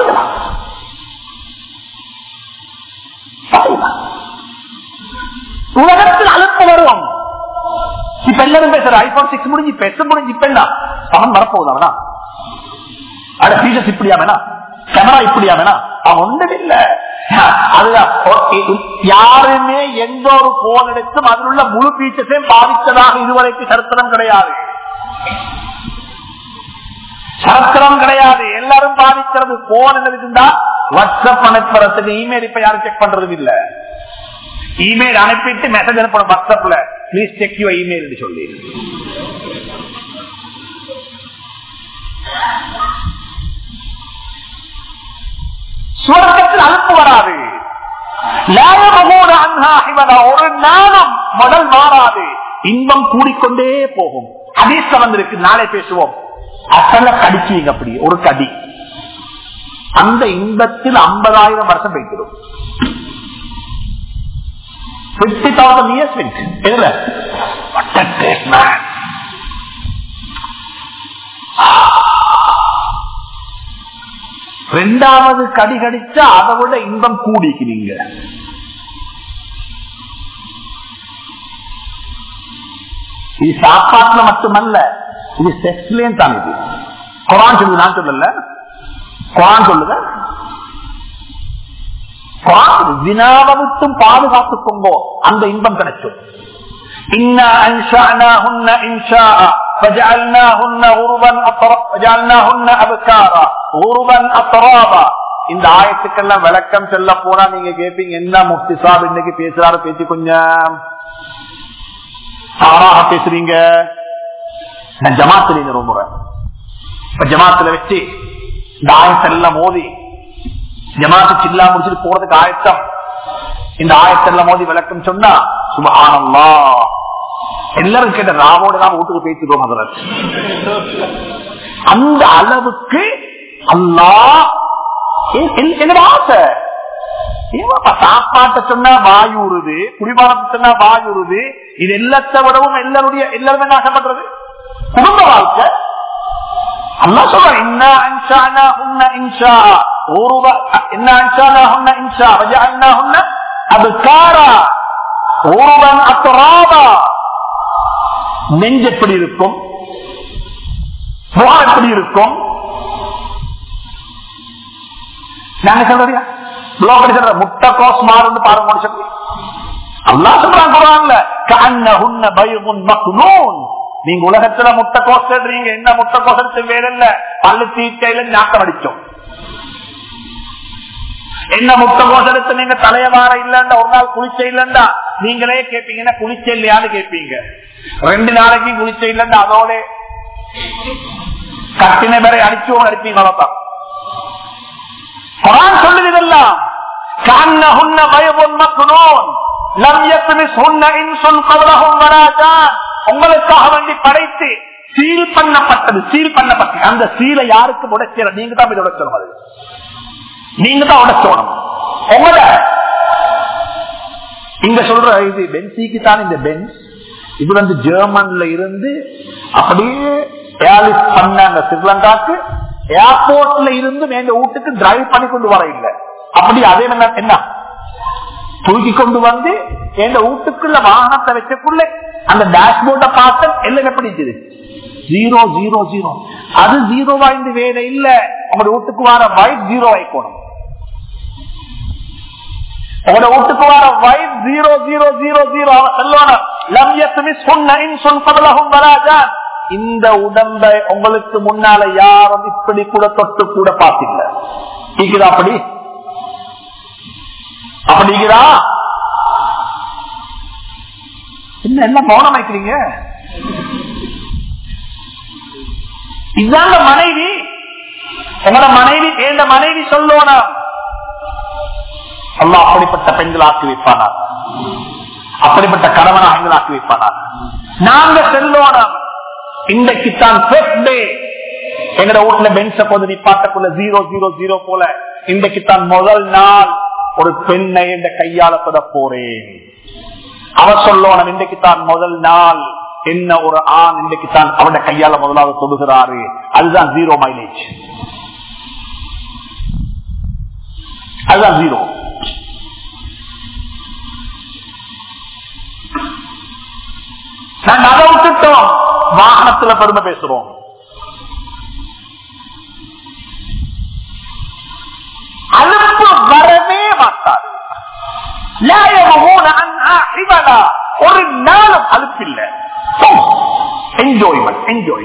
உலகத்தில் அழுத்த வருவோம். இப்ப எல்லாரும் பேசுற ஐபோன் 6 முடிஞ்சு பேச முடிஞ்சு. இப்ப என்ன அவன் வரப்போகுதா? அட ஃபீச்சர்ஸ் இப்படியா வேணா, கேமரா இப்படியா வேணா? அவன் ஒன்றும் இல்ல. யாருமே எந்த ஒரு போன் எடுத்தும் அதில் உள்ள முழு பீச்சத்தையும் பாதித்ததாக இதுவரைக்கும் சரித்திரம் கிடையாது. சரித்திரம் கிடையாது. எல்லாரும் பாதிக்கிறது போன் என்னதுன்னா வாட்ஸ்அப் அனுப்புறதுக்கு இமெயில் இப்ப யாரும் செக் பண்றதும் இல்ல. இமெயில் அனுப்பிட்டு மெசேஜ் அனுப்பணும் வாட்ஸ்அப்ல, பிளீஸ் செக் யுவர் இமெயில் சொல்லி. சுவர்க்கத்தில் அனுப்பு வராது. ஒரு நாளும் முதல் மாறாது. இன்பம் கூடிக்கொண்டே போகும். ஹதீஸ்ல வந்திருக்கு, நாளை பேசுவோம். அசல கடிச்சுவீங்க அப்படி ஒரு கடி, அந்த இன்பத்தில் 50,000 வருஷம் போய்க்கிறோம். 50,000 years இல்ல. ரெண்டாவது கடி கடிச்சா அதை விட இன்பம் கூடிக்கிறீங்க. இது சாப்பாட்டுல மட்டுமல்ல, இது செக்ஸ்லயும் தான். இது குர்ஆன் சொல்லுது, நான் சொல்லல. குர்ஆன் சொல்லுங்க, வினாவத்தும் பாதுகாத்துக்கோங்கோ, அந்த இன்பம் கிடைக்கும். இன்னா அன்ஷஅனாஹுன்ன இன்ஷாஅ ஃபஜஅல்னாஹுன்ன உருபன் அப்காரா உருபன் அத்ராபா. இந்த ஆயத்துக்கெல்லாம் விளக்கம் சொல்ல போனா நீங்க கேட்பீங்க, என்ன முஃப்தி சாஹிப் இன்னைக்கு பேசுறாரு, பேசி கொஞ்சம் சாராக பேசுறீங்க. நான் ஜமாத்துல ரொம்ப ஜமாத்துல வச்சு இந்த ஆயத்தெல்லாம் மோதி ஜமாத்து சில்லா முடிச்சுட்டு போறதுக்கு ஆயத்தம். இந்த ஆயத்தெல்லாம் மோதி விளக்கம் சொன்னா சுப்ஹானல்லாஹ், எல்லாரும் கேட்ட ராவோட தான் வீட்டுக்கு பேசிடுவோம். அந்த அளவுக்கு அல்லாஹ் என்னோட ஆசை. சாப்பாட்டை சொன்னா வாயுறுது, குடிபானத்தை சொன்னா வாயுறுது. இது எல்லாத்தை விடவும் எல்லாருமே ஆசைப்படுறது குடும்ப வாழ்க்கை. அல்லா சொல்ற இன்னா அன்ஷஅனாஹுன்ன இன்ஷாஅ இன்னா அன்ஷஅனாஹுன்ன இன்ஷாஅ வஜஅல்னாஹுன்ன அப்காரா உருபன் அத்ராபா. நெஞ்சு எப்படி இருக்கும், முகம் எப்படி இருக்கும். நாங்க சொல்றீங்க முட்டைக்கோஸ் மாறுன்னு பாருங்க. அல்லாஹ் சொல்றான் குர்ஆன்ல, கஅன்னஹுன்ன பைதுன் மக்னூன். நீங்க உலகத்துல முட்டைக்கோஸ் தேடுறீங்க, என்ன முட்டைக்கோஸ் வேற இல்ல, பல்லு தீட்டையில நாட்டம் அடிச்சோம். என்ன முட்டைக்கோஸ் எடுத்து நீங்க தலைய வார இல்லண்டா, ஒரு நாள் குளிச்ச இல்லண்டா நீங்களே கேட்பீங்கன்னா குளிச்ச இல்லையான்னு கேட்பீங்க. 2 நாளைக்கு குளிச்ச இல்லண்டா அதோட கட்டின பேரை அடிச்சுவோம் அடிப்பீங்க. அவ்வளவுதான் குர்ஆன் சொல்லுது. இதெல்லாம் கஅன்னஹுன்ன பைதுன் மக்னூன் லம் யத்மிஸ்ஹுன்ன இன்சுன் கப்லஹும் வலா ஜான். உங்களுக்காக வேண்டி படைத்து சீல் பண்ணப்பட்டது. சீல் பண்ணப்பட்டது அந்த சீலை யாருக்கு உடைச்சல? நீங்க தான் இதை உடைச்சணும். அது நீங்க தான் உடைச்சோணும். உங்களோட இங்க சொல்ற இது பென்சிக்கு தான். இந்த பென்ஸ் இது வந்து ஜெர்மன்ல இருந்து அப்படியே ஏர்லிஸ் பண்ணாங்க ஸ்ரீலங்காக்கு. ஏர்போர்ட்ல இருந்து எங்க வீட்டுக்கு டிரைவ் பண்ணி கொண்டு வர இல்லை. அப்படி அதே என்ன தூக்கி கொண்டு வந்து எங்க வீட்டுக்குள்ள வாகனத்தை வச்சக்குள்ள அந்த டேஷ்போர்ட பார்த்து எல்லாம் எப்படி 000. அது 0 வாய்ந்து வேலை இல்ல. உங்களோட வீட்டுக்கு வர வைட் 0 ஆயிக்கணும். உங்களோட வீட்டுக்கு வர வைட் 000 சொல்லுவாங்க. இந்த உடம்பை உங்களுக்கு முன்னால யாரும் இப்படி கூட தொட்டு கூட பார்த்தில்ல. அப்படி அப்படிங்கிறா என்ன மௌனம் வைக்கிறீங்க? இதுதாங்க மனைவி. உங்களோட மனைவி ஏண்ட மனைவி சொல்லோனா அல்லாஹ் அப்படிப்பட்ட பெண்கள் ஆக்கி வைப்பானா, அப்படிப்பட்ட கணவனாக எங்கள் ஆக்கி வைப்பானா. நாங்க செல்லோனா இன்றைக்குத்தான் எங்கட வீட்டுல பென்ஸ போது நிப்பாட்டக்குள்ள 000 போல இன்றைக்குத்தான் முதல் நாள் ஒரு பெண்ணை என்ற கையால தொட போறேன். அவர் சொல்லணும் இன்றைக்குத்தான் முதல் நாள் என்ன ஒரு ஆண் இன்றைக்குத்தான் அவருடைய கையால முதலாவது தொடுகிறாரு. அதுதான் 0 மைலேஜ். அதுதான் 0. நாங்க அதை விட்டுட்டோம். வாகனத்துல பெருமை பேசுறோம். அலுப்பு வரவே மாட்டான். ஒரு நாளும் அலுப்பில்லை. Enjoyment, enjoy.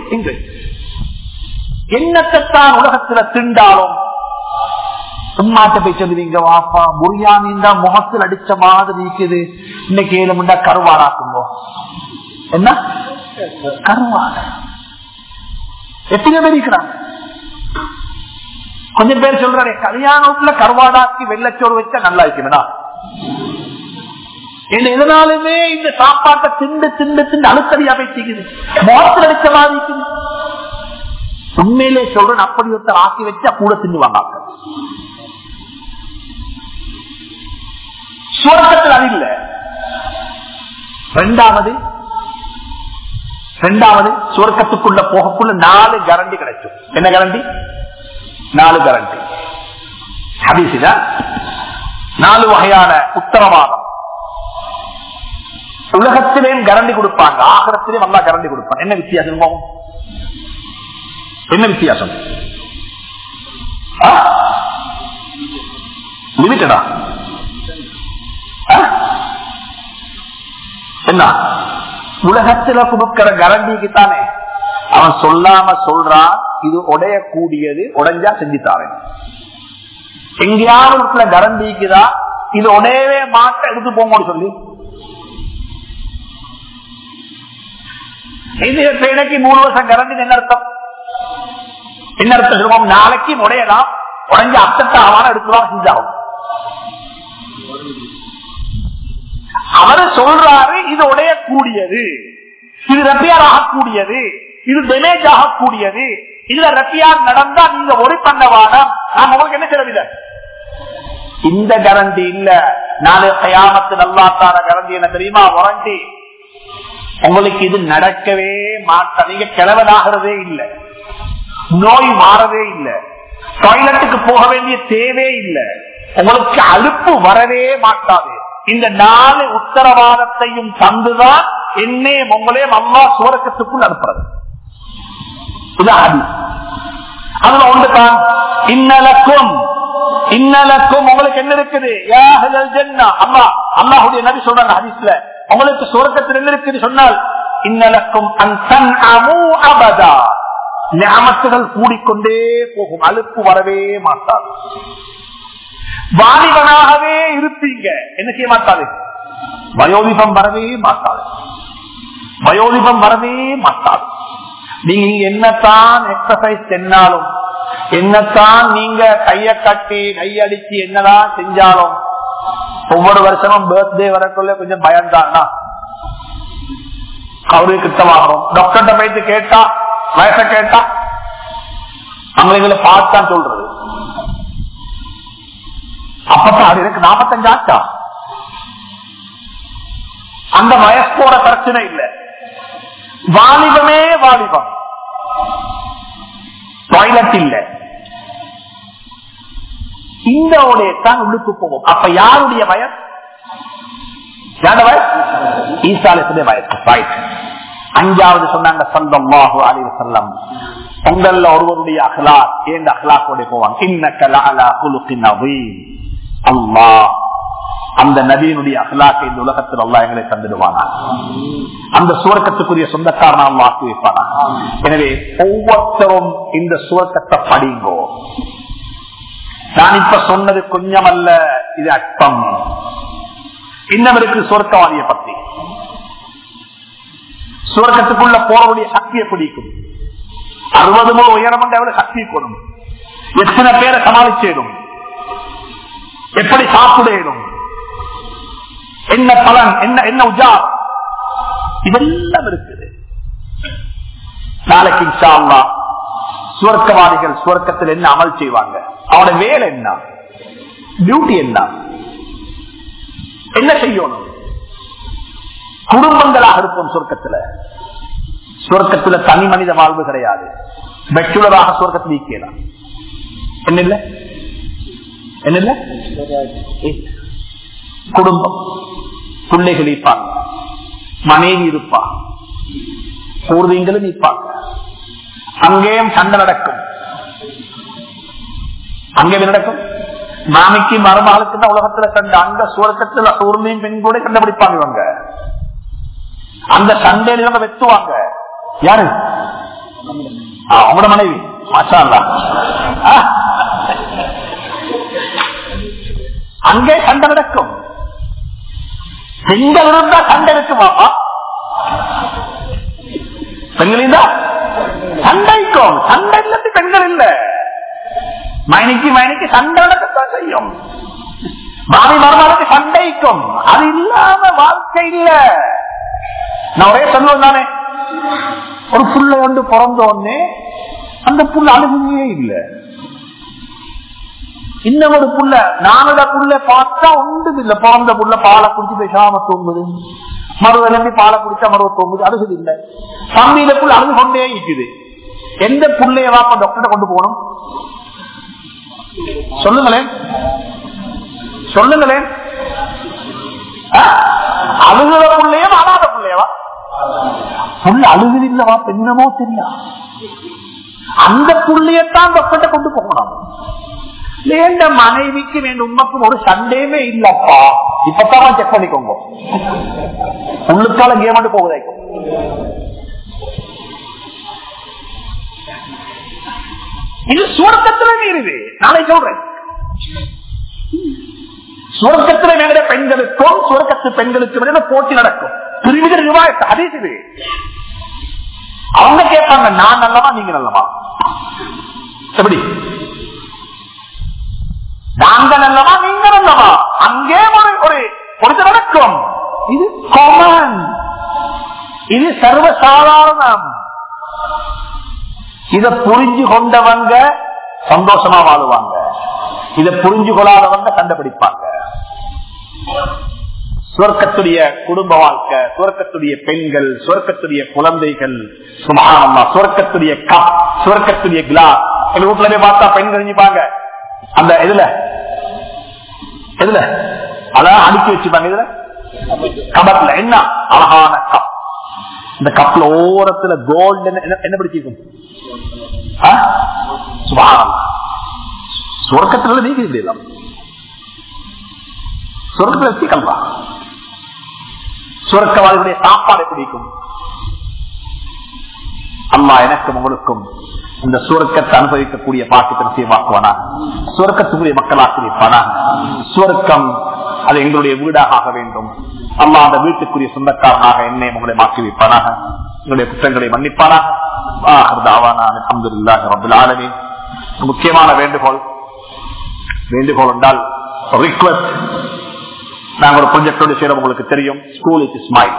என்னத்தான் உலகத்துல திண்டாலும் சும்மாட்ட போய் சொல்லுவீங்க, வாப்பா புரியாமி தான் முகத்தில் அடிச்ச மாதிரி இருக்குது, இன்னைக்கு 7 மண்டா கருவாடாக்குங்க. என்ன கருவாடு? எத்தனை பேர் இருக்கிறாங்க? கொஞ்சம் பேர் சொல்றாரு, கல்யாணத்துல கருவாடாக்கி வெள்ளச்சோறு வச்சா நல்லா இருக்குதுன்னா, எதனாலுமே இந்த சாப்பாட்டை திண்டு திண்டு திண்டு அழுத்தடியா பேசிக்குது, முகத்தில் அடிச்ச மாதிரி இருக்குது. உண்மையிலே சொல்றேன், அப்படி ஒருத்தர் ஆக்கி வச்சா கூட தின்னுவாங்க. சுவர்க்கத்தில் அது இல்லை. இரண்டாவது சுவர்க்கத்துக்குள்ள போகக்குள்ள 4 கரண்டி கிடைக்கும். என்ன கரண்டி? 4 கரண்டி. ஹதீஸில 4 வகையான உத்தரவாதம். உலகத்திலேயும் கரண்டி கொடுப்பாங்க, ஆகிரத்திலேயும் அல்லா கரண்டி கொடுப்பாங்க. என்ன வித்தியாசம்? என்ன வித்தியாசம்? லிமிட்டடா என்ன? உலகத்துல கொடுக்கிற கரண்டிக்கு தானே அவன் சொல்லாம சொல்றான், இது உடையக்கூடியது, உடைஞ்சா செஞ்சுத்தாரேன். எங்கேயாவது கரண்டிக்குதா இது உடையவே மாட்ட எடுத்து போங்கன்னு சொல்லி, இது எனக்கு 3 வருஷம் கரண்டி என்ன அர்த்தம்? என்ன அர்த்தம் சொல்லுவோம்? நாளைக்கு உடையலாம், உடைஞ்ச அர்த்தத்தாவான எடுத்துவாங்க, செஞ்சாகும். அவரு சொல்றாரு இது உடையக்கூடியது, இது ரெப்பியார் ஆகக்கூடியது, இது டேமேஜ் ஆகக்கூடியது, இதுல ரெப்பியார் நடந்தா நீங்க ஒரி பண்ணவான நான் உங்களுக்கு என்ன செலவில்லை. இந்த கரண்டி இல்ல. நாளை கயாமத்து நல்லா தார கரண்டி என்ன தெரியுமா? வாரண்டி. உங்களுக்கு இது நடக்கவே மாட்ட, நீங்க கிளவனாகிறதே இல்லை, நோய் மாறவே இல்லை, டாய்லெட்டுக்கு போக வேண்டிய தேவையே இல்லை, உங்களுக்கு அலுப்பு வரவே மாட்டாது. இந்த 4 உத்தரவாதத்தையும் தந்துதான் என்னையும் உங்களையும் அல்லாஹ் சுவர்க்கத்துக்குள் அனுப்புறது. அதுல ஒன்றுதான் இன்னலக்கும் உங்களுக்கு என்ன இருக்குது? அல்லாஹ்வுடைய நபி சொல்றாங்க ஹதீஸ்ல, உங்களுக்கு சுவர்க்கத்தில் என்ன இருக்குது சொன்னால், இன்னலக்கும் அபதா, நிஅமத்துகள் கூடிக்கொண்டே போகும், அலுப்பு வரவே மாட்டாது. வாலிபனாகவே இருப்பீங்க, என்ன செய்ய மாட்டாது? வயோதிபம் வரவே மாட்டாது. நீங்க என்னத்தான் எக்ஸசைஸ் செஞ்சாலும், என்னத்தான் நீங்க கைய கட்டி கையடிச்சு என்னதான் செஞ்சாலும், ஒவ்வொரு வருஷமும் பர்த்டே வரக்குள்ள கொஞ்சம் பயந்தான்னா அவரு கிட்டவாகும். டாக்டர்கிட்ட போயிட்டு கேட்டா, வயசை கேட்டா அவங்களை பார்த்தான் சொல்றது. அப்பதான் எனக்கு 45 ஆச்சா, அந்த வயசோட பிரச்சனை இல்லை. வாலிபமே வாலிபம், டாய்லெட் இல்ல, இந்த தான் உள்ளுக்கு போகும். அப்ப யாருடைய வயசு? ஈசாலுடைய வயசு. ரைட். 5வது சொன்னாங்க ஸல்லல்லாஹு அலைஹி வஸல்லம், உங்கள ஒருவருடைய அஹ்லாக் ஏந்த அஹ்லாக்கோட போவாங்க. இன்னக லஅலா குலுகின் அதீம். அல்லாஹ் அந்த நபியினுடைய அஹ்லாக்கை இந்த உலகத்தில் அல்லாஹ் எங்களை தந்துடுவானா, அந்த சுவர்க்கத்துக்குரிய சொந்தக்காரனா அல்லாஹ் ஆக்கி வைப்பானா. எனவே ஒவ்வொருத்தரும் இந்த சுவர்க்கத்தை படிங்கோ. நான் இப்ப சொன்னது கொஞ்சம் அல்ல, இது அற்பம். இன்னும் இருக்கு சுவர்க்கவாதிய பத்தி. சுவர்க்கத்துக்குள்ள போறவுடைய சக்தியை பிடிக்கும். 60 முறை உயரம் எவ்வளவு சக்தி கொடுக்கும், எத்தனை பேரை சமாளிச்சிடும், எப்படி சாப்பிடும், என்ன பலன், என்ன உஜார், இதெல்லாம் இருக்குது. நாளைக்கு இன்ஷா அல்லாஹ் சுவர்க்கவாதிகள் சுவர்க்கத்தில் என்ன அமல் செய்வாங்க, அவனோட வேலை என்ன, டியூட்டி என்ன செய்யணும். குடும்பங்களாக இருக்கும் சுவர்க்கத்துல தனி மனித வாழ்வு கிடையாது. பெச்சுலராக சுவர்க்கத்தில் நீக்கலாம். என்ன இல்ல குடும்பம், பிள்ளைகள் இருப்பாங்க, மனைவி இருப்பாங்க, பூர்வீங்களும் இருப்பாங்க. அங்கேயும் சண்டை நடக்கும். மாமிக்கு மருமகளுக்கு தான் உலகத்துல கண்டு அங்க சுவர்க்கத்துல ஊர்லையும் பெண் கூட கண்டுபிடிப்பாங்க இவங்க. அந்த சண்டையில இவங்க வெத்துவாங்க. யாரு? அவங்களோட மனைவி. மாஷா அல்லாஹ். அங்கே சண்டை நடக்கும். பெண்கள் இருந்தா சண்டை இருக்குமா? பெண்கள் இருந்தா சண்டைக்கும். சண்டை இல்லாத பெண்கள் இல்ல. மைனிக்கு சண்டை நடக்கத்தான் செய்யும். மாமி மருமகளுக்கு சண்டைக்கும். அது இல்லாம வாழ்க்கை இல்ல. நான் ஒரே சொல்லுவேன் தானே, ஒரு புள்ள வந்து பிறந்த உடனே அந்த புள்ள அழுகுமே இல்ல. இன்னும் ஒரு புள்ள நானோட புள்ள பார்த்தா ஒன்றும் இல்ல. பிறந்த புள்ள பாலை குடிச்சு பேசாம தூங்குது, மறுவிலம்பி பாலை குடிச்சா மறுவ தூங்குது, அழுகுது இல்ல. தம்பியில புள்ள அழுது கொண்டே இருக்குது. எந்த புள்ளைய வாப்ப டாக்டர் கொண்டு போகணும்? சொல்லுங்களேன். அழுகுற புள்ளையவா அழாத புள்ளையவா? புள்ள அழுகுது இல்லவா? என்னமோ தெரியா அந்த புள்ளையத்தான் டாக்டர் கொண்டு போகணும். வேண்ட மனைவிக்கு வேண்ட உண்மைக்கும் ஒரு சண்டேமே இல்லப்பா. இப்பதான் செக் பண்ணிக்கோங்க. உள்ளுக்கால கேம் போகுதாய்க்கும். இது சுவர்க்கத்துல மீறுது. நாளை சொல்றேன், சுவர்க்கத்துல மேல பெண்களுக்கும் சுவர்க்கத்து பெண்களுக்கு மேல போட்டி நடக்கும். திருவித ரிவாயத் ஹதீஸ் இது. அவங்க கேட்பாங்க, நான் நல்லவா நீங்க நல்லவா? எப்படி? நாங்க நல்லவா நீங்க நல்லவா? அங்கே ஒரு நடக்கும். இது காமன், இது சர்வசாதாரணம். இத புரிஞ்சு கொண்டவங்க சந்தோஷமா வாழுவாங்க. இத புரிஞ்சு கொள்ளாதவங்க கண்டுபிடிப்பாங்க. சுவர்க்கத்துடைய குடும்ப வாழ்க்கை, சுவர்க்கத்துடைய பெண்கள், சுவர்க்கத்துடைய குழந்தைகள், சுப்ஹானல்லாஹ், சுவர்க்கத்துடைய கப், சுவர்க்கத்துடைய கிளாஸ். எங்க வீட்டுல போய் பார்த்தா பெண்கள் செஞ்சுப்பாங்க. அந்த இதுல அதான் அடுக்கி வச்சுப்பாங்க. இதுல கபட்ல என்ன அழகான கப். இந்த கப்ல ஓரத்துல கோல்டு என்ன பிடிச்சிருக்கும்? சுவர்க்கத்துல நீங்க இல்லையா? சொர்க்கத்துல வச்சுக்கலாம். சுவர்க்கவாதிகளுடைய சாப்பாடு பிடிக்கும். அல்லாஹ் எனக்கும் உங்களுக்கும் இந்த சுவர்க்கத்தை அனுபவிக்கக்கூடிய பாக்கியத்தை நிச்சயமாக்குவானா, சுவர்க்கத்துக்குரிய மக்களாக்கி வைப்பானா. சுவர்க்கம் அது எங்களுடைய வீடாக ஆக வேண்டும். அல்லாஹ் அந்த வீட்டுக்குரிய சொந்தக்காரனாக என்னை உங்களை மாற்றி வைப்பானாக, எங்களுடைய குற்றங்களை மன்னிப்பானாக. அல்ஹம்துலில்லாஹி ரப்பில் ஆலமீன். முக்கியமான வேண்டுகோள் என்றால் ரிக்வெஸ்ட். நாங்கள் ஒரு ப்ராஜெக்டோடு செய்யறோம். உங்களுக்கு தெரியும், ஸ்கூல் இஸ் ஸ்மைல்.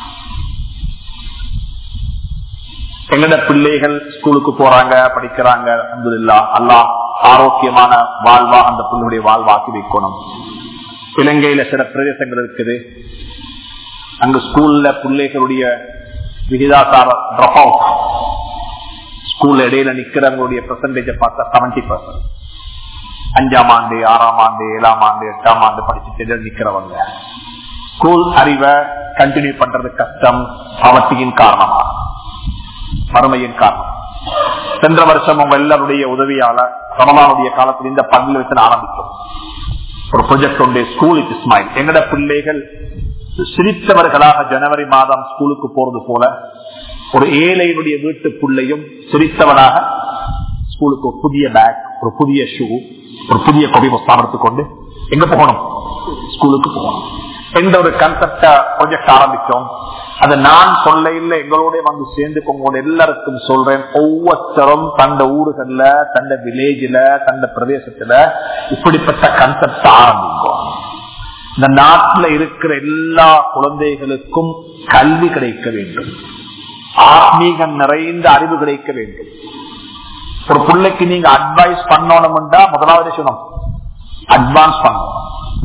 எங்கட பிள்ளைகள் ஸ்கூலுக்கு போறாங்க, படிக்கிறாங்க. அல்ஹம்துலில்லாஹ். அல்லாஹ் ஆரோக்கியமான வாழ்வா அந்த பிள்ளையுடைய வாழ்வாக்கி வைக்கணும். இலங்கையில சில பிரதேசங்கள் இருக்குது, அங்க ஸ்கூல்ல பிள்ளைகளுடைய விகிதாசார டிராப் அவுட், ஸ்கூல்ல இடையில நிக்கிறவங்களுடைய பெர்சன்டேஜ் பார்த்தா 70%. 5ஆம் ஆண்டு, 6ஆம் ஆண்டு, 7ஆம் ஆண்டு, 8ஆம் ஆண்டு படிச்சுட்டு நிக்கிறவங்க. ஸ்கூல் அறிவை கண்டினியூ பண்றது கஷ்டம். பாவத்தின் காரணமா, வறுமையின் காரணம். சென்ற வருஷம் உங்க எல்லாருடைய உதவியால ரமலானுடைய காலத்தில் இந்த பள்ளியில் வச்சு ஆரம்பிக்கும் ஒரு ப்ராஜெக்ட் உண்டு, ஸ்கூல் இஸ் ஸ்மைல். எங்கட பிள்ளைகள் சிரித்தவர்களாக ஜனவரி மாதம் ஸ்கூலுக்கு போறது போல ஒரு ஏழையினுடைய வீட்டு பிள்ளையும் சிரித்தவனாக ஸ்கூலுக்கு ஒரு புதிய பேக், ஒரு புதிய ஷூ, ஒரு புதிய கொடி புஸ்தகம் எடுத்துக்கொண்டு எங்க போகணும்? ஸ்கூலுக்கு போகணும் என்ற ஒரு கன்செப்ட ப்ராஜெக்ட் ஆரம்பிச்சோம். அதை நான் சொல்ல இல்லை, எங்களோட வந்து சேர்ந்து உங்களோட எல்லாருக்கும் சொல்றேன். ஒவ்வொருத்தரும் தந்த ஊர்கள்ல, தந்த வில்லேஜ்ல, தந்த பிரதேசத்துல இப்படிப்பட்ட கன்செப்ட் ஆரம்பிக்கும். இந்த நாட்டில் இருக்கிற எல்லா குழந்தைகளுக்கும் கல்வி கிடைக்க வேண்டும், ஆத்மீகம் நிறைந்த அறிவு கிடைக்க வேண்டும். ஒரு பிள்ளைக்கு நீங்க அட்வைஸ் பண்ணணும்டா முதலாவது செய்யணும், அட்வான்ஸ் பண்ணணும்.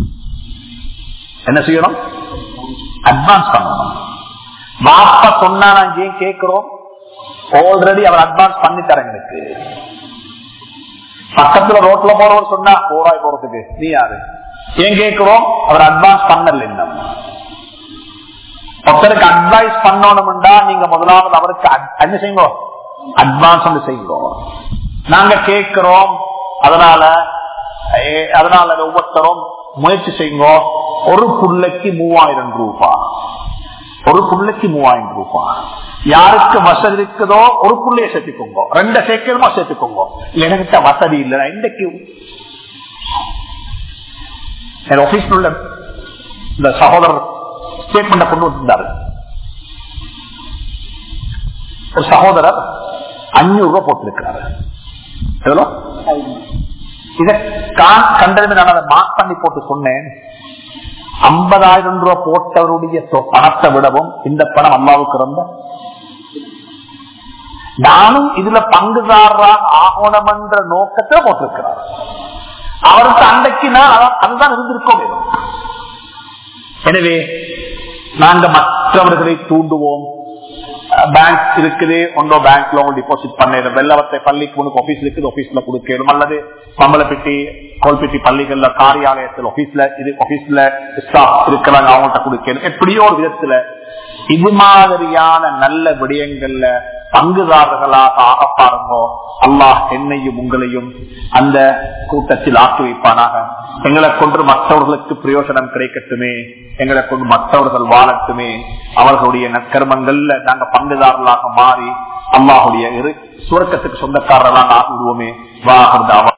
என்ன செய்யணும்? அட்வான்ஸ் பண்ணணும். வாப்பா சொன்னா நான் ஏன் கேட்கிறோம்? ஆல்ரெடி அவர் அட்வான்ஸ் பண்ணி தரேன். எனக்கு பக்கத்துல ரோட்ல போறவர் சொன்னா போராய் போறதுக்கு நீ யாரு ஏன் கேட்கிறோம்? அவர் அட்வான்ஸ் பண்ணல. இன்னும் ஒருத்தருக்கு அட்வைஸ் பண்ணணும்டா நீங்க முதலாவது அவருக்கு என்ன செய்யுங்க? அட்வான்ஸ் செய்யுங்க. நாங்க கேட்கிறோம். அதனால அதனால ஒவ்வொருத்தரும் முயற்சி செய்யுங்க. ஒரு புள்ளைக்கு 3000 ரூபாய், ஒரு புள்ளைக்கு 3000 ரூபாய். யாருக்கு வசதி இருக்குதோ ஒரு புள்ளைய சேர்த்துக்கோங்க, 2 சேர்க்கணுமா சேர்த்துக்கோங்க. என்கிட்ட வசதி இல்லை, இன்றைக்கு என் ஆபீஸ்ல உள்ள இந்த சகோதரர் ஸ்டேட்மெண்ட் கொண்டு வந்திருந்தாரு. ஒரு சகோதரர் 500 ரூபாய் போட்டிருக்கிறாரு. எவ்வளோ இதை கண்டது நான் அதை மார்க் பண்ணி போட்டு சொன்னேன். 50,000 ரூபாய் போட்டவருடைய பணத்தை விடவும் இந்த பணம் அல்லாவுக்கு ரொம்ப. நானும் இதுல பங்குதாரராக ஆகணும் என்ற நோக்கத்தை போட்டிருக்கிறார். அவருக்கு அன்றைக்கு நான் அதுதான் இருந்திருக்கோம். எனவே நாங்க மற்றவர்களை தூண்டுவோம். பேங்க் இருக்குது, ஒன்றோ பேங்க்ல டிபாசிட் பண்ணிடும். வெள்ளவத்தை பள்ளிக்கு உனக்கு ஆபீஸ் இருக்குது, ஆபீஸ்ல கொடுக்கணும். அல்லது பம்பளப்பட்டி கோல்பட்டி பள்ளிகள்ல காரியாலயத்தில் ஆபீஸ்ல ஸ்டாஃப் இருக்கிறாங்க, அவங்கள்ட்ட கொடுக்கணும். எப்படியோ ஒரு விதத்துல இது மாதிரியான நல்ல விடயங்கள்ல பங்குதாரர்களாக ஆக பாருங்க. அல்லாஹ் என்னையும் உங்களையும் அந்த கூட்டத்தில் ஆக்கி வைப்பானாக. எங்களை கொண்டு மற்றவர்களுக்கு பிரயோஜனம் கிடைக்கட்டுமே, எங்களை கொண்டு மற்றவர்கள் வாழட்டுமே. அவர்களுடைய நற்கர்மங்கள்ல நாங்க பங்குதாரர்களாக மாறி அல்லாஹுடைய சுவர்க்கத்துக்கு சொந்தக்காரர்களாக ஆகிவிடுவோமே.